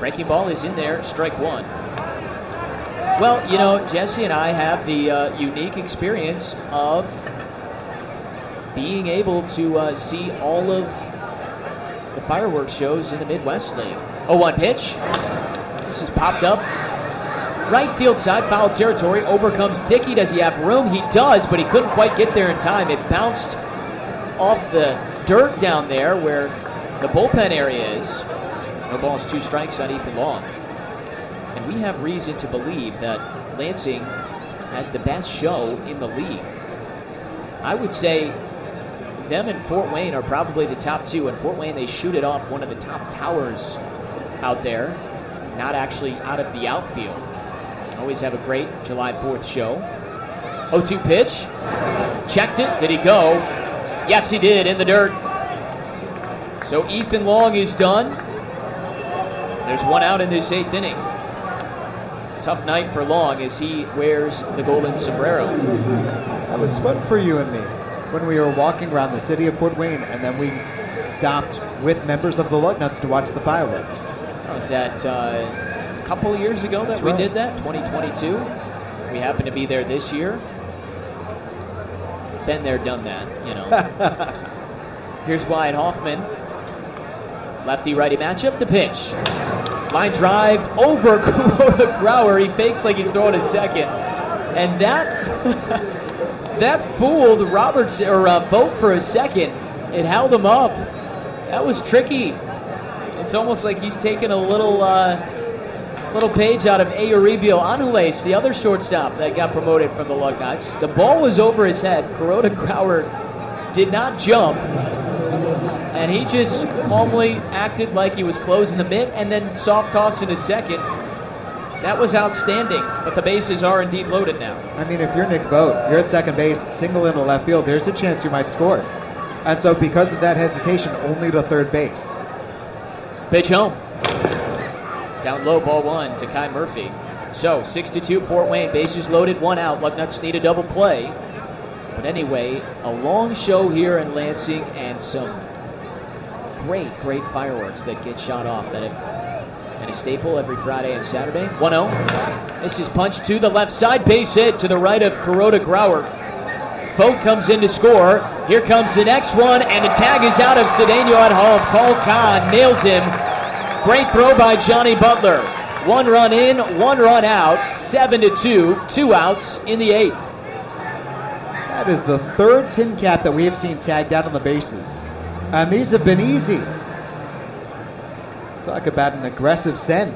Breaking ball is in there, strike one. Well, you know, Jesse and I have the uh, unique experience of being able to uh, see all of the fireworks shows in the Midwest League. oh one pitch. This is popped up. Right field side, foul territory. Overcomes Dickey. Does he have room? He does, but he couldn't quite get there in time. It bounced off the dirt down there where the bullpen area is. No balls, two strikes on Ethan Long. And we have reason to believe that Lansing has the best show in the league. I would say them and Fort Wayne are probably the top two. In Fort Wayne, they shoot it off one of the top towers out there, not actually out of the outfield. Always have a great July fourth show. oh two pitch. Checked it. Did he go? Yes, he did, in the dirt. So Ethan Long is done. There's one out in this eighth inning. Tough night for Long as he wears the golden sombrero. That was fun for you and me when we were walking around the city of Fort Wayne, and then we stopped with members of the Lugnuts to watch the fireworks. That was at uh, a couple of years ago that That's we right. did that, twenty twenty-two. We happened to be there this year. Been there, done that, you know. Here's Wyatt Hoffman. Lefty-righty matchup, the pitch. Line drive over Kuroda Grauer. He fakes like he's throwing a second. And that that fooled Roberts, or uh, Vogt for a second. It held him up. That was tricky. It's almost like he's taking a little uh, little page out of Eusebio Angeles, the other shortstop that got promoted from the Lugnuts. The ball was over his head. Kuroda Grauer did not jump. And he just calmly acted like he was closing the mitt and then soft toss in a second. That was outstanding, but the bases are indeed loaded now. I mean, if you're Nick Vogt, you're at second base, single into left field, there's a chance you might score. And so because of that hesitation, only to third base. Pitch home. Down low, ball one to Kai Murphy. So, six to two, Fort Wayne, bases loaded, one out. Lugnuts need a double play. But anyway, a long show here in Lansing and some great, great fireworks that get shot off that have been a staple every Friday and Saturday. one oh. This is punched to the left side, base hit to the right of Kuroda Grauer. Vogt comes in to score. Here comes the next one, and the tag is out of Cedeno at home. Paul Kahn nails him. Great throw by Johnny Butler. One run in, one run out, seven to two, two outs in the eighth. That is the third tin cap that we have seen tagged out on the bases. And these have been easy. Talk about an aggressive send.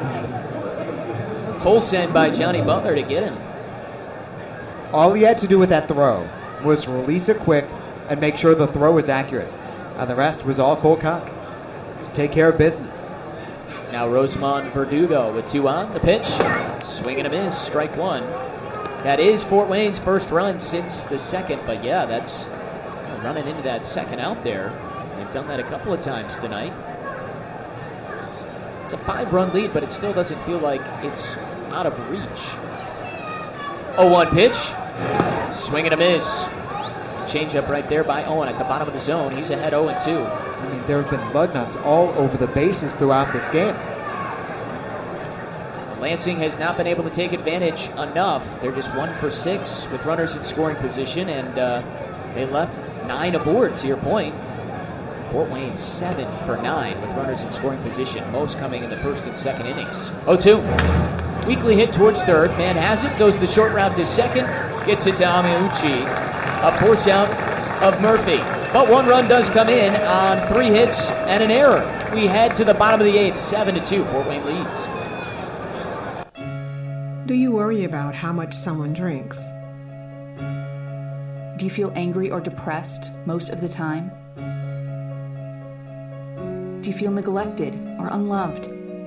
Full send by Johnny Butler to get him. All he had to do with that throw was release it quick and make sure the throw was accurate. And the rest was all Cole Kahn. Just take care of business. Now Rosemont Verdugo with two on. The pitch. Swing and a miss. Strike one. That is Fort Wayne's first run since the second. But yeah, that's running into that second out there. They've done that a couple of times tonight. It's a five-run lead, but it still doesn't feel like it's out of reach. oh one pitch. Swing and a miss. Change up right there by Owen at the bottom of the zone. He's ahead oh and two. I mean, there have been Lugnuts all over the bases throughout this game. Lansing has not been able to take advantage enough. They're just one for six with runners in scoring position, and uh, they left nine aboard, to your point. Fort Wayne seven for nine with runners in scoring position, most coming in the first and second innings. oh two. Weakly hit towards third. Man has it, goes the short route to second, gets it to Amauchi. A force out of Murphy. But one run does come in on three hits and an error. We head to the bottom of the eighth, seven to two. Fort Wayne leads. Do you worry about how much someone drinks? Do you feel angry or depressed most of the time? Do you feel neglected or unloved?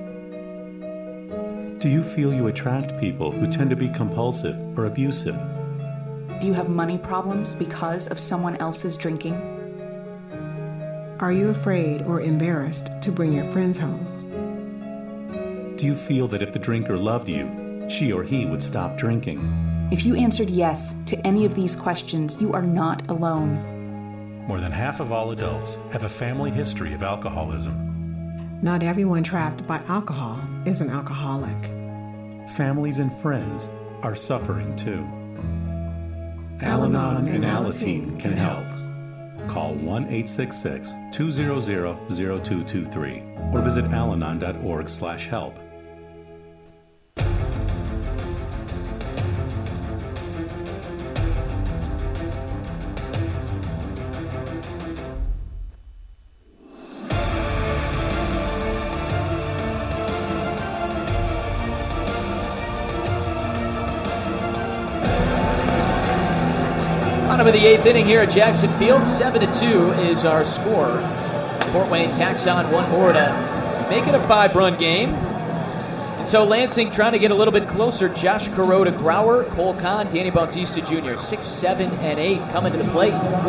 Do you feel you attract people who tend to be compulsive or abusive? Do you have money problems because of someone else's drinking? Are you afraid or embarrassed to bring your friends home? Do you feel that if the drinker loved you, she or he would stop drinking? If you answered yes to any of these questions, you are not alone. More than half of all adults have a family history of alcoholism. Not everyone trapped by alcohol is an alcoholic. Families and friends are suffering too. Al-Anon and Alateen can help. Call one eight six six, two zero zero, zero two two three or visit alanon dot org slash help. Bottom of the eighth inning here at Jackson Field. seven to two is our score. Fort Wayne tacks on one more to make it a five-run game. And so Lansing trying to get a little bit closer. Josh Kuroda Grauer, Cole Kahn, Danny Bautista Junior Six, seven, and eight coming to the plate.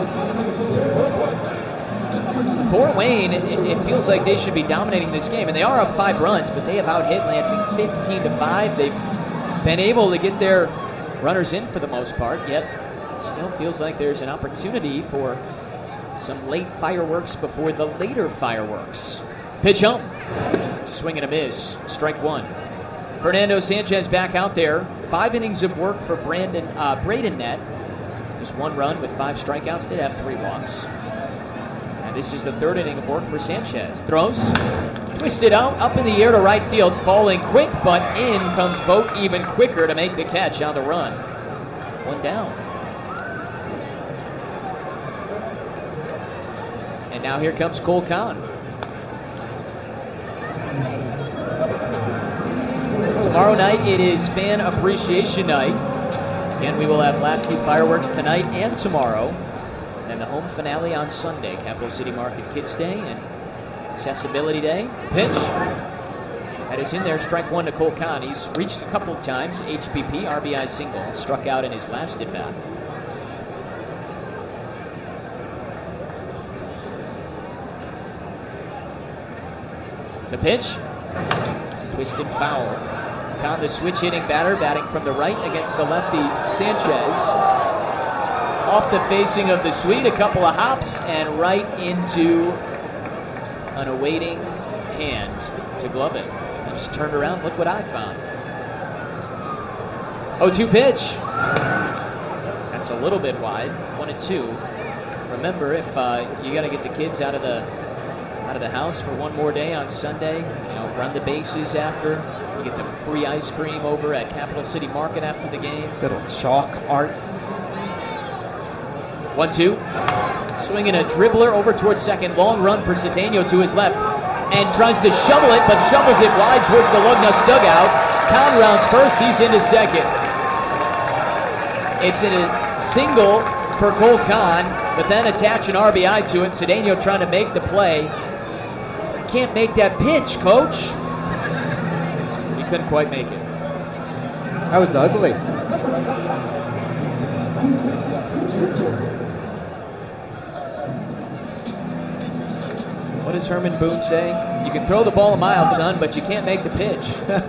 Fort Wayne, it, it feels like they should be dominating this game, and they are up five runs, but they have out-hit Lansing fifteen to five. They've been able to get their runners in for the most part, yet it still feels like there's an opportunity for some late fireworks before the later fireworks. Pitch home. Swing and a miss. Strike one. Fernando Sanchez back out there. Five innings of work for Brandon uh, Braden Nett. Just one run with five strikeouts. Did have three walks. And this is the third inning of work for Sanchez. Throws. Twisted out. Up in the air to right field. Falling quick, but in comes Vogt even quicker to make the catch on the run. One down. And now here comes Cole Kahn. Tomorrow night it is Fan Appreciation Night. Again, we will have Lafayette fireworks tonight and tomorrow. And then the home finale on Sunday, Capital City Market Kids Day and Accessibility Day. Pitch. That is in there, strike one to Cole Kahn. He's reached a couple of times, H B P, R B I single, struck out in his last at-bat. The pitch, twisted foul. Kahn, the switch hitting batter, batting from the right against the lefty Sanchez. Off the facing of the Swede, a couple of hops, and right into an awaiting hand to glove it. And just turned around, look what I found. oh two pitch. That's a little bit wide, one and two. Remember, if uh, you got to get the kids out of the out of the house for one more day on Sunday, you know, run the bases after. You get the free ice cream over at Capital City Market after the game. Little chalk art. One two. Swinging a dribbler over towards second. Long run for Cedeno to his left. And tries to shovel it, but shovels it wide towards the Lugnuts dugout. Kahn rounds first. He's into second. It's a single for Cole Kahn, but then attach an R B I to it. Cedeno trying to make the play. Can't make that pitch, coach. He couldn't quite make it. That was ugly. What does Herman Boone say? You can throw the ball a mile, son, but you can't make the pitch.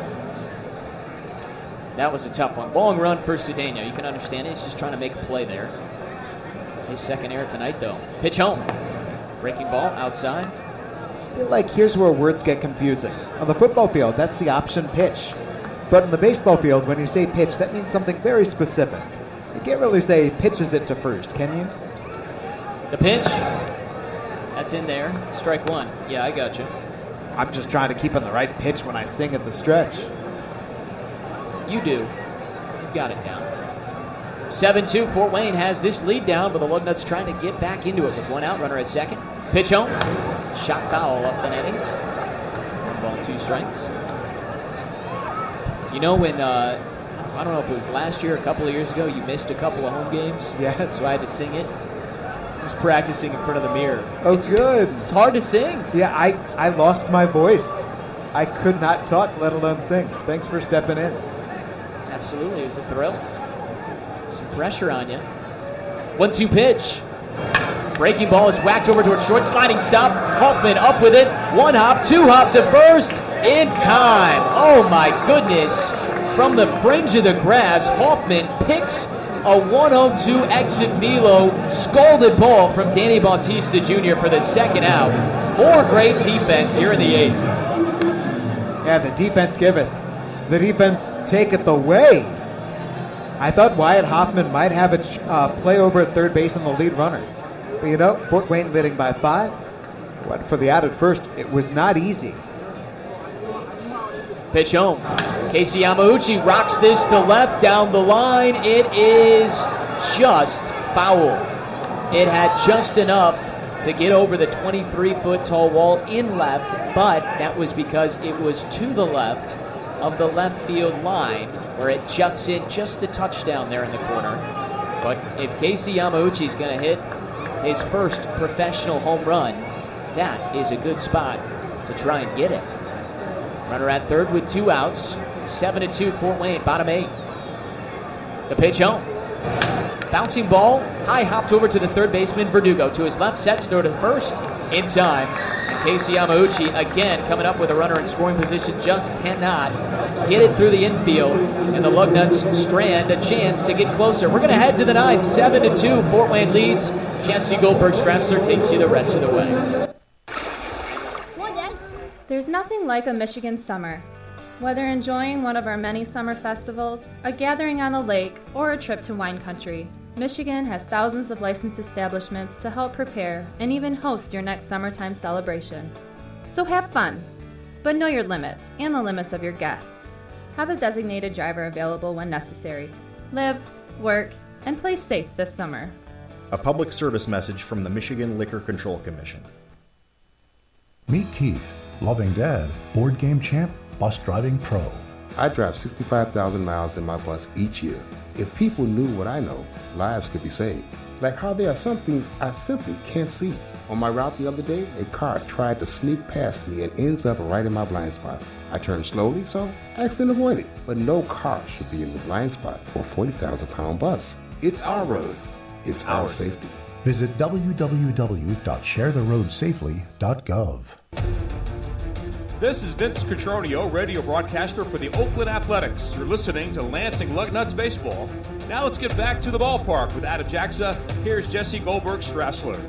That was a tough one. Long run for Cedeno. You can understand it. He's just trying to make a play there. His second error tonight, though. Pitch home. Breaking ball outside. I feel like here's where words get confusing. On the football field, that's the option pitch. But in the baseball field, when you say pitch, that means something very specific. You can't really say pitches it to first, can you? The pitch. That's in there. Strike one. Yeah, I got you. I'm just trying to keep on the right pitch when I sing at the stretch. You do. You've got it down. seven two. Fort Wayne has this lead down, but the Lugnuts trying to get back into it with one out, runner at second. Pitch home. Shot foul off the netting. One ball, two strikes. You know when, uh, I don't know if it was last year, a couple of years ago, you missed a couple of home games? Yes. So I had to sing it. I was practicing in front of the mirror. Oh, it's, good. It's hard to sing. Yeah, I, I lost my voice. I could not talk, let alone sing. Thanks for stepping in. Absolutely. It was a thrill. Some pressure on you. one two pitch. Breaking ball is whacked over towards short. Sliding stop. Hoffman up with it. One hop, two hop to first. In time. Oh my goodness. From the fringe of the grass, Hoffman picks a one oh two exit velo. Scalded ball from Danny Bautista Junior for the second out. More great defense here in the eighth. Yeah, the defense give it. The defense take it the way. I thought Wyatt Hoffman might have a uh, play over at third base on the lead runner. But you know, Fort Wayne leading by five. Went for the out at first. It was not easy. Pitch home. Casey Yamauchi rocks this to left down the line. It is just foul. It had just enough to get over the twenty-three foot tall wall in left, but that was because it was to the left of the left field line where it juts in just a touchdown there in the corner. But if Casey Yamauchi is going to hit his first professional home run, that is a good spot to try and get it. Runner at third with two outs. seven to two Fort Wayne, bottom eight. The pitch home. Bouncing ball, high hopped over to the third baseman, Verdugo. To his left, sets throw to first, in time. And Casey Yamauchi again coming up with a runner in scoring position, just cannot get it through the infield. And the Lugnuts strand a chance to get closer. We're going to head to the ninth, seven to two. Fort Wayne leads. Jesse Goldberg-Strassler takes you the rest of the way. There's nothing like a Michigan summer. Whether enjoying one of our many summer festivals, a gathering on a lake, or a trip to wine country, Michigan has thousands of licensed establishments to help prepare and even host your next summertime celebration. So have fun, but know your limits and the limits of your guests. Have a designated driver available when necessary. Live, work, and play safe this summer. A public service message from the Michigan Liquor Control Commission. Meet Keith, loving dad, board game champ, bus driving pro. I drive sixty-five thousand miles in my bus each year. If people knew what I know, lives could be saved. Like how there are some things I simply can't see. On my route the other day, a car tried to sneak past me and ends up right in my blind spot. I turned slowly, so I accident avoided. But no car should be in the blind spot for a forty thousand pound bus. It's our roads. It's our safety. Visit w w w dot share the road safely dot gov. This is Vince Cotroneo, radio broadcaster for the Oakland Athletics. You're listening to Lansing Lugnuts Baseball. Now let's get back to the ballpark with Adam Jaxa. Here's Jesse Goldberg-Strassler.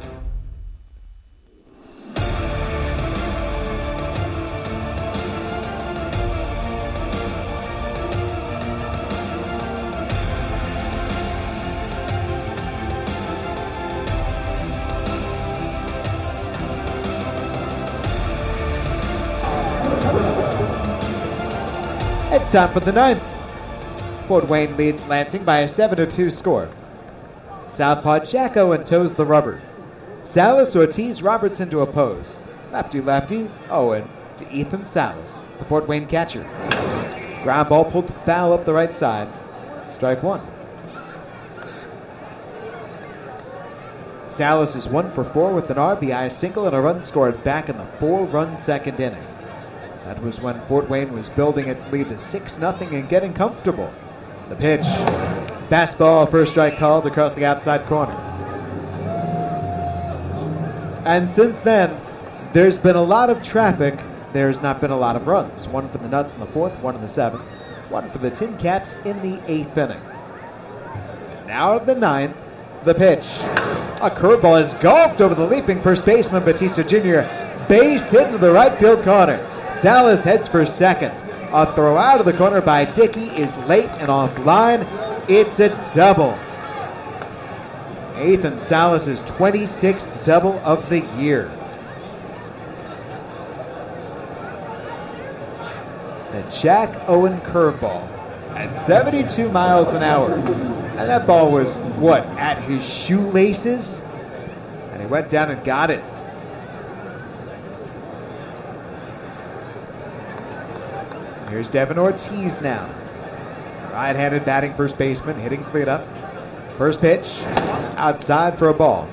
It's time for the ninth. Fort Wayne leads Lansing by a seven to two score. Southpaw Jack Owen toes the rubber. Salas Ortiz Robertson to oppose. Lefty-lefty, Owen to Ethan Salas, the Fort Wayne catcher. Ground ball pulled foul up the right side. Strike one. Salas is one for four with an R B I single and a run scored back in the four-run second inning. That was when Fort Wayne was building its lead to six nothing and getting comfortable. The pitch. Fastball, first strike called across the outside corner. And since then, there's been a lot of traffic. There's not been a lot of runs. One for the Nuts in the fourth, one in the seventh, one for the Tin Caps in the eighth inning. Now the ninth, the pitch. A curveball is golfed over the leaping first baseman, Batista Junior Base hit into the right field corner. Salas heads for second. A throw out of the corner by Dickey is late and offline. It's a double. Ethan Salas' twenty-sixth double of the year. The Jack Owen curveball at seventy-two miles an hour. And that ball was, what, at his shoelaces? And he went down and got it. Here's Devin Ortiz now. Right-handed batting first baseman, hitting cleanup. First pitch, outside for a ball.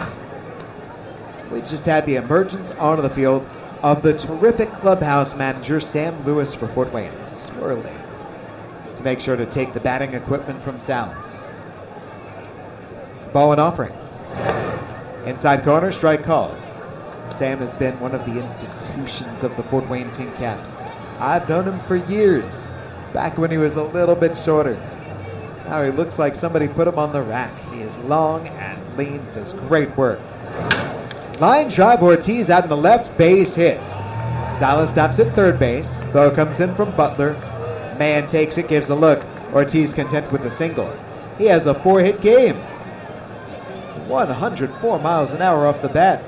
We just had the emergence onto the field of the terrific clubhouse manager, Sam Lewis, for Fort Wayne. Swirling to make sure to take the batting equipment from Salas. Ball and offering. Inside corner, strike called. Sam has been one of the institutions of the Fort Wayne Tin Caps. I've known him for years, back when he was a little bit shorter. Now he looks like somebody put him on the rack. He is long and lean, does great work. Line drive, Ortiz out in the left, base hit. Salas stops at third base. Throw comes in from Butler. Man takes it, gives a look. Ortiz content with the single. He has a four-hit game. one hundred four miles an hour off the bat.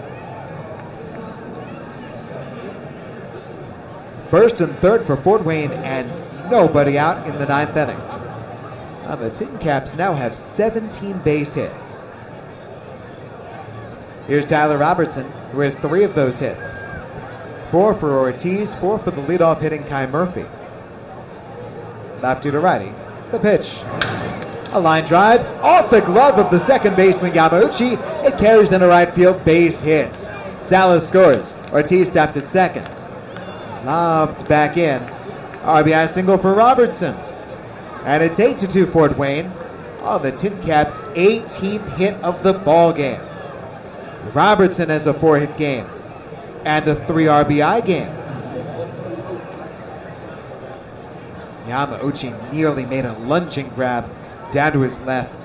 First and third for Fort Wayne, and nobody out in the ninth inning. Now the Tin Caps now have seventeen base hits. Here's Tyler Robertson, who has three of those hits. Four for Ortiz, four for the leadoff hitting Kai Murphy. Lefty to righty. The pitch. A line drive off the glove of the second baseman Yamauchi. It carries into right field, base hit. Salas scores. Ortiz stops at second. Lobbed back in. R B I single for Robertson. And it's eight to two Fort Wayne on the Tin Caps' eighteenth hit of the ball game. Robertson has a four-hit game and a three R B I game. Yamauchi nearly made a lunging grab down to his left.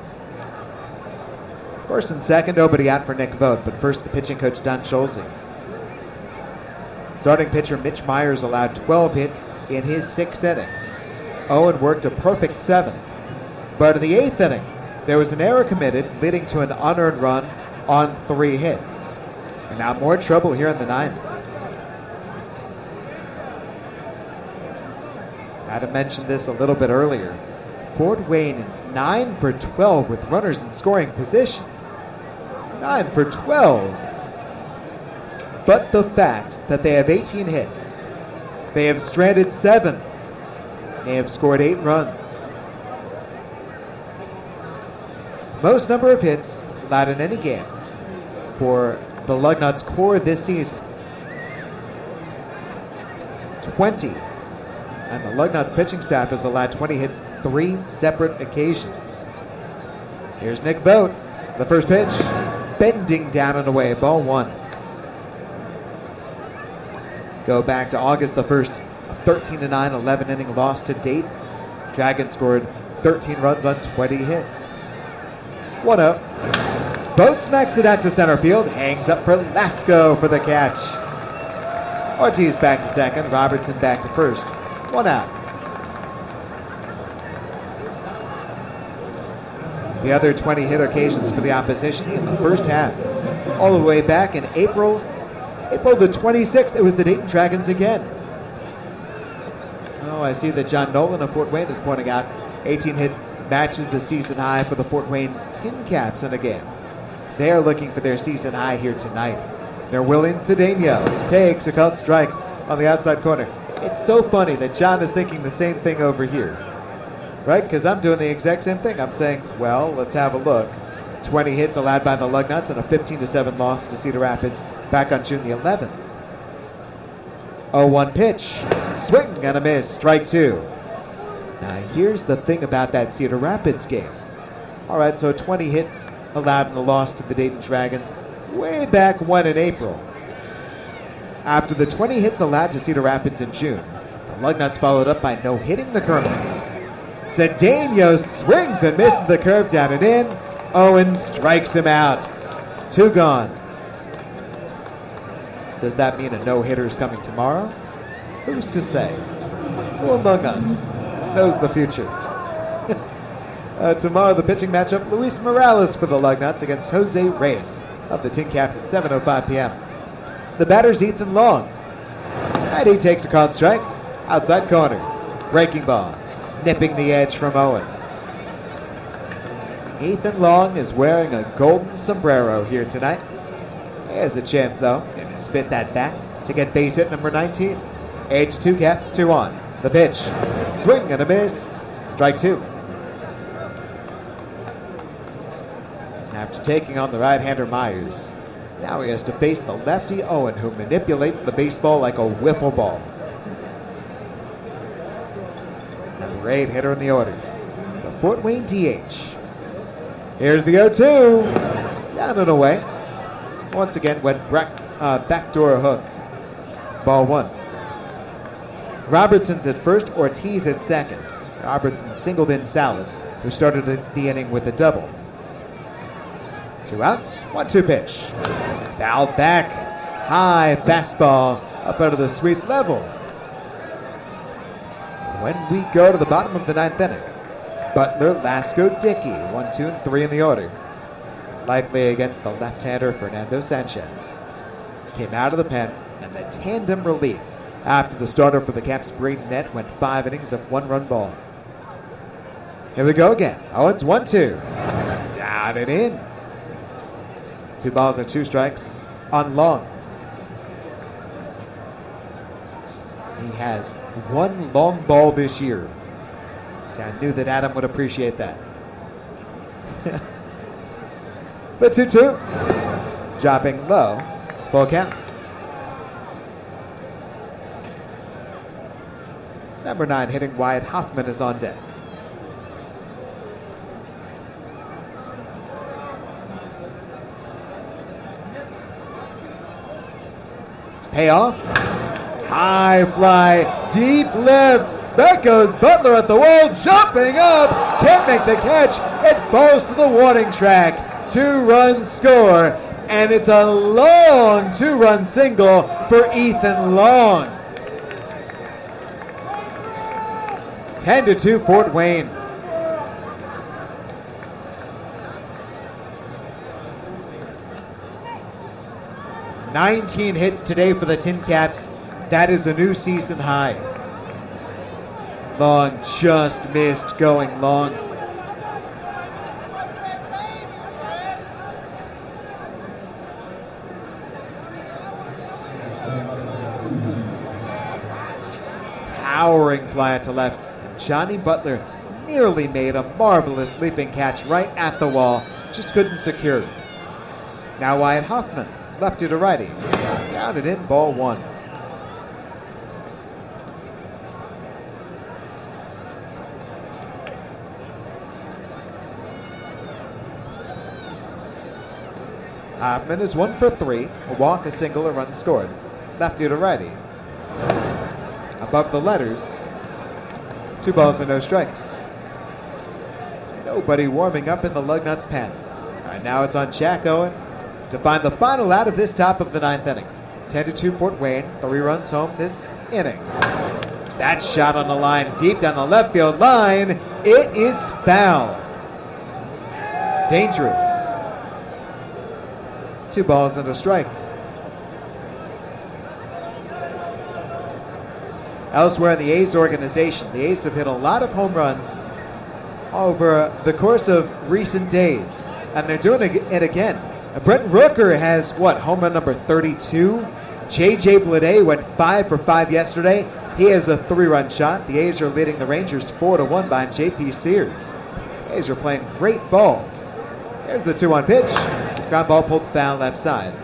First and second, nobody out for Nick Vogt, but first the pitching coach Don Schulze. Starting pitcher Mitch Myers allowed twelve hits in his six innings. Owen worked a perfect seven. But in the eighth inning, there was an error committed, leading to an unearned run on three hits. And now more trouble here in the ninth. Adam mentioned this a little bit earlier. Fort Wayne is nine for twelve with runners in scoring position. nine for twelve. But the fact that they have eighteen hits, they have stranded seven, they have scored eight runs. Most number of hits allowed in any game for the Lugnuts core this season. twenty. And the Lugnuts pitching staff has allowed twenty hits three separate occasions. Here's Nick Vogt. The first pitch, bending down and away, ball one. Go back to August the first, a thirteen to nine, eleven inning loss to date. Dragons scored thirteen runs on twenty hits. one oh. Vogt smacks it out to center field, hangs up for Lasco for the catch. Ortiz back to second, Robertson back to first. One out. The other twenty hit occasions for the opposition in the first half. All the way back in April, April the twenty-sixth, it was the Dayton Dragons again. Oh, I see that John Nolan of Fort Wayne is pointing out eighteen hits matches the season high for the Fort Wayne Tin Caps in a game. They are looking for their season high here tonight. They're William Cedeno takes a called strike on the outside corner. It's so funny that John is thinking the same thing over here, right? Because I'm doing the exact same thing. I'm saying, well, let's have a look. twenty hits allowed by the Lugnuts and a fifteen to seven loss to Cedar Rapids back on June the eleventh. oh one pitch. Swing and a miss. Strike two. Now, here's the thing about that Cedar Rapids game. All right, so twenty hits allowed in the loss to the Dayton Dragons way back when in April. After the twenty hits allowed to Cedar Rapids in June, the Lugnuts followed up by no-hitting the Colonels. Cedeno swings and misses the curve down and in. Owen strikes him out. Two gone. Does that mean a no-hitter is coming tomorrow? Who's to say? Who among us knows the future? uh, tomorrow, the pitching matchup, Luis Morales for the Lugnuts against Jose Reyes of the Tin Caps at seven oh five p.m. The batter's Ethan Long. And he takes a called strike. Outside corner. Breaking ball. Nipping the edge from Owen. Ethan Long is wearing a golden sombrero here tonight. He has a chance, though, in his fifth at bat to get base hit number nineteen. Age two Caps, two on. The pitch. Swing and a miss. Strike two. After taking on the right-hander Myers, now he has to face the lefty Owen, who manipulates the baseball like a wiffle ball. Number eight hitter in the order, the Fort Wayne D H. Here's the oh two. Down and away. Once again, went back, uh, backdoor hook. Ball one. Robertson's at first, Ortiz at second. Robertson singled in Salas, who started the inning with a double. Two outs, one two pitch. Fouled back. High fastball up out of the sweet level. When we go to the bottom of the ninth inning, Butler, Lasco, Dickey, one, two, and three in the order. Likely against the left-hander Fernando Sanchez. Came out of the pen, and the tandem relief after the starter for the Caps, Braden Net, went five innings of one-run ball. Here we go again. Oh, it's one two. Down and in. Two balls and two strikes on Long. He has one long ball this year. See, I knew that Adam would appreciate that. The two two. Dropping low. Full count. Number nine hitting Wyatt Hoffman is on deck. Payoff. High fly. Deep left. Back goes Butler at the wall. Jumping up. Can't make the catch. It falls to the warning track. Two runs score. And it's a long two-run single for Ethan Long. ten to two Fort Wayne. nineteen hits today for the Tin Caps. That is a new season high. Long just missed going long. Towering fly out to left. Johnny Butler nearly made a marvelous leaping catch right at the wall. Just couldn't secure it. Now Wyatt Hoffman, lefty to righty. Down and in, ball one. Hoffman is one for three. A walk, a single, a run scored. Lefty to righty. Above the letters, two balls and no strikes. Nobody warming up in the Lugnuts pen. All right, now it's on Jack Owen to find the final out of this top of the ninth inning. ten to two Fort Wayne, three runs home this inning. That shot on the line, deep down the left field line. It is foul. Dangerous. Two balls and a strike. Elsewhere in the A's organization, the A's have hit a lot of home runs over the course of recent days, and they're doing it again. Brent Rooker has, what, home run number thirty-two? J J Bleday went five for five yesterday. He has a three-run shot. The A's are leading the Rangers four to one behind J P Sears. The A's are playing great ball. There's the two one pitch. Ground ball pulled foul left side.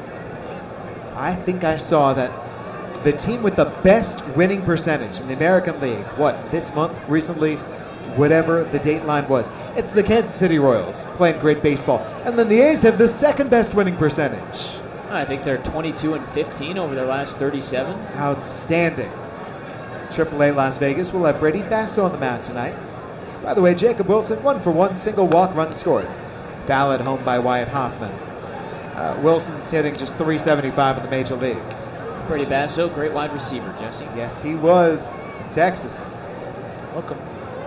I think I saw that the team with the best winning percentage in the American League, what, this month, recently, whatever the date line was, it's the Kansas City Royals playing great baseball. And then the A's have the second best winning percentage. I think they're twenty-two and fifteen over their last thirty-seven. Outstanding. Triple A Las Vegas will have Brady Basso on the mound tonight. By the way, Jacob Wilson, one for one, single walk, run scored. Foul at home by Wyatt Hoffman. Uh, Wilson's hitting just three seventy-five in the major leagues. Brady Basso, great wide receiver, Jesse. Yes, he was. Texas. Welcome.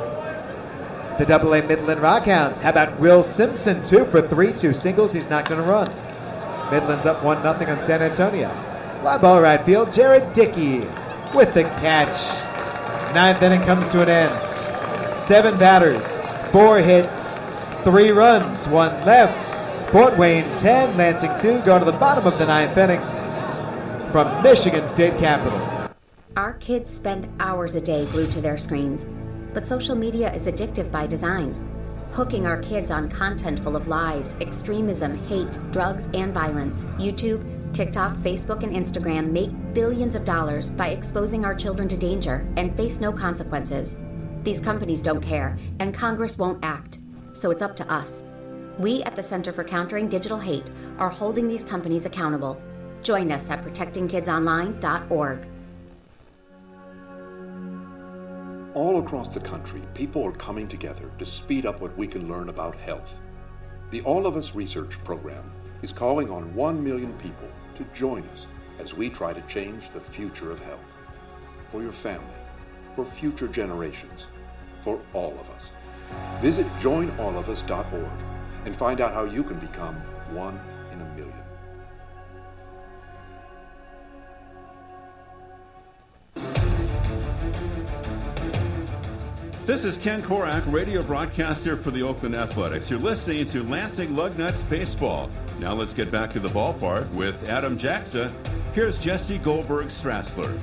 The Double A Midland Rockhounds. How about Will Simpson? Two for three, two singles. He's not going to run. Midland's up one nothing on San Antonio. Fly ball right field. Jared Dickey with the catch. Ninth inning comes to an end. Seven batters, four hits, three runs, one left. Fort Wayne ten, Lansing two. Go to the bottom of the ninth inning. From Michigan State Capitol. Our kids spend hours a day glued to their screens, but social media is addictive by design. Hooking our kids on content full of lies, extremism, hate, drugs, and violence. YouTube, TikTok, Facebook, and Instagram make billions of dollars by exposing our children to danger and face no consequences. These companies don't care, and Congress won't act, so it's up to us. We at the Center for Countering Digital Hate are holding these companies accountable. Join us at protecting kids online dot org. All across the country, people are coming together to speed up what we can learn about health. The All of Us Research Program is calling on one million people to join us as we try to change the future of health. For your family, for future generations, for all of us. Visit join all of us dot org and find out how you can become one in a million. This is Ken Korak, radio broadcaster for the Oakland Athletics. You're listening to Lansing Lugnuts Baseball. Now let's get back to the ballpark with Adam Jaxa. Here's Jesse Goldberg Strassler.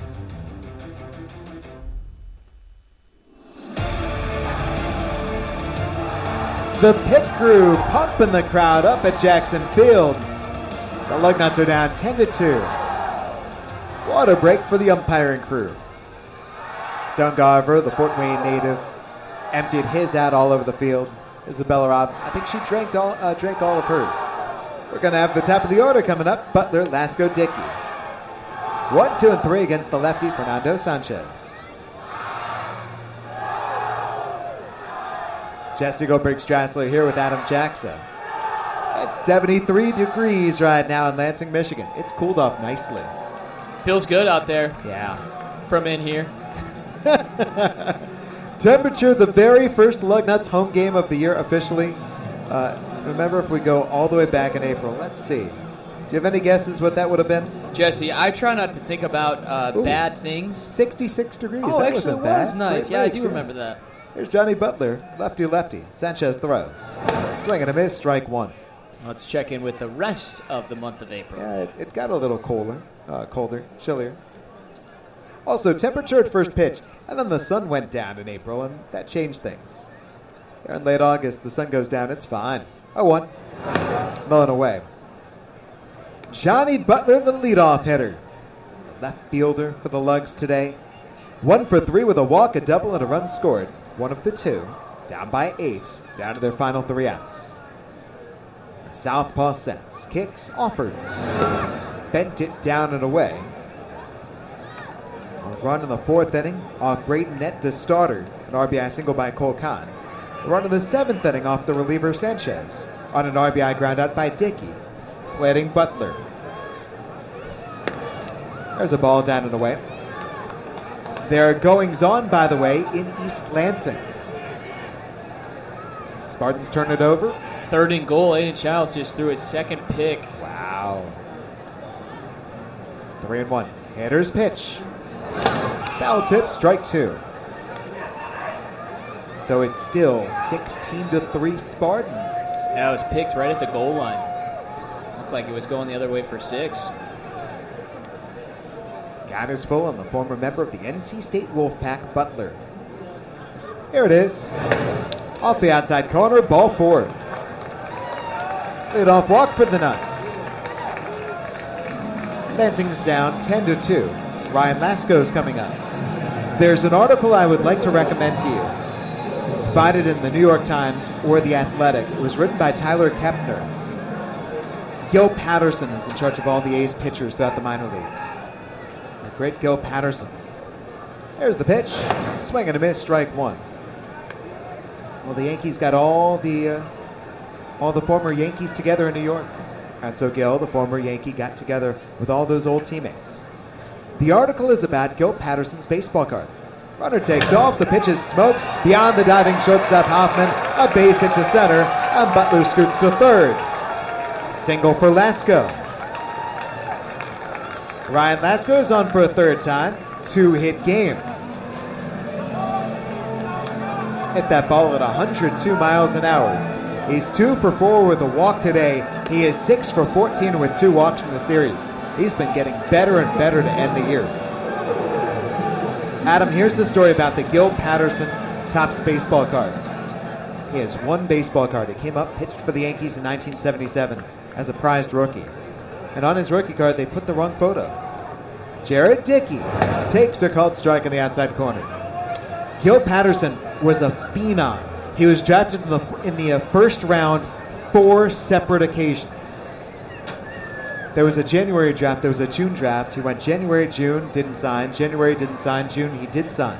The pit crew pumping the crowd up at Jackson Field. The Lugnuts are down ten to two. What a break for the umpiring crew. Stone Garver, the Fort Wayne native, emptied his out all over the field. Isabella Robb, I think she drank all, uh, drank all of hers. We're going to have the top of the order coming up. Butler, Lasco, Dickey. One, two, and three against the lefty, Fernando Sanchez. Jesse Goldberg Strassler here with Adam Jaxa. It's seventy-three degrees right now in Lansing, Michigan. It's cooled off nicely. Feels good out there. Yeah. From in here. Temperature, the very first Lugnuts home game of the year officially. Uh, remember, if we go all the way back in April, let's see. Do you have any guesses what that would have been? Jesse, I try not to think about uh, bad things. sixty-six degrees. Oh, that actually, wasn't it bad. was nice. Great Yeah, I legs, do remember that. Here's Johnny Butler, lefty-lefty. Sanchez throws. Swing and a miss, strike one. Let's check in with the rest of the month of April. Yeah, it, it got a little colder, uh, colder, chillier. Also, temperature at first pitch, and then the sun went down in April, and that changed things. There in late August, the sun goes down, it's fine. oh one. Blowing away. Johnny Butler, the leadoff hitter. Left fielder for the Lugs today. One for three with a walk, a double, and a run scored. One of the two. Down by eight. Down to their final three outs. Southpaw sets. Kicks. Offers. Bent it down and away. A run in the fourth inning off Braden Nett, the starter. An R B I single by Cole Kahn. A run in the seventh inning off the reliever Sanchez. On an R B I ground out by Dickey. Planting Butler. There's a ball down and away. There are goings-on, by the way, in East Lansing. Spartans turn it over. Third and goal. Aiden Childs just threw his second pick. Wow. Three and one. Hitter's pitch. Foul tip, strike two. So it's still sixteen to three Spartans. Yeah, it was picked right at the goal line. Looked like it was going the other way for six. Count is full on the former member of the N C State Wolfpack, Butler. Here it is. Off the outside corner, ball four. Leadoff walk for the Nuts. Lansing's down ten to two. Ryan Lasco's coming up. There's an article I would like to recommend to you. Find it in the New York Times or The Athletic. It was written by Tyler Kepner. Gil Patterson is in charge of all the A's pitchers throughout the minor leagues. The great Gil Patterson. There's the pitch. Swing and a miss, strike one. Well, the Yankees got all the uh, all the former Yankees together in New York. And so Gil, the former Yankee, got together with all those old teammates. The article is about Gil Patterson's baseball card. Runner takes off, the pitch is smoked, beyond the diving shortstop Hoffman, a base hit to center, and Butler scoots to third. Single for Lasco. Ryan Lasco is on for a third time, two-hit game. Hit that ball at one hundred two miles an hour. He's two for four with a walk today. He is six for fourteen with two walks in the series. He's been getting better and better to end the year. Adam, here's the story about the Gil Patterson Topps baseball card. He has one baseball card. He came up, pitched for the Yankees in nineteen seventy-seven as a prized rookie. And on his rookie card, they put the wrong photo. Jared Dickey takes a called strike in the outside corner. Gil Patterson was a phenom. He was drafted in the, in the first round four separate occasions. There was a January draft, there was a June draft. He went January, June, didn't sign. January, didn't sign. June, he did sign.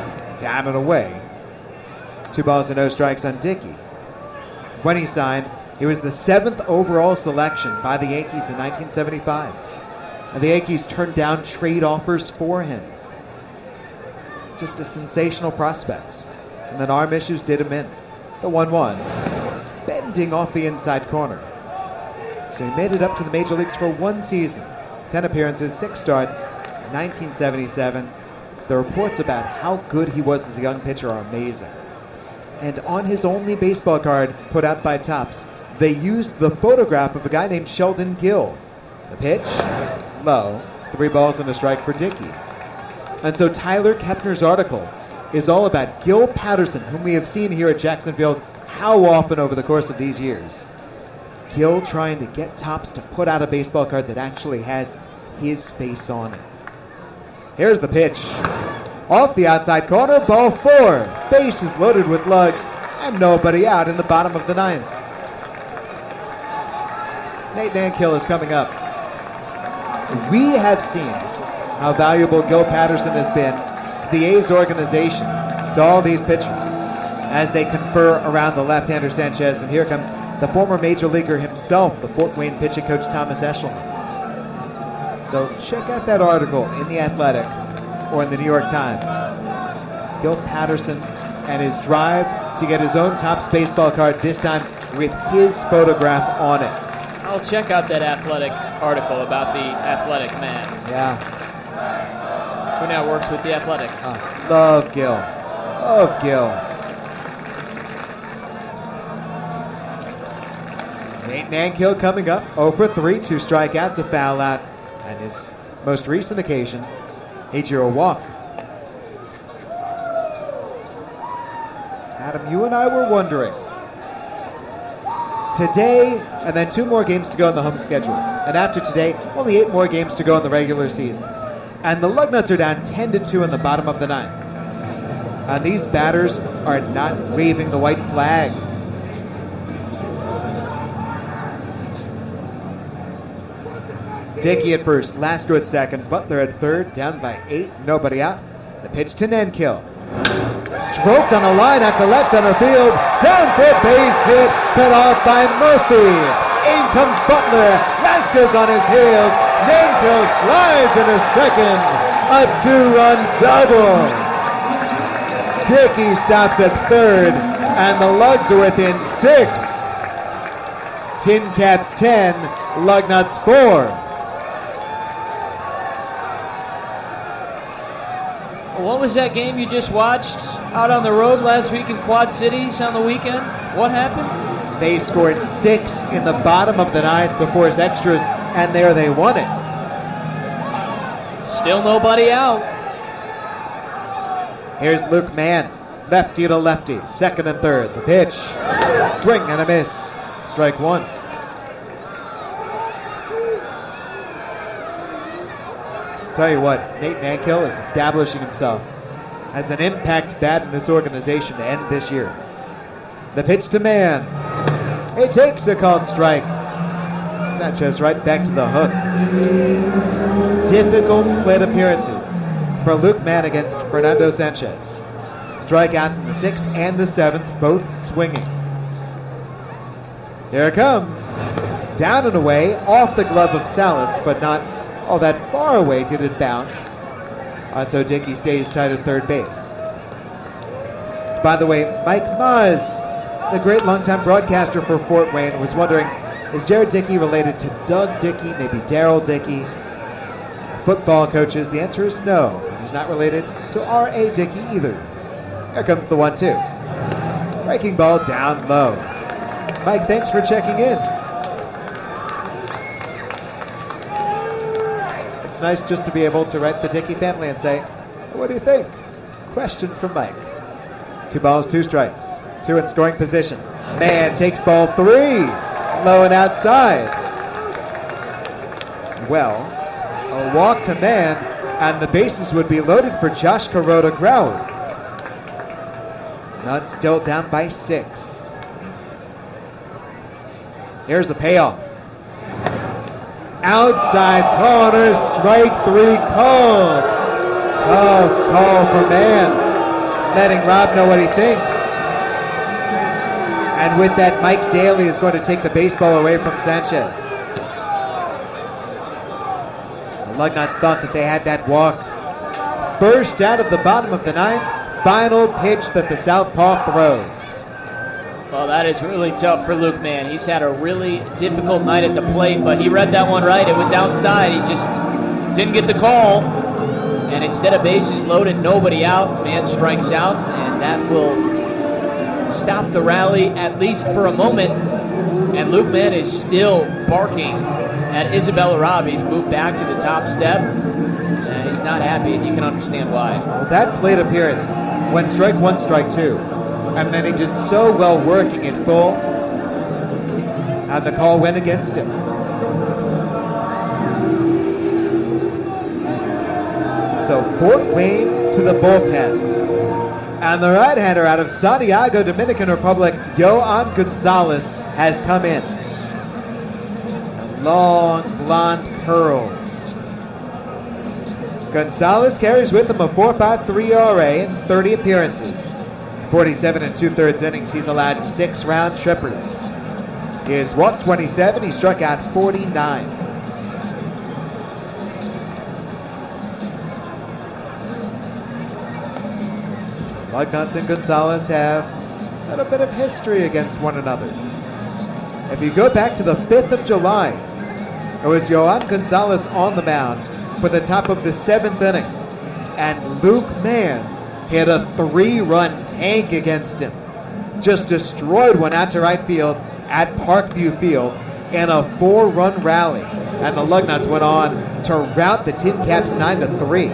Down and away. Two balls and no strikes on Dickey. When he signed, He was the seventh overall selection by the Yankees in nineteen seventy-five. And the Yankees turned down trade offers for him. Just a sensational prospect. And then arm issues did him in. The one one. Bending off the inside corner. So he made it up to the major leagues for one season. ten appearances, six starts, nineteen seventy-seven. The reports about how good he was as a young pitcher are amazing. And on his only baseball card put out by Topps, they used the photograph of a guy named Sheldon Gill. The pitch, low, three balls and a strike for Dickey. And so Tyler Kepner's article is all about Gil Patterson, whom we have seen here at Jackson Field how often over the course of these years. Gil trying to get Topps to put out a baseball card that actually has his face on it. Here's the pitch. Off the outside corner, ball four. Bases loaded with lugs and nobody out in the bottom of the ninth. Nate Nankill is coming up. We have seen how valuable Gil Patterson has been to the A's organization, to all these pitchers, as they confer around the left-hander Sanchez. And here comes the former major leaguer himself, the Fort Wayne pitching coach Thomas Eshelman. So check out that article in The Athletic or in the New York Times. Gil Patterson and his drive to get his own Topps baseball card, this time with his photograph on it. I'll check out that Athletic article about the Athletic man. Yeah. Who now works with the Athletics. Oh, love Gil. Love Gil. Nate Nankill coming up, oh for three, two strikeouts, a foul out, and his most recent occasion, he drew a walk. Adam, you and I were wondering, today, and then two more games to go in the home schedule, and after today, only eight more games to go in the regular season. And the Lugnuts are down ten to two in the bottom of the ninth. And these batters are not waving the white flag. Dickey at first, Lasko at second, Butler at third, down by eight, nobody out. The pitch to Nankill. Stroked on a line out to left center field, down for a base hit, cut off by Murphy. In comes Butler, Lasko's on his heels, Nankill slides in a second, a two-run double. Dickey stops at third, and the Lugs are within six. Tin Caps ten, Lugnuts four. What was that game you just watched out on the road last week in Quad Cities on the weekend? What happened? They scored six in the bottom of the ninth before his extras, and there they won it. Still nobody out. Here's Luke Mann, lefty to lefty, second and third. The pitch, swing and a miss, strike one. Tell you what, Nate Nankill is establishing himself as an impact bat in this organization to end this year. The pitch to Mann. He takes a called strike. Sanchez right back to the hook. Difficult plate appearances for Luke Mann against Fernando Sanchez. Strikeouts in the sixth and the seventh, both swinging. Here it comes. Down and away, off the glove of Salas, but not all that far away did it bounce. And so Dickey stays tight at third base. By the way, Mike Maz, the great longtime broadcaster for Fort Wayne, was wondering, is Jared Dickey related to Doug Dickey, maybe Daryl Dickey, football coaches? The answer is no. He's not related to R A Dickey either. Here comes the one two. Breaking ball down low. Mike, thanks for checking in. It's nice just to be able to write the Dickey family and say, what do you think? Question from Mike. Two balls, two strikes. Two in scoring position. Mann takes ball three. Low and outside. Well, a walk to Mann, and the bases would be loaded for Josh Kuroda Grau. Nuts still down by six. Here's the payoff. Outside corner, strike three called. Tough call for Mann, letting Rob know what he thinks. And with that, Mike Daly is going to take the baseball away from Sanchez. The Lugnuts thought that they had that walk. First out of the bottom of the ninth, final pitch that the Southpaw throws. Well, that is really tough for Luke Mann. He's had a really difficult night at the plate, but he read that one right. It was outside. He just didn't get the call. And instead of bases loaded, nobody out, Mann strikes out, and that will stop the rally at least for a moment. And Luke Mann is still barking at Isabella Robb. He's moved back to the top step, and he's not happy, and you can understand why. Well, that plate appearance went strike one, strike two. And then he did so well working it full, and the call went against him. So Fort Wayne to the bullpen. And the right-hander out of Santiago, Dominican Republic, Yoan Gonzalez, has come in. The long blonde curls. Gonzalez carries with him a four point five three E R A in thirty appearances. forty-seven and two-thirds innings. He's allowed six round trippers. He has walked twenty-seven. He struck out forty-nine. Lugnuts and Gonzalez have had a bit of history against one another. If you go back to the fifth of July, it was Yoan Gonzalez on the mound for the top of the seventh inning, and Luke Mann hit a three-run tank against him. Just destroyed one out to right field at Parkview Field in a four-run rally, and the Lugnuts went on to rout the Tin Caps nine to three.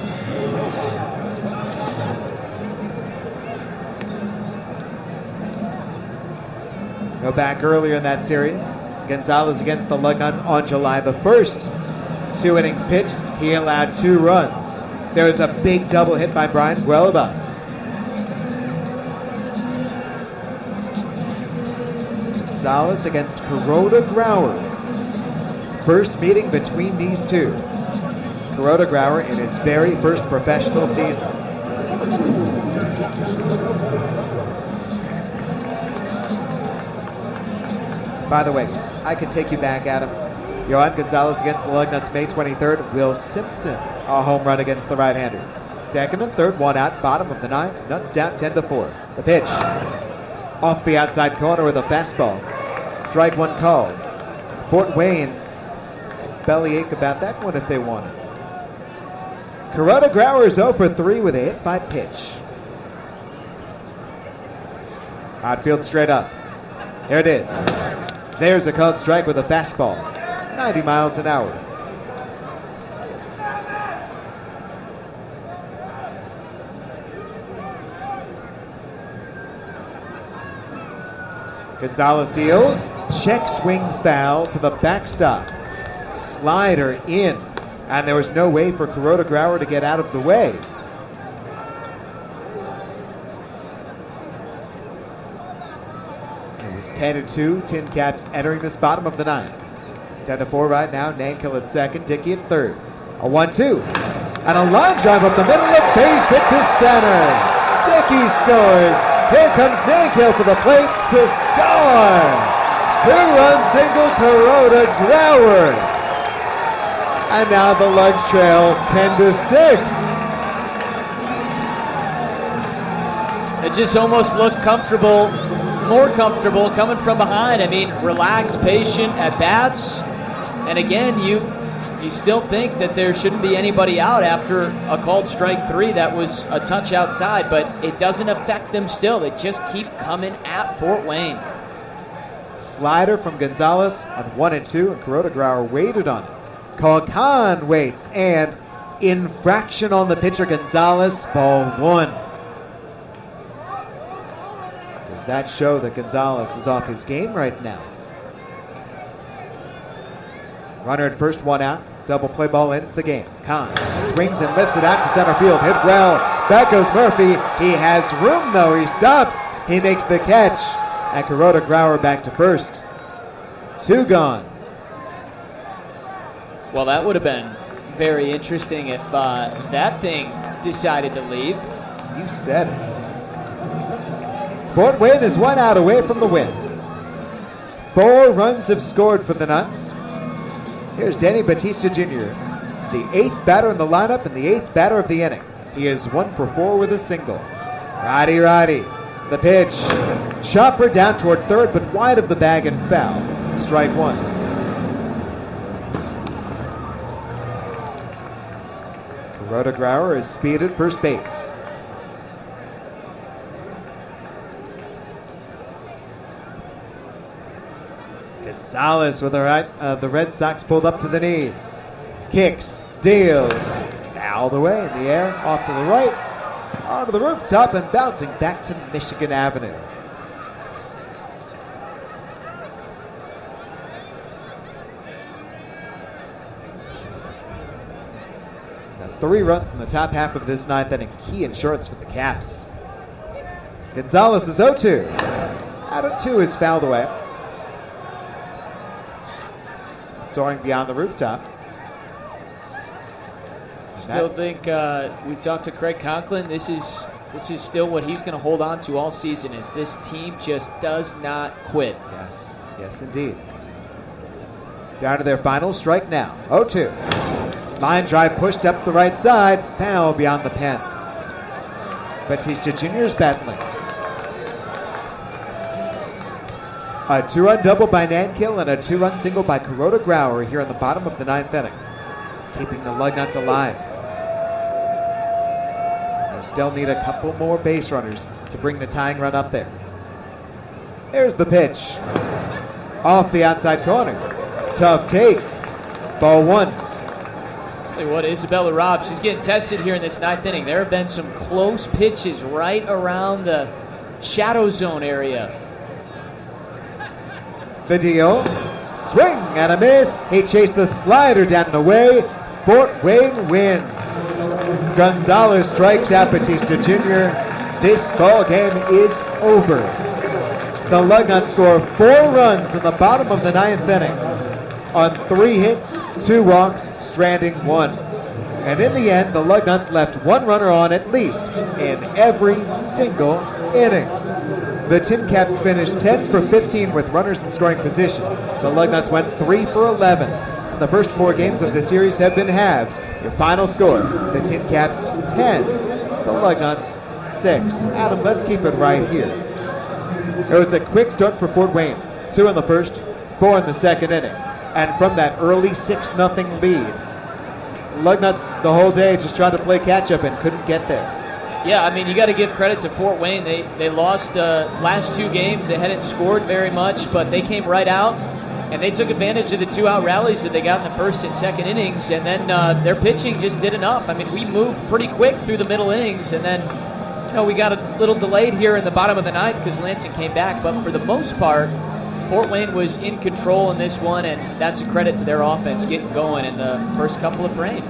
Go back earlier in that series, Gonzalez against the Lugnuts on July the first. Two innings pitched, he allowed two runs. There was a big double hit by Brian Guelbas. Gonzalez against Kuroda Grauer. First meeting between these two. Kuroda Grauer in his very first professional season. By the way, I can take you back, Adam. Yoan Gonzalez against the Lugnuts May twenty-third. Will Simpson, a home run against the right-hander. Second and third, one out, bottom of the ninth. Nuts down ten to four. The pitch. Off the outside corner with a fastball. Strike one called. Fort Wayne bellyache about that one if they want it. Kuroda Grauer is oh for three with a hit by pitch. Outfield straight up. There it is. There's a called strike with a fastball. ninety miles an hour. Gonzalez deals. Check swing foul to the backstop. Slider in. And there was no way for Kuroda Grauer to get out of the way. ten to two, Tin Caps entering this bottom of the ninth. ten to four right now, Nankill at second, Dickey at third. A one two. And a line drive up the middle of base hit to center. Dickey scores. Here comes Nankill for the plate to score. Two-run single, Kuroda Grauer. And now the Lugs trail ten to six. It just almost looked comfortable. More comfortable coming from behind. I mean, relaxed, patient at bats. And again, you you still think that there shouldn't be anybody out after a called strike three. That was a touch outside, but it doesn't affect them still. They just keep coming at Fort Wayne. Slider from Gonzalez on one and two, and Kuroda Grauer waited on it. Khan waits, and infraction on the pitcher Gonzalez, ball one. Does that show that Gonzalez is off his game right now? Runner at first, one out. Double play ball ends the game. Khan swings and lifts it out to center field. Hit well. Back goes Murphy. He has room, though. He stops. He makes the catch. And Kuroda Grauer back to first. Two gone. Well, that would have been very interesting if uh, that thing decided to leave. You said it. Fort Wayne is one out away from the win. Four runs have scored for the Nuts. Here's Danny Batista Junior, the eighth batter in the lineup and the eighth batter of the inning. He is one for four with a single. Righty, righty. The pitch. Chopper down toward third, but wide of the bag and foul. Strike one. Kuroda Grauer is speed at first base. Gonzalez with the right, uh, the Red Sox pulled up to the knees. Kicks, deals, fouled away in the air, off to the right, onto the rooftop and bouncing back to Michigan Avenue. Now three runs in the top half of this ninth inning, key insurance for the Caps. Gonzalez is oh two. Out of two is fouled away. Soaring beyond the rooftop. Still think uh, we talked to Craig Conklin. This is this is still what he's going to hold on to all season. Is this team just does not quit? Yes, yes, indeed. Down to their final strike now. oh two. Line drive pushed up the right side. Foul beyond the pen. Batista Junior is battling. A two-run double by Nankill and a two-run single by Kuroda Grauer here in the bottom of the ninth inning, keeping the Lugnuts alive. They still need a couple more base runners to bring the tying run up there. Here's the pitch. Off the outside corner. Tough take. Ball one. Tell you what, Isabella Robb, she's getting tested here in this ninth inning. There have been some close pitches right around the shadow zone area. The deal. Swing and a miss. He chased the slider down and away. Fort Wayne wins. Gonzalez strikes out Batista Junior This ball game is over. The Lugnuts score four runs in the bottom of the ninth inning on three hits, two walks, stranding one. And in the end, the Lugnuts left one runner on at least in every single inning. The Tin Caps finished ten for fifteen with runners in scoring position. The Lugnuts went three for eleven. The first four games of the series have been halved. Your final score, the Tin Caps ten, the Lugnuts six. Adam, let's keep it right here. It was a quick start for Fort Wayne. Two in the first, four in the second inning. And from that early six nothing lead, Lugnuts the whole day just tried to play catch-up and couldn't get there. Yeah, I mean, you got to give credit to Fort Wayne. They they lost the last two games. They hadn't scored very much, but they came right out, and they took advantage of the two-out rallies that they got in the first and second innings, and then uh, their pitching just did enough. I mean, we moved pretty quick through the middle innings, and then, you know, we got a little delayed here in the bottom of the ninth because Lansing came back, but for the most part, Fort Wayne was in control in this one, and that's a credit to their offense getting going in the first couple of frames.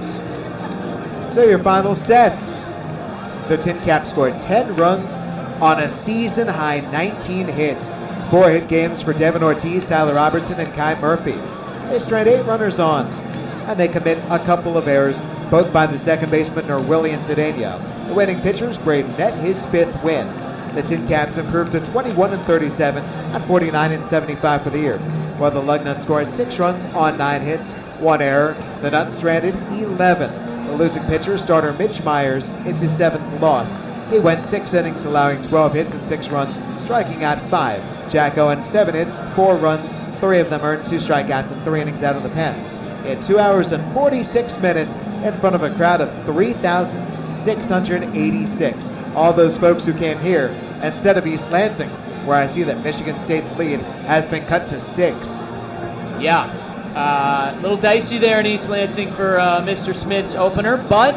So your final stats. The Tin Caps scored ten runs on a season-high nineteen hits. Four hit games for Devin Ortiz, Tyler Robertson, and Kai Murphy. They strand eight runners on, and they commit a couple of errors, both by the second baseman Norwillian Cedeno. The winning pitchers, Braden Nett, his fifth win. The Tin Caps improved to twenty-one and thirty-seven and forty-nine and seventy-five for the year, while the Lugnuts scored six runs on nine hits, one error. The Nuts stranded eleven. The losing pitcher, starter Mitch Myers, it's his seventh loss. He went six innings, allowing twelve hits and six runs, striking out five. Jack Owen, seven hits, four runs, three of them earned two strikeouts and three innings out of the pen. In two hours and forty-six minutes in front of a crowd of three thousand six hundred eighty-six. All those folks who came here instead of East Lansing, where I see that Michigan State's lead has been cut to six. Yeah. A uh, little dicey there in East Lansing for uh, Mister Smith's opener, but,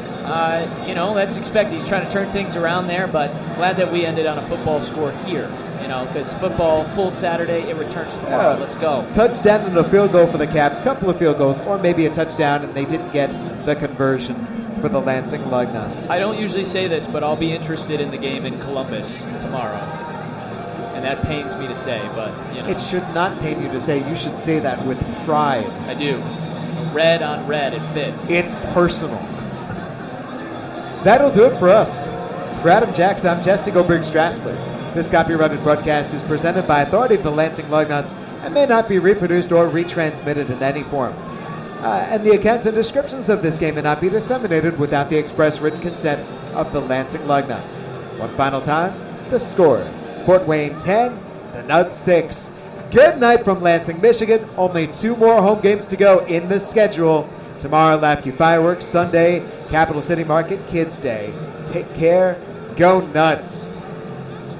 uh, you know, that's expected. He's trying to turn things around there, but glad that we ended on a football score here, you know, because football, full Saturday, it returns tomorrow. Yeah. Let's go. Touchdown and a field goal for the Caps, couple of field goals, or maybe a touchdown, and they didn't get the conversion for the Lansing Lugnuts. I don't usually say this, but I'll be interested in the game in Columbus tomorrow. And that pains me to say, but, you know. It should not pain you to say. You should say that with pride. I do. Red on red, it fits. It's personal. That'll do it for us. For Adam Jackson, I'm Jesse Goldberg Strassler. This copyrighted broadcast is presented by authority of the Lansing Lugnuts and may not be reproduced or retransmitted in any form. Uh, and the accounts and descriptions of this game may not be disseminated without the express written consent of the Lansing Lugnuts. One final time, the score. Fort Wayne ten, the Nuts six. Good night from Lansing, Michigan. Only two more home games to go in the schedule. Tomorrow, Lafayette Fireworks. Sunday, Capital City Market Kids Day. Take care. Go Nuts.